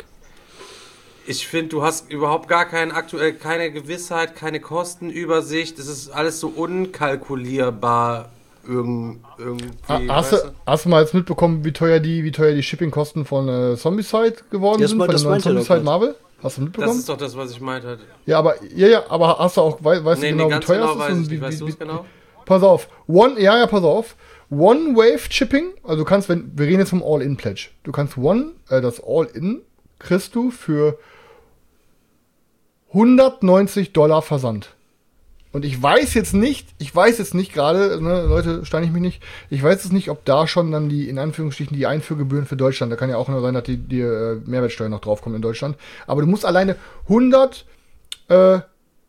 Ich finde, du hast überhaupt gar kein aktuell keine Gewissheit, keine Kostenübersicht. Es ist alles so unkalkulierbar irgend, irgendwie. Ha- Hast weißt du, hast du mal jetzt mitbekommen, wie teuer die, wie teuer die Shipping-Kosten von äh, Zombicide geworden Das sind? meint- Von das der neuen meinte er doch Zombicide gerade. Marvel? Hast du Das mitbekommen? ist doch das, was ich meinte. Ja, aber, ja, ja, aber hast du auch, wei weißt Nee, du nee, genau, wie ganz teuer genau es ist? weiß und ich wie, nicht. Weißt wie, du es wie, genau? Pass auf. One, ja, ja, pass auf. One-Wave-Shipping, also du kannst, wenn, wir reden jetzt vom All-In-Pledge. Du kannst One, äh, das All-In kriegst du für hundertneunzig Dollar Versand. Und ich weiß jetzt nicht, ich weiß jetzt nicht gerade, ne, Leute, steine ich mich nicht, ich weiß jetzt nicht, ob da schon dann die, in Anführungsstrichen, die Einführgebühren für Deutschland, da kann ja auch nur sein, dass die, die äh, Mehrwertsteuer noch draufkommt in Deutschland, aber du musst alleine hundert, äh,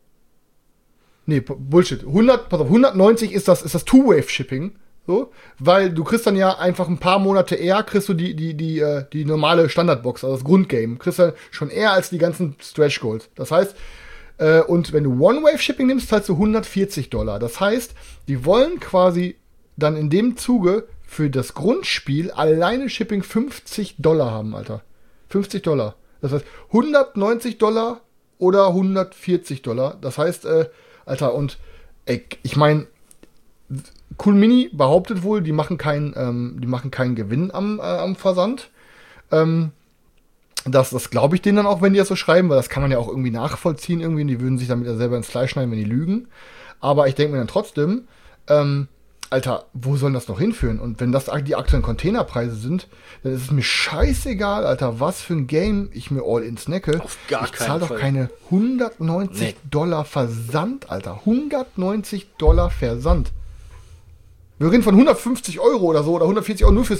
nee, P- Bullshit, hundert, pass auf, hundertneunzig ist das, ist das Two-Wave-Shipping, so, weil du kriegst dann ja einfach ein paar Monate eher, kriegst du die, die, die, äh, die normale Standardbox, also das Grundgame, kriegst du schon eher als die ganzen Stretch Goals. Das heißt, äh, und wenn du One-Wave-Shipping nimmst, zahlst du hundertvierzig Dollar. Das heißt, die wollen quasi dann in dem Zuge für das Grundspiel alleine Shipping fünfzig Dollar haben, Alter. fünfzig Dollar. Das heißt, hundertneunzig Dollar oder hundertvierzig Dollar. Das heißt, äh, Alter, und ey, ich meine, Cool Mini behauptet wohl, die machen keinen, ähm, die machen keinen Gewinn am, äh, am Versand. Ähm, das das glaube ich denen dann auch, wenn die das so schreiben, weil das kann man ja auch irgendwie nachvollziehen irgendwie. Und die würden sich damit ja selber ins Fleisch schneiden, wenn die lügen. Aber ich denke mir dann trotzdem, ähm, Alter, wo soll das noch hinführen? Und wenn das die aktuellen Containerpreise sind, dann ist es mir scheißegal, Alter, was für ein Game ich mir all in snacke. Auf gar ich keinen zahle doch Fall. keine hundertneunzig Nee. Dollar Versand, Alter. hundertneunzig Dollar Versand. Wir reden von hundertfünfzig Euro oder so oder hundertvierzig Euro nur fürs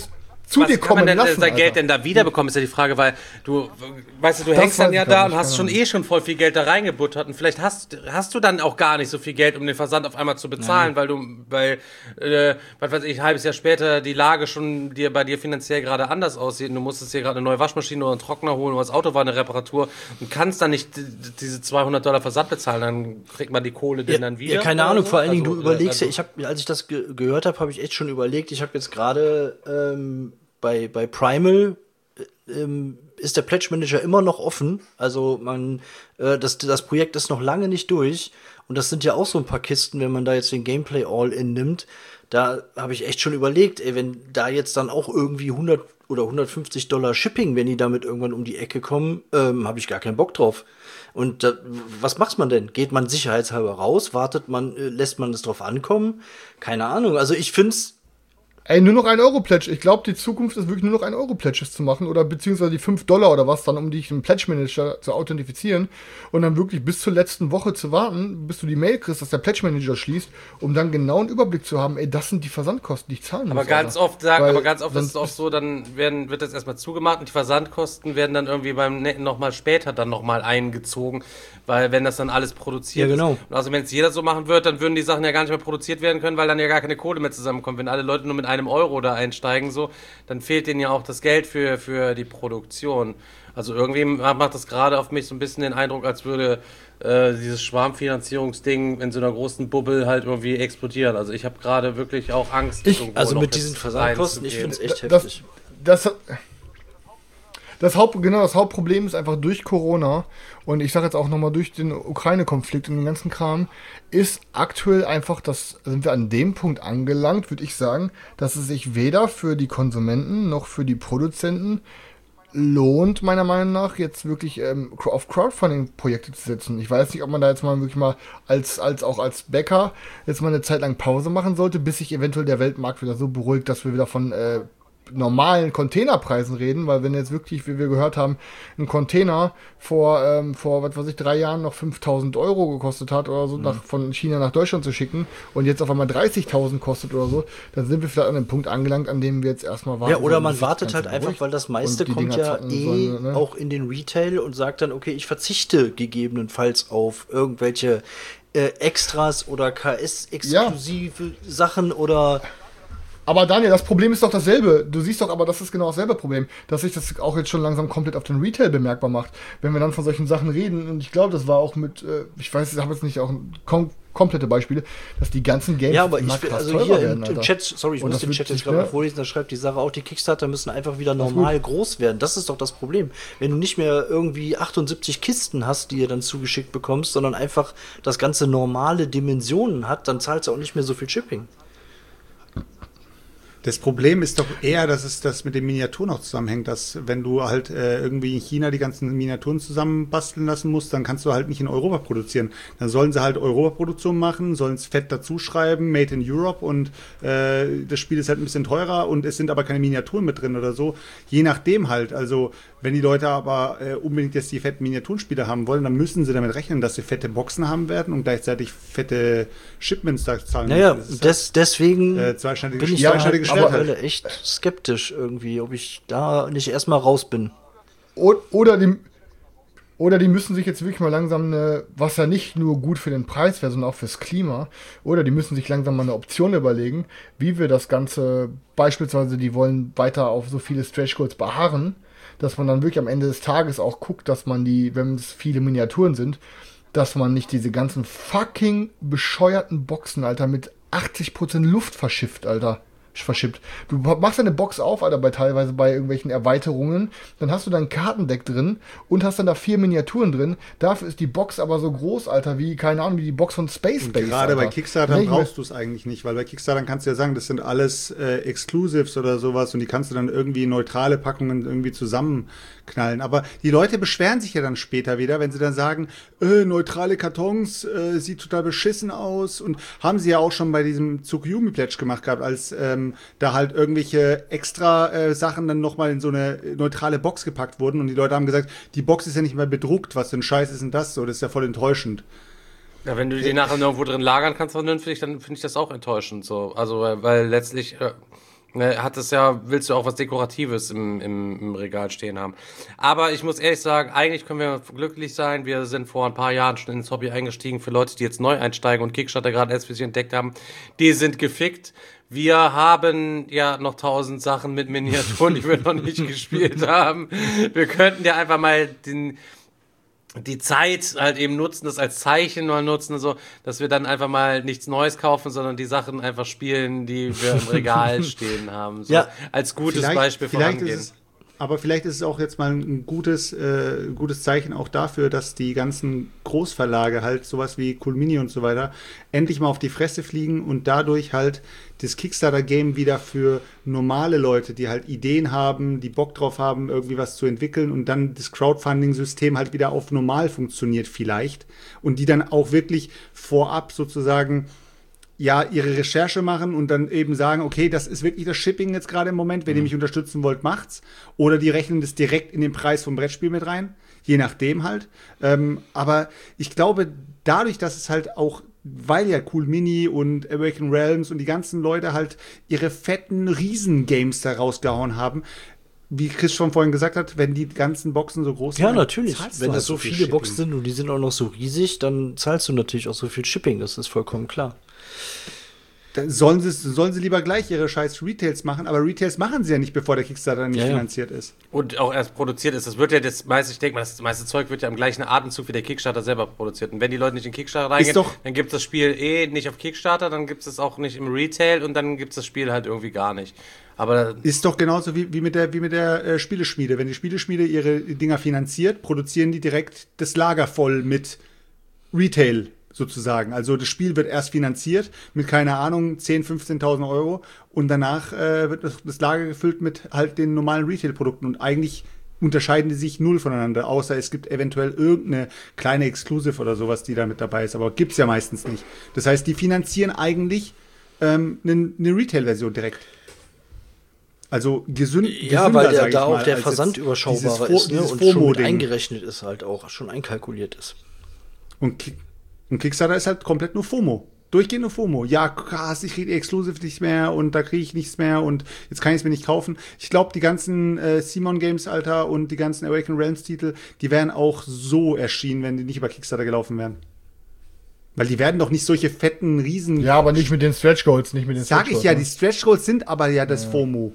zu was dir kann kommen man denn lassen, sein Geld Alter. denn da wiederbekommen, ist ja die Frage, weil du, weißt du, du Das hängst dann weiß ja ich gar da und nicht, hast schon keine eh schon voll viel Geld da reingebuttert und vielleicht hast, hast du dann auch gar nicht so viel Geld, um den Versand auf einmal zu bezahlen, weil du, weil, äh, was weiß ich, ein halbes Jahr später die Lage schon dir bei dir finanziell gerade anders aussieht und du musstest dir gerade eine neue Waschmaschine oder einen Trockner holen oder das Auto war eine Reparatur und kannst dann nicht d- d- diese zweihundert Dollar Versand bezahlen, dann kriegt man die Kohle denn dann wieder. Ja, keine oder Ahnung, so? vor allen Dingen, Also, du überlegst äh, ja, ich habe, als ich das ge gehört habe, habe ich echt schon überlegt, ich habe jetzt gerade ähm, bei, bei Primal äh, ähm, ist der Pledge Manager immer noch offen, also man, äh, das, das Projekt ist noch lange nicht durch und das sind ja auch so ein paar Kisten, wenn man da jetzt den Gameplay All-In nimmt, da habe ich echt schon überlegt, ey, wenn da jetzt dann auch irgendwie hundert oder hundertfünfzig Dollar Shipping, wenn die damit irgendwann um die Ecke kommen, ähm, habe ich gar keinen Bock drauf. Und da, was macht man denn? Geht man sicherheitshalber raus? Wartet man, äh, lässt man es drauf ankommen? Keine Ahnung. Also ich find's. Ey, nur noch ein Euro-Pledge. Ich glaube, die Zukunft ist wirklich nur noch ein Euro-Pledges zu machen oder beziehungsweise die fünf Dollar oder was dann, um dich im Pledge-Manager zu authentifizieren und dann wirklich bis zur letzten Woche zu warten, bis du die Mail kriegst, dass der Pledge-Manager schließt, um dann genau einen Überblick zu haben, ey, das sind die Versandkosten, die ich zahlen Aber muss. ganz Alter. oft sagen, Weil aber ganz oft ist sonst es auch so, dann werden, wird das erstmal zugemacht und die Versandkosten werden dann irgendwie beim Netten nochmal später dann nochmal eingezogen, weil wenn das dann alles produziert Ja, genau. ist. Und also wenn es jeder so machen wird, dann würden die Sachen ja gar nicht mehr produziert werden können, weil dann ja gar keine Kohle mehr zusammenkommt. Wenn alle Leute nur mit einem Euro da einsteigen, so, dann fehlt denen ja auch das Geld für, für die Produktion. Also irgendwie macht das gerade auf mich so ein bisschen den Eindruck, als würde äh, dieses Schwarmfinanzierungsding in so einer großen Bubble halt irgendwie explodieren. Also ich habe gerade wirklich auch Angst. Ich- irgendwo Also noch mit jetzt diesen Versandkosten, ich reinzugehen. finde es echt das, heftig. das, das Haupt, genau, das Hauptproblem ist einfach durch Corona und ich sage jetzt auch nochmal durch den Ukraine-Konflikt und den ganzen Kram, ist aktuell einfach, das sind wir an dem Punkt angelangt, würde ich sagen, dass es sich weder für die Konsumenten noch für die Produzenten lohnt, meiner Meinung nach, jetzt wirklich ähm, auf Crowdfunding-Projekte zu setzen. Ich weiß nicht, ob man da jetzt mal wirklich mal als, als auch als Bäcker jetzt mal eine Zeit lang Pause machen sollte, bis sich eventuell der Weltmarkt wieder so beruhigt, dass wir wieder von äh, normalen Containerpreisen reden, weil wenn jetzt wirklich, wie wir gehört haben, ein Container vor, ähm, vor was weiß ich, drei Jahren noch fünftausend Euro gekostet hat oder so, Mhm. nach, von China nach Deutschland zu schicken und jetzt auf einmal dreißigtausend kostet oder so, dann sind wir vielleicht an einem Punkt angelangt, an dem wir jetzt erstmal warten. Ja, oder sollen, man bis das wartet Ganze halt einfach, beruhigt weil das meiste und die kommt Dinger ja zocken eh sollen, ne? auch in den Retail und sagt dann, okay, ich verzichte gegebenenfalls auf irgendwelche äh, Extras oder K S-exklusive Sachen oder Aber Daniel, das Problem ist doch dasselbe. Du siehst doch, aber das ist genau dasselbe Problem, dass sich das auch jetzt schon langsam komplett auf den Retail bemerkbar macht. Wenn wir dann von solchen Sachen reden, und ich glaube, das war auch mit, äh, ich weiß, ich habe jetzt nicht auch kom komplette Beispiele, dass die ganzen Games ja, aber immer ich will, krass also teurer hier werden, im, im Alter. Chat, sorry, ich Und muss das den wird Chat jetzt sich, gerade mal ne? vorlesen, da schreibt die Sache auch, die Kickstarter müssen einfach wieder normal groß werden. Das ist doch das Problem. Wenn du nicht mehr irgendwie achtundsiebzig Kisten hast, die ihr dann zugeschickt bekommst, sondern einfach das ganze normale Dimensionen hat, dann zahlst du auch nicht mehr so viel Shipping. Das Problem ist doch eher, dass es das mit den Miniaturen auch zusammenhängt, dass wenn du halt äh, irgendwie in China die ganzen Miniaturen zusammenbasteln lassen musst, dann kannst du halt nicht in Europa produzieren. Dann sollen sie halt Europaproduktion machen, sollen es fett dazu schreiben, Made in Europe und äh, das Spiel ist halt ein bisschen teurer und es sind aber keine Miniaturen mit drin oder so. Je nachdem halt. Also wenn die Leute aber äh, unbedingt jetzt die fetten Miniaturenspiele haben wollen, dann müssen sie damit rechnen, dass sie fette Boxen haben werden und gleichzeitig fette Shipments da zahlen Naja, müssen. Das ist des, deswegen halt, äh, zweischneidige, bin ich ja, da halt zweischneidige mittlerweile Schwert. echt skeptisch irgendwie, ob ich da nicht erstmal raus bin. O- Oder die, oder die müssen sich jetzt wirklich mal langsam eine, was ja nicht nur gut für den Preis wäre, sondern auch fürs Klima, oder die müssen sich langsam mal eine Option überlegen, wie wir das Ganze, beispielsweise, die wollen weiter auf so viele Stretch Goals beharren, dass man dann wirklich am Ende des Tages auch guckt, dass man die, wenn es viele Miniaturen sind, dass man nicht diese ganzen fucking bescheuerten Boxen, Alter, mit achtzig Prozent Luft verschifft, Alter. Verschippt. Du machst eine Box auf, Alter, bei teilweise bei irgendwelchen Erweiterungen, dann hast du da ein Kartendeck drin und hast dann da vier Miniaturen drin. Dafür ist die Box aber so groß, Alter, wie, keine Ahnung, wie die Box von Space Und Base. gerade bei Alter. Kickstarter Nee, ich brauchst du es eigentlich nicht, weil bei Kickstarter kannst du ja sagen, das sind alles äh, Exclusives oder sowas und die kannst du dann irgendwie in neutrale Packungen irgendwie zusammenknallen. Aber die Leute beschweren sich ja dann später wieder, wenn sie dann sagen, äh, neutrale Kartons, äh, sieht total beschissen aus und haben sie ja auch schon bei diesem Tsukuyomi Pledge gemacht gehabt, als ähm, da halt irgendwelche extra äh, Sachen dann nochmal in so eine neutrale Box gepackt wurden und die Leute haben gesagt, die Box ist ja nicht mehr bedruckt, was für ein Scheiß ist denn das so, das ist ja voll enttäuschend. Ja, wenn du die nachher irgendwo drin lagern kannst, vernünftig, dann finde ich das auch enttäuschend so. Also, weil, weil letztlich, äh, Ne, hat es ja, willst du auch was Dekoratives im, im, im Regal stehen haben. Aber ich muss ehrlich sagen, eigentlich können wir glücklich sein. Wir sind vor ein paar Jahren schon ins Hobby eingestiegen. Für Leute, die jetzt neu einsteigen und Kickstarter gerade erst für sich entdeckt haben, die sind gefickt. Wir haben ja noch tausend Sachen mit Miniaturen, die wir noch nicht gespielt haben. Wir könnten ja einfach mal den... die Zeit halt eben nutzen, das als Zeichen mal nutzen, so, dass wir dann einfach mal nichts Neues kaufen, sondern die Sachen einfach spielen, die wir im Regal stehen haben. So, ja, als gutes vielleicht, Beispiel vielleicht vorangehen. ist es, aber vielleicht ist es auch jetzt mal ein gutes, äh, gutes Zeichen auch dafür, dass die ganzen Großverlage halt sowas wie Cool Mini und so weiter endlich mal auf die Fresse fliegen und dadurch halt das Kickstarter-Game wieder für normale Leute, die halt Ideen haben, die Bock drauf haben, irgendwie was zu entwickeln und dann das Crowdfunding-System halt wieder auf normal funktioniert vielleicht und die dann auch wirklich vorab sozusagen ja, ihre Recherche machen und dann eben sagen, okay, das ist wirklich das Shipping jetzt gerade im Moment, wenn mhm. ihr mich unterstützen wollt, macht's. Oder die rechnen das direkt in den Preis vom Brettspiel mit rein, je nachdem halt. Ähm, aber ich glaube, dadurch, dass es halt auch, weil ja Cool Mini und Awaken Realms und die ganzen Leute halt ihre fetten Riesen-Games da rausgehauen haben, wie Chris schon vorhin gesagt hat, wenn die ganzen Boxen so groß sind. Ja, natürlich. Wenn halt das so viele Shipping. Boxen sind und die sind auch noch so riesig, dann zahlst du natürlich auch so viel Shipping. Das ist vollkommen klar. Dann sollen sie, sollen sie lieber gleich ihre scheiß Retails machen, aber Retails machen sie ja nicht, bevor der Kickstarter nicht ja, finanziert ist. Und auch erst produziert ist. Das wird ja das meiste, ich denke mal, das meiste Zeug wird ja im gleichen Atemzug wie der Kickstarter selber produziert. Und wenn die Leute nicht in Kickstarter reingehen, doch, dann gibt es das Spiel eh nicht auf Kickstarter, dann gibt es es auch nicht im Retail und dann gibt es das Spiel halt irgendwie gar nicht. Aber ist doch genauso wie, wie mit der, wie mit der äh, Spieleschmiede. Wenn die Spieleschmiede ihre Dinger finanziert, produzieren die direkt das Lager voll mit Retail sozusagen. Also das Spiel wird erst finanziert mit, keine Ahnung, zehntausend, fünfzehntausend Euro und danach äh, wird das, das Lager gefüllt mit halt den normalen Retail-Produkten und eigentlich unterscheiden die sich null voneinander, außer es gibt eventuell irgendeine kleine Exclusive oder sowas, die da mit dabei ist, aber gibt's ja meistens nicht. Das heißt, die finanzieren eigentlich ähm, eine, eine Retail-Version direkt. Also gesünd, ja, gesünder, weil der, da mal, auch der Versand überschaubarer ist, ne? Und schon mit eingerechnet ist halt auch, schon einkalkuliert ist. Und Kick Und Kickstarter ist halt komplett nur FOMO. Durchgehend nur FOMO. Ja, krass, ich kriege Exclusive nichts mehr und da kriege ich nichts mehr und jetzt kann ich es mir nicht kaufen. Ich glaube, die ganzen äh, Simon Games, Alter, und die ganzen Awaken Realms Titel, die wären auch so erschienen, wenn die nicht über Kickstarter gelaufen wären. Weil die werden doch nicht solche fetten Riesen... Ja, aber nicht mit den Stretch Goals, nicht mit den Sag ich ja, ne? Die Stretch Goals sind aber ja das ja. FOMO.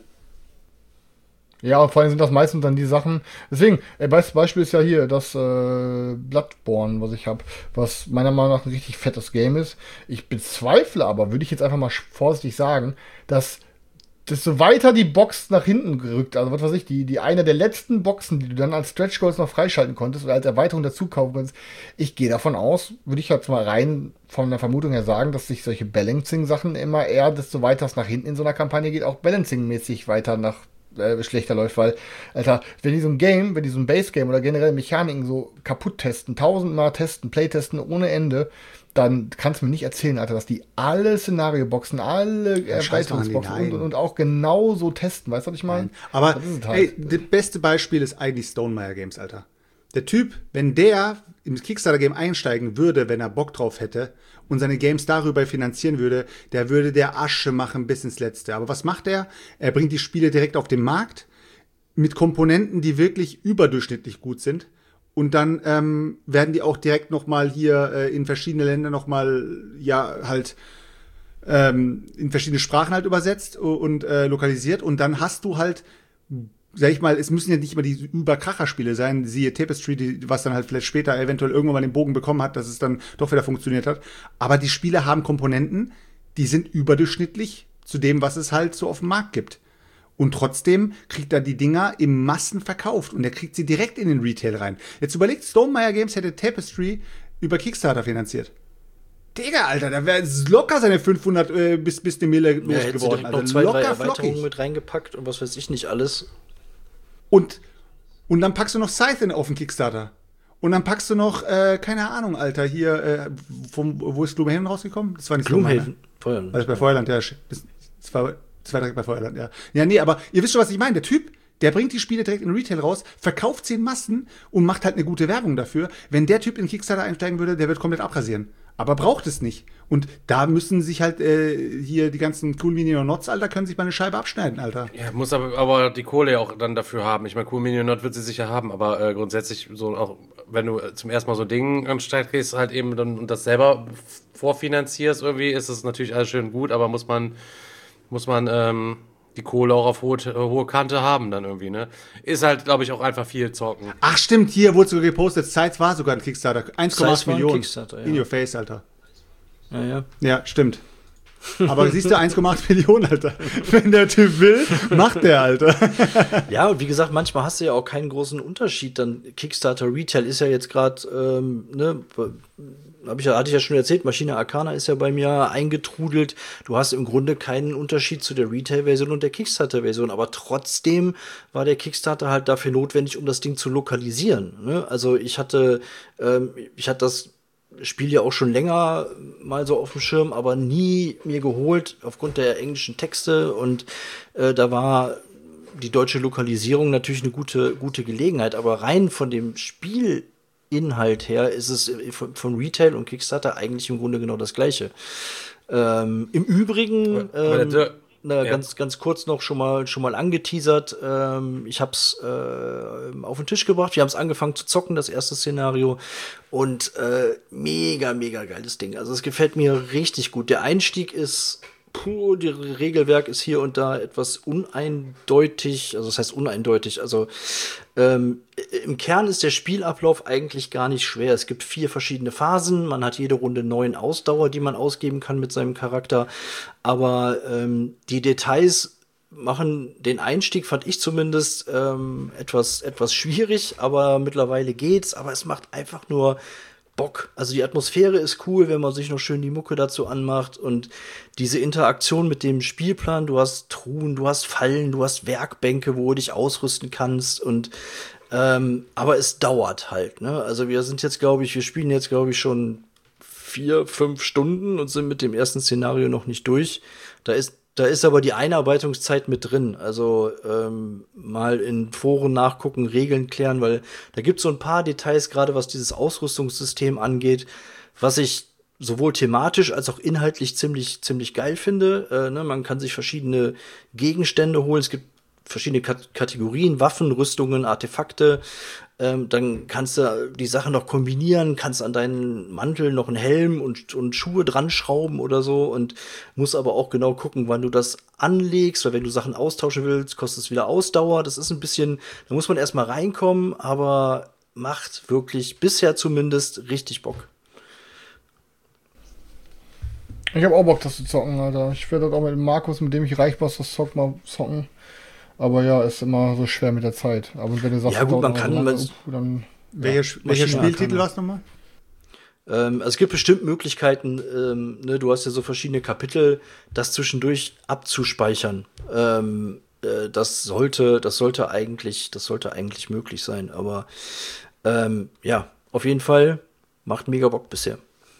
Ja, und vor allem sind das meistens dann die Sachen. Deswegen, äh, bestes Beispiel ist ja hier das äh, Bloodborne, was ich habe, was meiner Meinung nach ein richtig fettes Game ist. Ich bezweifle aber, würde ich jetzt einfach mal vorsichtig sagen, dass desto weiter die Box nach hinten gerückt, also was weiß ich, die, die eine der letzten Boxen, die du dann als Stretch Goals noch freischalten konntest oder als Erweiterung dazu kaufen konntest, ich gehe davon aus, würde ich jetzt mal rein von der Vermutung her sagen, dass sich solche Balancing-Sachen immer eher, desto weiter es nach hinten in so einer Kampagne geht, auch Balancing-mäßig weiter nach Äh, schlechter läuft, weil, Alter, wenn die so ein Game, wenn die so ein Base-Game oder generell Mechaniken so kaputt testen, tausendmal testen, Playtesten ohne Ende, dann kannst du mir nicht erzählen, Alter, dass die alle Szenario-Boxen, alle ja, Erweiterungsboxen und, und, und auch genauso testen, weißt du, was ich meine? Aber, halt, ey, das beste Beispiel ist eigentlich Stonemaier Games, Alter. Der Typ, wenn der im Kickstarter-Game einsteigen würde, wenn er Bock drauf hätte und seine Games darüber finanzieren würde, der würde der Asche machen bis ins Letzte. Aber was macht er? Er bringt die Spiele direkt auf den Markt mit Komponenten, die wirklich überdurchschnittlich gut sind. Und dann ähm, werden die auch direkt noch mal hier äh, in verschiedene Länder noch mal, ja, halt ähm, in verschiedene Sprachen halt übersetzt und äh, lokalisiert. Und dann hast du halt, sag ich mal, es müssen ja nicht immer die Überkracher-Spiele sein, siehe Tapestry, die, was dann halt vielleicht später eventuell irgendwann mal den Bogen bekommen hat, dass es dann doch wieder funktioniert hat. Aber die Spiele haben Komponenten, die sind überdurchschnittlich zu dem, was es halt so auf dem Markt gibt. Und trotzdem kriegt er die Dinger im Massen verkauft und er kriegt sie direkt in den Retail rein. Jetzt überlegt, Stonemaier Games hätte Tapestry über Kickstarter finanziert. Digga, Alter, da wäre locker seine fünfhundert äh, bis, bis die Mille ja, losgeworden. Also noch zwei, locker drei Erweiterungen mit reingepackt und was weiß ich nicht alles. Und, und dann packst du noch Scythe auf den Kickstarter. Und dann packst du noch, äh, keine Ahnung, Alter, hier, äh, vom, wo ist Gloomhaven rausgekommen? Das war nicht Gloomhaven. Feuerland. Also bei Feuerland, ja. Das, das war zwei Tage bei Feuerland, ja. Ja, nee, aber ihr wisst schon, was ich meine. Der Typ, der bringt die Spiele direkt in Retail raus, verkauft sie in Massen und macht halt eine gute Werbung dafür. Wenn der Typ in Kickstarter einsteigen würde, der wird komplett abrasieren. aber braucht es nicht. Und da müssen sich halt äh, hier die ganzen Cool Mini und Nots, Alter, können sich mal eine Scheibe abschneiden, Alter. Ja, muss aber, aber die Kohle ja auch dann dafür haben. Ich meine, Cool Mini und Not wird sie sicher haben, aber äh, grundsätzlich so auch, wenn du zum ersten Mal so ein Ding am Start kriegst, halt eben dann und das selber vorfinanzierst irgendwie, ist es natürlich alles schön gut, aber muss man, muss man ähm, die Kohle auch auf hohe, hohe Kante haben dann irgendwie, ne? Ist halt, glaube ich, auch einfach viel zocken. Ach stimmt, hier wurde sogar gepostet, Zeit war sogar ein Kickstarter. eins Komma acht Size war ein Millionen. Kickstarter, ja. In your face, Alter. Ja, ja. Ja, stimmt. Aber siehst du, eins Komma acht Millionen, Alter. Wenn der Typ will, macht der, Alter. Ja, und wie gesagt, manchmal hast du ja auch keinen großen Unterschied. Dann Kickstarter Retail ist ja jetzt gerade, ähm, ne, hab ich ja, hatte ich ja schon erzählt, Maschine Arcana ist ja bei mir eingetrudelt. Du hast im Grunde keinen Unterschied zu der Retail-Version und der Kickstarter-Version, aber trotzdem war der Kickstarter halt dafür notwendig, um das Ding zu lokalisieren. Ne? Also ich hatte, ähm, ich hatte das Spiel ja auch schon länger mal so auf dem Schirm, aber nie mir geholt aufgrund der englischen Texte und äh, da war die deutsche Lokalisierung natürlich eine gute gute Gelegenheit, aber rein von dem Spielinhalt her ist es von, von Retail und Kickstarter eigentlich im Grunde genau das Gleiche. Ähm, Im Übrigen ähm, Na, ja. ganz, ganz kurz noch schon mal, schon mal angeteasert. Ähm, ich hab's äh, auf den Tisch gebracht. Wir haben es angefangen zu zocken, das erste Szenario. Und äh, mega, mega geiles Ding. Also es gefällt mir richtig gut. Der Einstieg ist, puh, das Regelwerk ist hier und da etwas uneindeutig. Also das heißt uneindeutig. Also ähm, im Kern ist der Spielablauf eigentlich gar nicht schwer. Es gibt vier verschiedene Phasen. Man hat jede Runde neun Ausdauer, die man ausgeben kann mit seinem Charakter. Aber ähm, die Details machen den Einstieg, fand ich zumindest, ähm, etwas, etwas schwierig. Aber mittlerweile geht's. Aber es macht einfach nur Bock. Also die Atmosphäre ist cool, wenn man sich noch schön die Mucke dazu anmacht. Und diese Interaktion mit dem Spielplan, du hast Truhen, du hast Fallen, du hast Werkbänke, wo du dich ausrüsten kannst. Und ähm, aber es dauert halt, ne? Also wir sind jetzt, glaube ich, wir spielen jetzt, glaube ich, schon vier, fünf Stunden und sind mit dem ersten Szenario noch nicht durch. Da ist Da ist aber die Einarbeitungszeit mit drin. Also ähm, mal in Foren nachgucken, Regeln klären, weil da gibt es so ein paar Details, gerade was dieses Ausrüstungssystem angeht, was ich sowohl thematisch als auch inhaltlich ziemlich ziemlich geil finde. Äh, ne? Man kann sich verschiedene Gegenstände holen. Es gibt verschiedene Kat- Kategorien, Waffen, Rüstungen, Artefakte. Ähm, dann kannst du die Sachen noch kombinieren, kannst an deinen Mantel noch einen Helm und, und Schuhe dran schrauben oder so und musst aber auch genau gucken, wann du das anlegst, weil wenn du Sachen austauschen willst, kostet es wieder Ausdauer. Das ist ein bisschen, da muss man erstmal reinkommen, aber macht wirklich bisher zumindest richtig Bock. Ich habe auch Bock, das zu zocken, Alter. Ich werde auch mit Markus, mit dem ich Reichboss das Zock mal zocken. Aber ja, ist immer so schwer mit der Zeit. Aber wenn du sagst, ja gut, man kann, lange, man, dann, welcher, ja. welcher Spieltitel war es nochmal? Ähm, also es gibt bestimmt Möglichkeiten, ähm, ne, du hast ja so verschiedene Kapitel, das zwischendurch abzuspeichern. Ähm, äh, das sollte, das sollte eigentlich, das sollte eigentlich möglich sein. Aber ähm, ja, auf jeden Fall macht mega Bock bisher.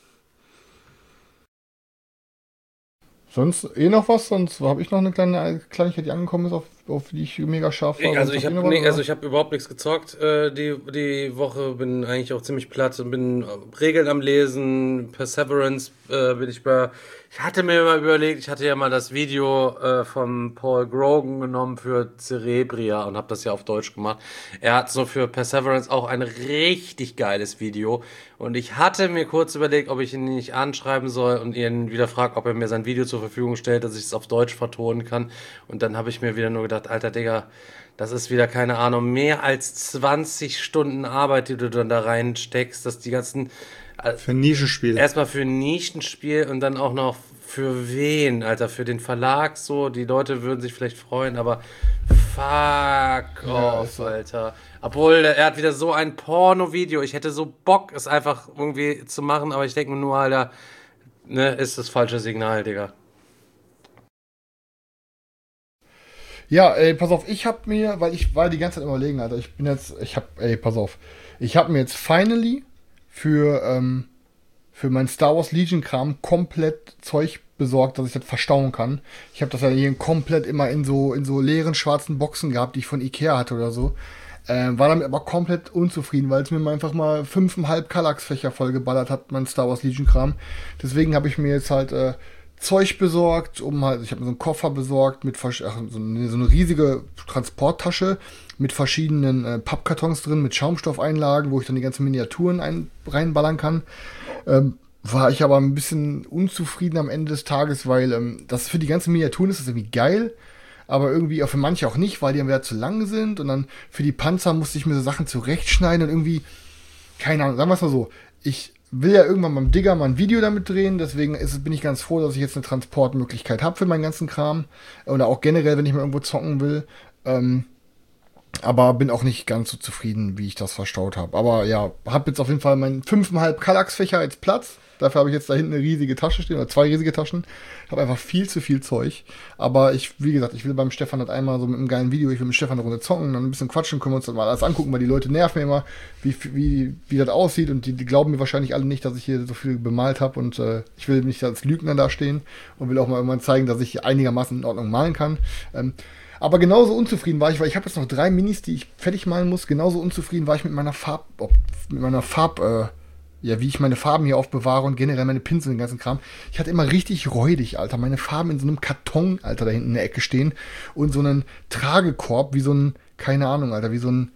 Sonst eh noch was? Sonst habe ich noch eine kleine Kleinigkeit, die angekommen ist, auf, auf die ich mega scharf war. Also ich habe nee, also ich habe überhaupt nichts gezockt äh, die, die Woche, bin eigentlich auch ziemlich platt und bin äh, Regeln am Lesen, Perseverance äh, bin ich bei. Ich hatte mir mal überlegt, ich hatte ja mal das Video äh, von Paul Grogan genommen für Cerebria und habe das ja auf Deutsch gemacht. Er hat so für Perseverance auch ein richtig geiles Video und ich hatte mir kurz überlegt, ob ich ihn nicht anschreiben soll und ihn wieder frage, ob er mir sein Video zur Verfügung stellt, dass ich es auf Deutsch vertonen kann. Und dann habe ich mir wieder nur gedacht, alter Digga, das ist wieder, keine Ahnung, mehr als zwanzig Stunden Arbeit, die du dann da reinsteckst, dass die ganzen... Für ein Nischenspiel. Erstmal für ein Nischenspiel und dann auch noch für wen, Alter, für den Verlag so. Die Leute würden sich vielleicht freuen, aber fuck ja, off, Alter. Obwohl, er hat wieder so ein Porno-Video. Ich hätte so Bock, es einfach irgendwie zu machen, aber ich denke mir nur, Alter, ne, ist das falsche Signal, Digga. Ja, ey, pass auf, ich hab mir, weil ich war die ganze Zeit überlegen, Alter, ich bin jetzt, ich hab, ey, pass auf, ich hab mir jetzt finally für, ähm, für mein Star Wars Legion-Kram komplett Zeug besorgt, dass ich das verstauen kann. Ich habe das ja hier komplett immer in so, in so leeren schwarzen Boxen gehabt, die ich von Ikea hatte oder so. Äh, war damit aber komplett unzufrieden, weil es mir einfach mal fünfeinhalb Kallax-Fächer vollgeballert hat, mein Star Wars Legion-Kram. Deswegen habe ich mir jetzt halt äh, Zeug besorgt, um halt, ich habe mir so einen Koffer besorgt mit ach, so, eine, so eine riesige Transporttasche mit verschiedenen äh, Pappkartons drin, mit Schaumstoffeinlagen, wo ich dann die ganzen Miniaturen ein, reinballern kann. Ähm, war ich aber ein bisschen unzufrieden am Ende des Tages, weil ähm, das für die ganzen Miniaturen ist das irgendwie geil, aber irgendwie auch für manche auch nicht, weil die dann wieder zu lang sind und dann für die Panzer musste ich mir so Sachen zurechtschneiden und irgendwie, keine Ahnung, sagen wir es mal so, ich will ja irgendwann beim Digger mal ein Video damit drehen, deswegen ist, bin ich ganz froh, dass ich jetzt eine Transportmöglichkeit habe für meinen ganzen Kram oder auch generell, wenn ich mal irgendwo zocken will, ähm, aber bin auch nicht ganz so zufrieden, wie ich das verstaut habe. Aber ja, habe jetzt auf jeden Fall meinen fünfeinhalb Kallax-Fächer als Platz. Dafür habe ich jetzt da hinten eine riesige Tasche stehen, oder zwei riesige Taschen. Habe einfach viel zu viel Zeug. Aber ich, wie gesagt, ich will beim Stefan halt einmal so mit einem geilen Video, ich will mit Stefan eine Runde zocken, dann ein bisschen quatschen, können wir uns das mal alles angucken, weil die Leute nerven mir immer, wie, wie, wie das aussieht. Und die, die glauben mir wahrscheinlich alle nicht, dass ich hier so viel bemalt habe. Und äh, ich will nicht als Lügner dastehen und will auch mal irgendwann zeigen, dass ich einigermaßen in Ordnung malen kann. Ähm, Aber genauso unzufrieden war ich, weil ich habe jetzt noch drei Minis, die ich fertig malen muss. Genauso unzufrieden war ich mit meiner Farb, mit meiner Farb, äh, ja, wie ich meine Farben hier aufbewahre und generell meine Pinsel und den ganzen Kram. Ich hatte immer richtig räudig, Alter, meine Farben in so einem Karton, Alter, da hinten in der Ecke stehen und so einen Tragekorb, wie so ein, keine Ahnung, Alter, wie so ein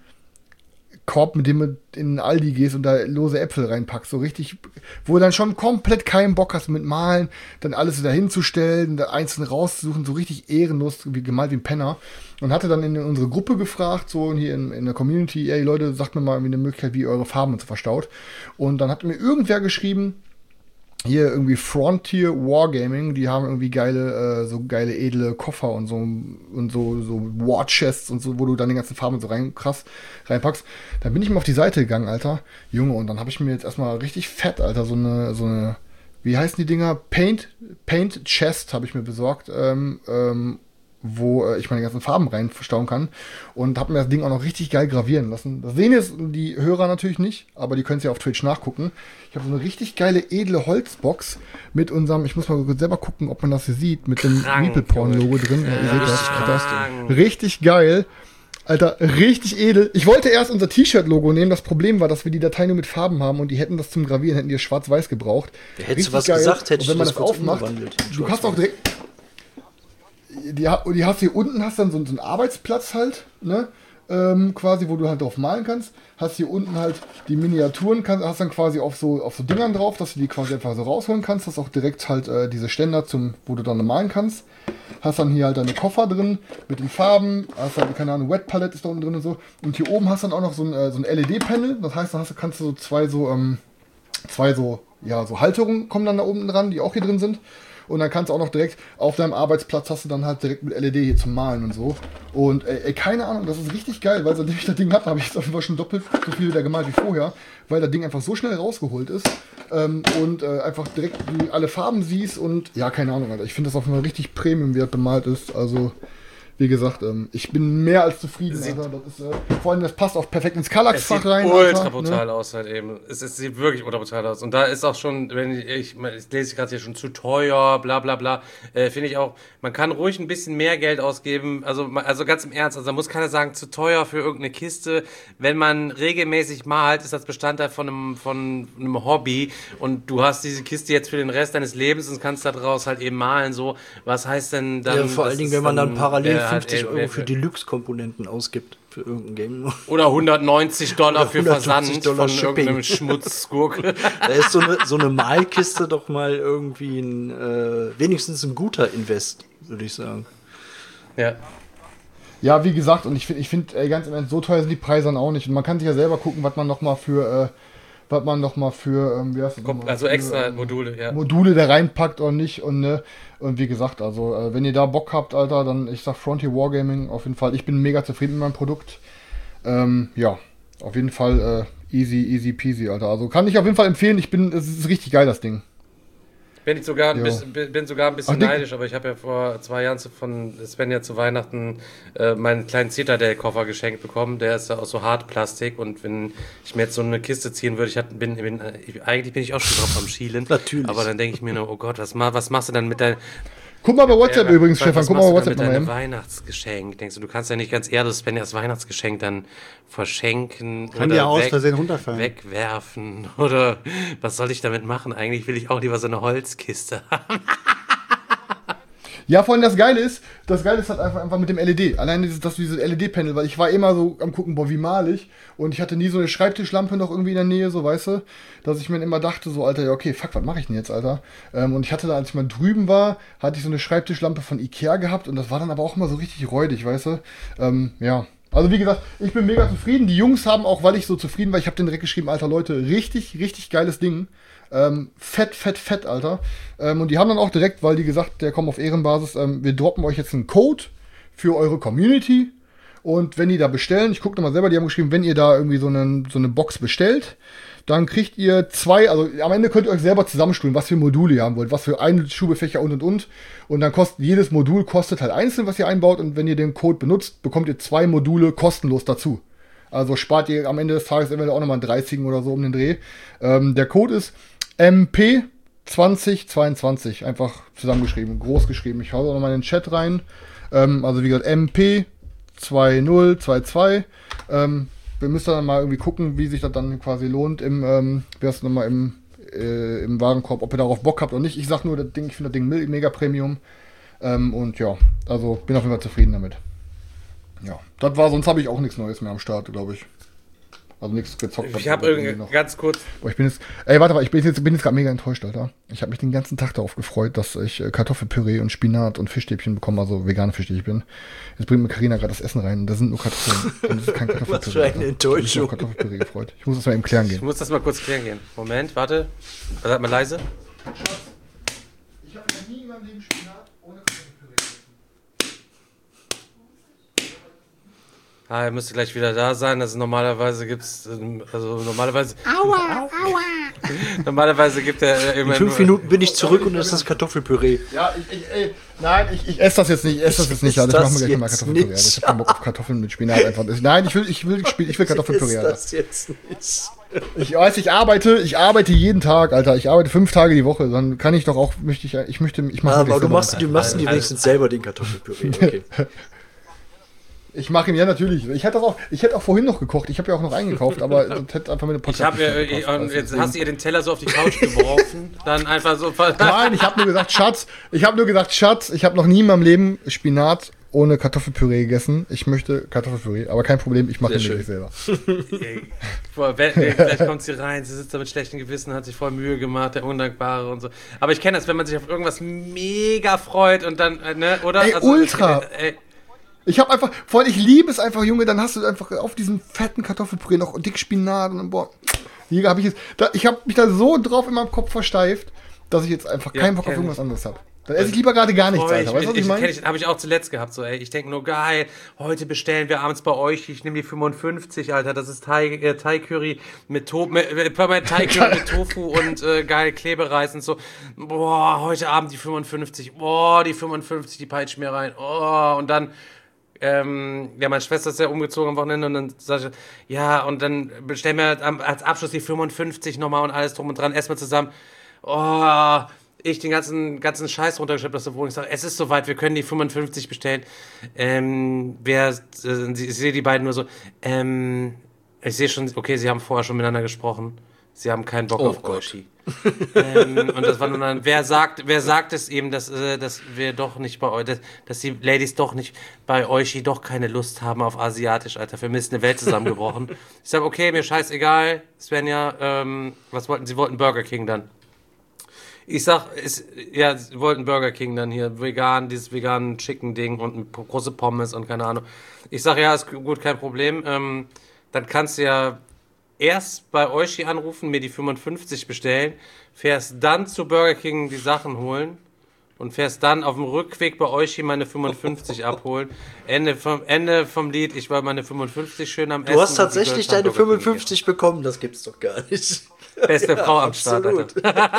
Korb, mit dem du in den Aldi gehst und da lose Äpfel reinpackst, so richtig, wo du dann schon komplett keinen Bock hast mit Malen, dann alles wieder hinzustellen, da einzeln rauszusuchen, so richtig ehrenlos, wie gemalt wie ein Penner. Und hatte dann in unsere Gruppe gefragt, so hier in, in der Community, ey Leute, sagt mir mal irgendwie eine Möglichkeit, wie ihr eure Farben so verstaut. Und dann hat mir irgendwer geschrieben, hier irgendwie Frontier Wargaming, die haben irgendwie geile, äh, so geile edle Koffer und so und so, so War Chests und so, wo du dann die ganzen Farben so rein krass reinpackst. Dann bin ich mal auf die Seite gegangen, Alter, Junge, und dann habe ich mir jetzt erstmal richtig fett, Alter, so eine, so eine, wie heißen die Dinger? Paint, Paint Chest habe ich mir besorgt, ähm, ähm, wo äh, ich meine ganzen Farben rein verstauen kann und habe mir das Ding auch noch richtig geil gravieren lassen. Das sehen jetzt die Hörer natürlich nicht, aber die können es ja auf Twitch nachgucken. Ich habe so eine richtig geile, edle Holzbox mit unserem, ich muss mal selber gucken, ob man das hier sieht, mit dem Meeple-Porn-Logo drin. Ja, ihr seht das, das. Richtig geil. Alter, richtig edel. Ich wollte erst unser T-Shirt-Logo nehmen. Das Problem war, dass wir die Datei nur mit Farben haben und die hätten das zum Gravieren, hätten die schwarz-weiß gebraucht. Hättest du was geil. gesagt, hätte ich wenn man das, das aufmacht, du hast auch direkt Die, die hast hier unten hast dann so, so einen Arbeitsplatz halt, ne, ähm, quasi, wo du halt drauf malen kannst. Hast hier unten halt die Miniaturen, kann, hast dann quasi auf so auf so Dingern drauf, dass du die quasi einfach so rausholen kannst. Hast auch direkt halt äh, diese Ständer, zum, wo du dann malen kannst. Hast dann hier halt deine Koffer drin mit den Farben. Hast dann, keine Ahnung, Wet Palette ist da unten drin und so. Und hier oben hast du dann auch noch so ein, äh, so ein L E D-Panel. Das heißt, da hast du, kannst du so zwei so, ähm, zwei so, ja, so Halterungen kommen dann da oben dran, die auch hier drin sind. Und dann kannst du auch noch direkt auf deinem Arbeitsplatz hast du dann halt direkt mit L E D hier zum Malen und so. Und ey, ey keine Ahnung, das ist richtig geil, weil seitdem ich das Ding habe, habe ich jetzt auf jeden Fall schon doppelt so viel wieder gemalt wie vorher, weil das Ding einfach so schnell rausgeholt ist ähm, und äh, einfach direkt du alle Farben siehst und ja, keine Ahnung, Alter. Ich finde das auf jeden Fall richtig Premium, wie das bemalt ist. Also wie gesagt, ähm, ich bin mehr als zufrieden. Alter. Das ist, äh, vor allem, das passt auch perfekt ins Kallax-Fach rein. Es sieht ultra Alter, brutal ne? aus halt eben. Es, es sieht wirklich ultra brutal aus. Und da ist auch schon, wenn ich, ich, ich lese gerade hier schon zu teuer, bla bla bla, äh, finde ich auch, man kann ruhig ein bisschen mehr Geld ausgeben. Also, also ganz im Ernst, also da muss keiner sagen, zu teuer für irgendeine Kiste. Wenn man regelmäßig malt, ist das Bestandteil von einem, von einem Hobby und du hast diese Kiste jetzt für den Rest deines Lebens und kannst da draus halt eben malen. So, was heißt denn dann? Ja, vor allen Dingen, wenn man dann parallel äh, fünfzig halt, Euro äh, für Deluxe-Komponenten ausgibt für irgendein Game. Oder hundertneunzig Dollar für Versand Dollar von Shipping. irgendeinem Schmutzgurke. Da ist so eine, so eine Malkiste doch mal irgendwie ein, äh, wenigstens ein guter Invest, würde ich sagen. Ja. Ja, wie gesagt, und ich finde, ich find, ey, ganz im Ernst, so teuer sind die Preise dann auch nicht. Und man kann sich ja selber gucken, was man noch mal für, äh, was man noch mal für, ähm, wie heißt das Kommt, nochmal? also extra für, ähm, Module, ja. Module da reinpackt oder nicht. Und, ne, und wie gesagt, also, äh, wenn ihr da Bock habt, Alter, dann, ich sag Frontier Wargaming auf jeden Fall. Ich bin mega zufrieden mit meinem Produkt. Ähm, ja, auf jeden Fall äh, easy, easy peasy, Alter. Also kann ich auf jeden Fall empfehlen. Ich bin, es ist richtig geil, das Ding. Bin ich sogar ein Jo. bisschen, bin bin sogar ein bisschen Ach, Dick. neidisch, aber ich habe ja vor zwei Jahren zu- von Sven ja zu Weihnachten äh, meinen kleinen Citadel-Koffer geschenkt bekommen. Der ist ja aus so Hartplastik und wenn ich mir jetzt so eine Kiste ziehen würde, ich hatte, bin, bin ich, eigentlich bin ich auch schon drauf am Schielen. Natürlich. Aber dann denke ich mir nur, oh Gott, was, ma- was machst du dann mit deinem Guck mal bei WhatsApp Ja, übrigens, was Stefan, machst guck mal bei du WhatsApp damit nochmal deinem hin. Weihnachtsgeschenk? Denkst du, du kannst ja nicht ganz ehrlich, wenn das Weihnachtsgeschenk dann verschenken Kann oder ja aus weg, Versehen runterfallen. wegwerfen oder was soll ich damit machen? Eigentlich will ich auch lieber so eine Holzkiste haben. Ja, vor allem das Geile ist, das Geile ist halt einfach, einfach mit dem L E D. Allein dieses, das, dieses L E D-Panel, weil ich war immer so am gucken, boah, wie mal ich. Und ich hatte nie so eine Schreibtischlampe noch irgendwie in der Nähe, so, weißt du, dass ich mir immer dachte, so, Alter, ja, okay, fuck, was mache ich denn jetzt, Alter? Ähm, und ich hatte da, als ich mal drüben war, hatte ich so eine Schreibtischlampe von Ikea gehabt und das war dann aber auch immer so richtig räudig, weißt du? Ähm, ja. Also wie gesagt, ich bin mega zufrieden. Die Jungs haben auch, weil ich so zufrieden war, ich habe denen direkt geschrieben, Alter, Leute, richtig, richtig geiles Ding. Ähm, fett, fett, fett, Alter. Ähm, und die haben dann auch direkt, weil die gesagt, der kommt auf Ehrenbasis, ähm, wir droppen euch jetzt einen Code für eure Community. Und wenn die da bestellen, ich gucke nochmal selber, die haben geschrieben, wenn ihr da irgendwie so, einen, so eine Box bestellt, dann kriegt ihr zwei, also am Ende könnt ihr euch selber zusammenstellen, was für Module ihr haben wollt, was für Einschubefächer und und und. Und dann kostet, jedes Modul kostet halt einzeln, was ihr einbaut. Und wenn ihr den Code benutzt, bekommt ihr zwei Module kostenlos dazu. Also spart ihr am Ende des Tages eventuell auch nochmal einen dreißiger oder so um den Dreh. Ähm, der Code ist M P zwanzig zweiundzwanzig, einfach zusammengeschrieben, groß geschrieben. Ich hau auch nochmal in den Chat rein. Ähm, also wie gesagt, M P zwanzig zweiundzwanzig. Ähm, wir müssen dann mal irgendwie gucken, wie sich das dann quasi lohnt im, ähm, wie heißt das nochmal, im, äh, im Warenkorb, ob ihr darauf Bock habt oder nicht. Ich sag nur, das Ding, ich finde das Ding mega Premium. Ähm, und ja, also bin auf jeden Fall zufrieden damit. Ja, das war, sonst habe ich auch nichts Neues mehr am Start, glaube ich. Also nichts gezockt. Ich habe irgendwie noch ganz kurz. Boah, ich bin jetzt, ey, warte mal, ich bin jetzt, bin jetzt gerade mega enttäuscht, Alter. Ich habe mich den ganzen Tag darauf gefreut, dass ich äh, Kartoffelpüree und Spinat und Fischstäbchen bekomme, also vegane Fischstäbchen. Jetzt bringt mir Carina gerade das Essen rein und da sind nur Kartoffeln. Und das ist kein Kartoffelpüree. Was für eine Alter. Enttäuschung. Ich bin auf Kartoffelpüree gefreut. Ich muss das mal eben klären Ich gehen. muss das mal kurz klären gehen. Moment, warte. Seid mal leise. Ich habe noch nie in meinem Leben Spinat ohne Kartoffelpüree gegessen. Ah, er müsste gleich wieder da sein. Also normalerweise gibt's, ähm, also normalerweise. Aua, aua. Normalerweise gibt er äh, immer In fünf nur, Minuten bin ich zurück und es ist das Kartoffelpüree. Ja, ich, ich, ey, nein, ich, ich esse das jetzt nicht, ich esse das jetzt nicht, Ist Alter. Ich das mache mir gleich mal jetzt Kartoffelpüree. nicht? Alter. Ich habe keinen Bock auf Kartoffeln mit Spinat einfach. Nein, ich will, ich will, ich will Kartoffelpüree, Ist Alter. das jetzt nicht? Ich weiß, ich arbeite, ich arbeite jeden Tag, Alter. Ich arbeite fünf Tage die Woche. Dann kann ich doch auch, möchte ich, ich möchte, ich mache. Ah, aber du machst, du machst die wenigstens selber den Kartoffelpüree. Okay. Ich mache ihn ja natürlich. Ich hätte auch, ich hätte auch vorhin noch gekocht. Ich habe ja auch noch eingekauft, aber das hätte einfach mit dem Ich habe ja, ich, und jetzt hast du ihr den Teller so auf die Couch geworfen, dann einfach so. Nein, ich habe nur gesagt, Schatz. Ich habe nur gesagt, Schatz. Ich habe noch nie in meinem Leben Spinat ohne Kartoffelpüree gegessen. Ich möchte Kartoffelpüree, aber kein Problem. Ich mache ihn wirklich selber. Boah, vielleicht kommt sie rein, sie sitzt da mit schlechtem Gewissen, hat sich voll Mühe gemacht, der Undankbare und so. Aber ich kenne das, wenn man sich auf irgendwas mega freut und dann, äh, ne, oder? Ey, also, ultra. Äh, Ich habe einfach, vor allem, ich liebe es einfach, Junge, dann hast du einfach auf diesem fetten Kartoffelpüree noch dick Spinat und dann, boah, hier habe ich jetzt, da, ich habe mich da so drauf in meinem Kopf versteift, dass ich jetzt einfach Ja, keinen Bock auf kenn irgendwas anderes habe. Dann esse ich lieber gerade gar nichts, Boah, Alter. Weißt du, was ich, ich, meine? ich, habe ich auch zuletzt gehabt, so, ey. Ich denke nur, geil, heute bestellen wir abends bei euch, ich nehme die fünfundfünfzig, Alter, das ist Thai, äh, Thai Curry mit, to mit, mit, Thai Curry mit Tofu und äh, geil Klebereis und so. Boah, heute Abend die fünfundfünfzig, boah, die fünfundfünfzig, die peitschen mir rein, oh, und dann, ähm, ja, meine Schwester ist ja umgezogen am Wochenende und dann sag ich, ja, und dann bestellen wir als Abschluss die fünfundfünfzig nochmal und alles drum und dran, essen wir zusammen, oh, ich den ganzen, ganzen Scheiß runtergeschleppt aus der Wohnung. Ich sage, es ist soweit, wir können die fünfundfünfzig bestellen. Ähm, wer, äh, ich sehe die beiden nur so, ähm, ich sehe schon, okay, sie haben vorher schon miteinander gesprochen. Sie haben keinen Bock Oh auf Gott. Goshi. ähm, und das war nur dann, wer sagt, wer sagt es eben, dass, äh, dass wir doch nicht bei euch, dass, dass die Ladies doch nicht bei euch doch keine Lust haben auf Asiatisch, Alter. Für mich ist eine Welt zusammengebrochen. Ich sage, okay, mir scheißegal, Svenja, ähm, was wollten sie? Wollten Burger King dann. Ich sag, ist, ja, sie wollten Burger King dann hier, vegan, dieses veganen Chicken-Ding und eine große Pommes und keine Ahnung. Ich sag, ja, ist gut, kein Problem. Ähm, dann kannst du ja erst bei euch hier anrufen, mir die fünfundfünfzig bestellen, fährst dann zu Burger King die Sachen holen und fährst dann auf dem Rückweg bei euch hier meine fünfundfünfzig abholen. Ende vom, Ende vom Lied, ich war meine fünfundfünfzig schön am Essen. Du hast und die tatsächlich Girls haben deine Burger King fünfundfünfzig bekommen, das gibt's doch gar nicht. Beste Frau am Start, absolut.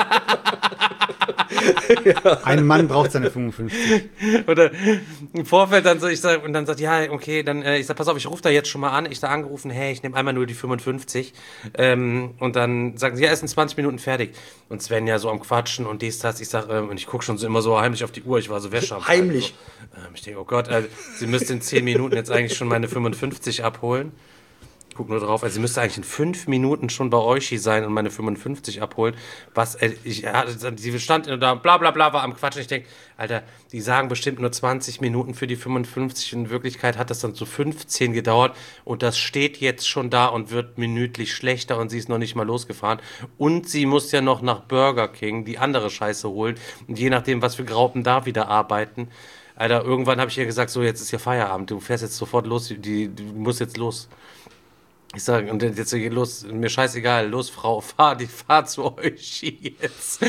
Alter. Ein Mann braucht seine fünfundfünfzig. Oder im Vorfeld dann so, ich sag, und dann sagt, ja, okay, dann, äh, ich sag, pass auf, ich rufe da jetzt schon mal an. Ich da angerufen, hey, ich nehme einmal nur die fünfundfünfzig. Ähm, und dann sagen sie, ja, ist in zwanzig Minuten fertig. Und Sven ja so am Quatschen und dies, das. Ich sag, ähm, und ich gucke schon so immer so heimlich auf die Uhr. Ich war so Wäsche am Heimlich. So. Ähm, ich denke, oh Gott, äh, sie müsste in zehn Minuten jetzt eigentlich schon meine fünfundfünfzig abholen. Guck nur drauf, also sie müsste eigentlich in fünf Minuten schon bei euch hier sein und meine fünfundfünfzig abholen. Was, äh, ich, ja, sie stand da, bla bla bla, war am Quatschen. Ich denke, Alter, die sagen bestimmt nur zwanzig Minuten für die fünfundfünfzig. In Wirklichkeit hat das dann so fünfzehn gedauert und das steht jetzt schon da und wird minütlich schlechter und sie ist noch nicht mal losgefahren. Und sie muss ja noch nach Burger King die andere Scheiße holen und je nachdem, was für Graupen da wieder arbeiten. Alter, irgendwann habe ich ihr gesagt, so, jetzt ist hier Feierabend, du fährst jetzt sofort los, die, du musst jetzt los. Ich sage, und jetzt geht los, mir scheißegal, los, Frau, fahr, die fahr zu euch jetzt.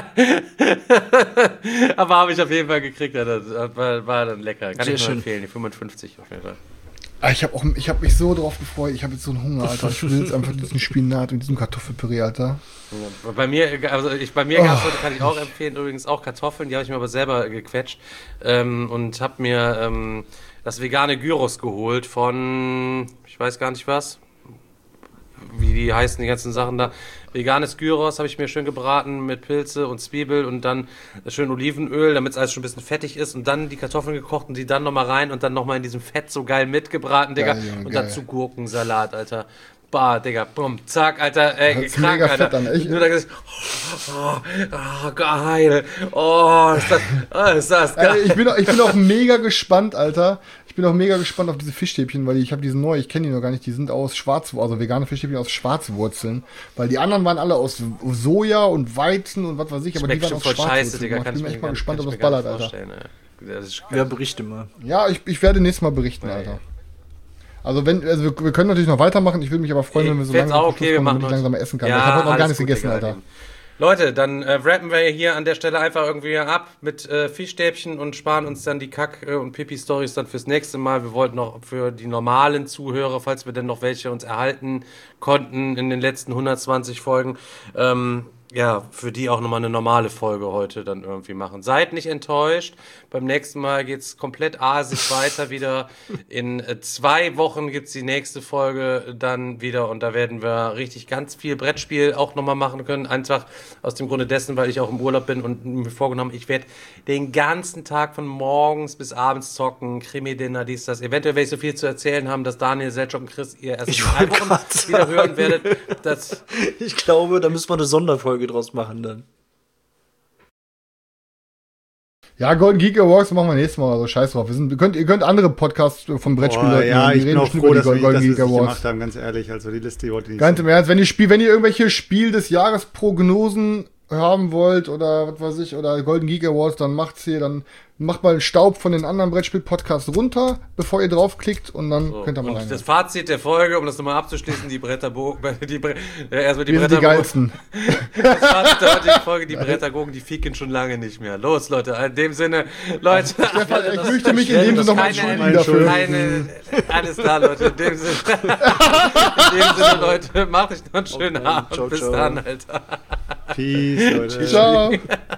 Aber habe ich auf jeden Fall gekriegt, das war, war dann lecker. Kann Sehr ich nur schön. empfehlen, die fünfundfünfzig auf jeden Fall. Ah, Ich habe auch, ich habe mich so drauf gefreut. Ich habe jetzt so einen Hunger, Alter. Ich will jetzt einfach diesen Spinat und diesen Kartoffelpüree, Alter. Ja, bei mir, also ich, bei mir gab es heute, kann ich auch empfehlen, übrigens auch Kartoffeln, die habe ich mir aber selber gequetscht ähm, und habe mir ähm, das vegane Gyros geholt von, ich weiß gar nicht was, wie die heißen, die ganzen Sachen da. Veganes Gyros habe ich mir schön gebraten mit Pilze und Zwiebel und dann schön Olivenöl, damit es alles schon ein bisschen fettig ist und dann die Kartoffeln gekocht und die dann nochmal rein und dann nochmal in diesem Fett so geil mitgebraten, Digga. Geil, Junge, und geil. dazu Gurkensalat, Alter. Bah, Digga, bumm, zack, Alter, ey, Hört's krank, mega Alter. fett an, echt? Nur da gesagt, oh, oh, geil. Oh, ist das, oh, ist das geil. Ey, ich, bin, auch- ich bin auch mega gespannt, Alter. Ich bin auch mega gespannt auf diese Fischstäbchen, weil ich habe diese neu, ich kenne die noch gar nicht, die sind aus Schwarzwurzeln, also vegane Fischstäbchen aus Schwarzwurzeln. Weil die anderen waren alle aus Soja und Weizen und was weiß ich, aber Schmeckt die waren bestimmt aus voll scheiße, Schwarzwurzeln. Digga. Ich Kann bin ich mir echt mal gar- gespannt, kann ob ich das mir gar ballert, nicht Alter. vorstellen, ey. Das ist Ja, berichte mal. Ja, ich, ich werde nächstes Mal berichten, Alter. Also wenn, also wir, wir können natürlich noch weitermachen, ich würde mich aber freuen, wenn wir so Ich lange find's auch zum Schluss okay, wir kommen, machen damit ich noch- langsam mal essen kann. Ja, ich habe heute noch gar alles nichts gut, gegessen, Digga. Alter. Leute, dann äh, rappen wir hier an der Stelle einfach irgendwie ab mit äh, Fischstäbchen und sparen uns dann die Kack- äh, und Pipi-Stories dann fürs nächste Mal. Wir wollten noch für die normalen Zuhörer, falls wir denn noch welche uns erhalten konnten in den letzten hundertzwanzig Folgen, ähm, ja, für die auch nochmal eine normale Folge heute dann irgendwie machen. Seid nicht enttäuscht. Beim nächsten Mal geht's komplett asig weiter wieder. In äh, zwei Wochen gibt's die nächste Folge dann wieder und da werden wir richtig ganz viel Brettspiel auch nochmal machen können. Einfach aus dem Grunde dessen, weil ich auch im Urlaub bin und mir vorgenommen, ich werde den ganzen Tag von morgens bis abends zocken, Krimi-Dinner, dies, das. Eventuell werde ich so viel zu erzählen haben, dass Daniel, Selchuk und Chris ihr erst in Ich drei wollte Wochen grad wieder sagen. hören werdet. Das Ich glaube, da müssen wir eine Sonderfolge draus machen dann. Ja, Golden Geek Awards machen wir nächstes Mal, also scheiß drauf. Wir sind, ihr, könnt, ihr könnt andere Podcasts von Brettspielen Boah, ja, die ich bin reden auch bestimmt froh, über dass die wir, Golden dass wir Geek das nicht Awards. gemacht haben, ganz ehrlich. Also die Liste wollte ich nicht. Ganz so. im Ernst, wenn ihr, Spiel, wenn ihr irgendwelche Spiel des Jahres Prognosen haben wollt oder was weiß ich, oder Golden Geek Awards, dann macht's hier, dann macht mal einen Staub von den anderen Brettspiel-Podcasts runter, bevor ihr draufklickt und dann So, könnt ihr mal und rein. das Fazit der Folge, um das nochmal abzuschließen, die Bretterbogen, die Bre ja, erstmal die Wir sind die Bretterbogen. geilsten. Das Fazit der heutigen Folge, die Bretterbogen, die ficken schon lange nicht mehr. Los, Leute, in dem Sinne, Leute. Stefan, ich das- möchte mich in dem Sinne nochmal keine- entschuldigen dafür. keine, alles klar, Leute, in dem Sinne, in dem Sinne, Leute, macht euch noch einen schönen Okay, Abend. ciao, Bis ciao. dann, Alter. Peace, Leute. Ciao.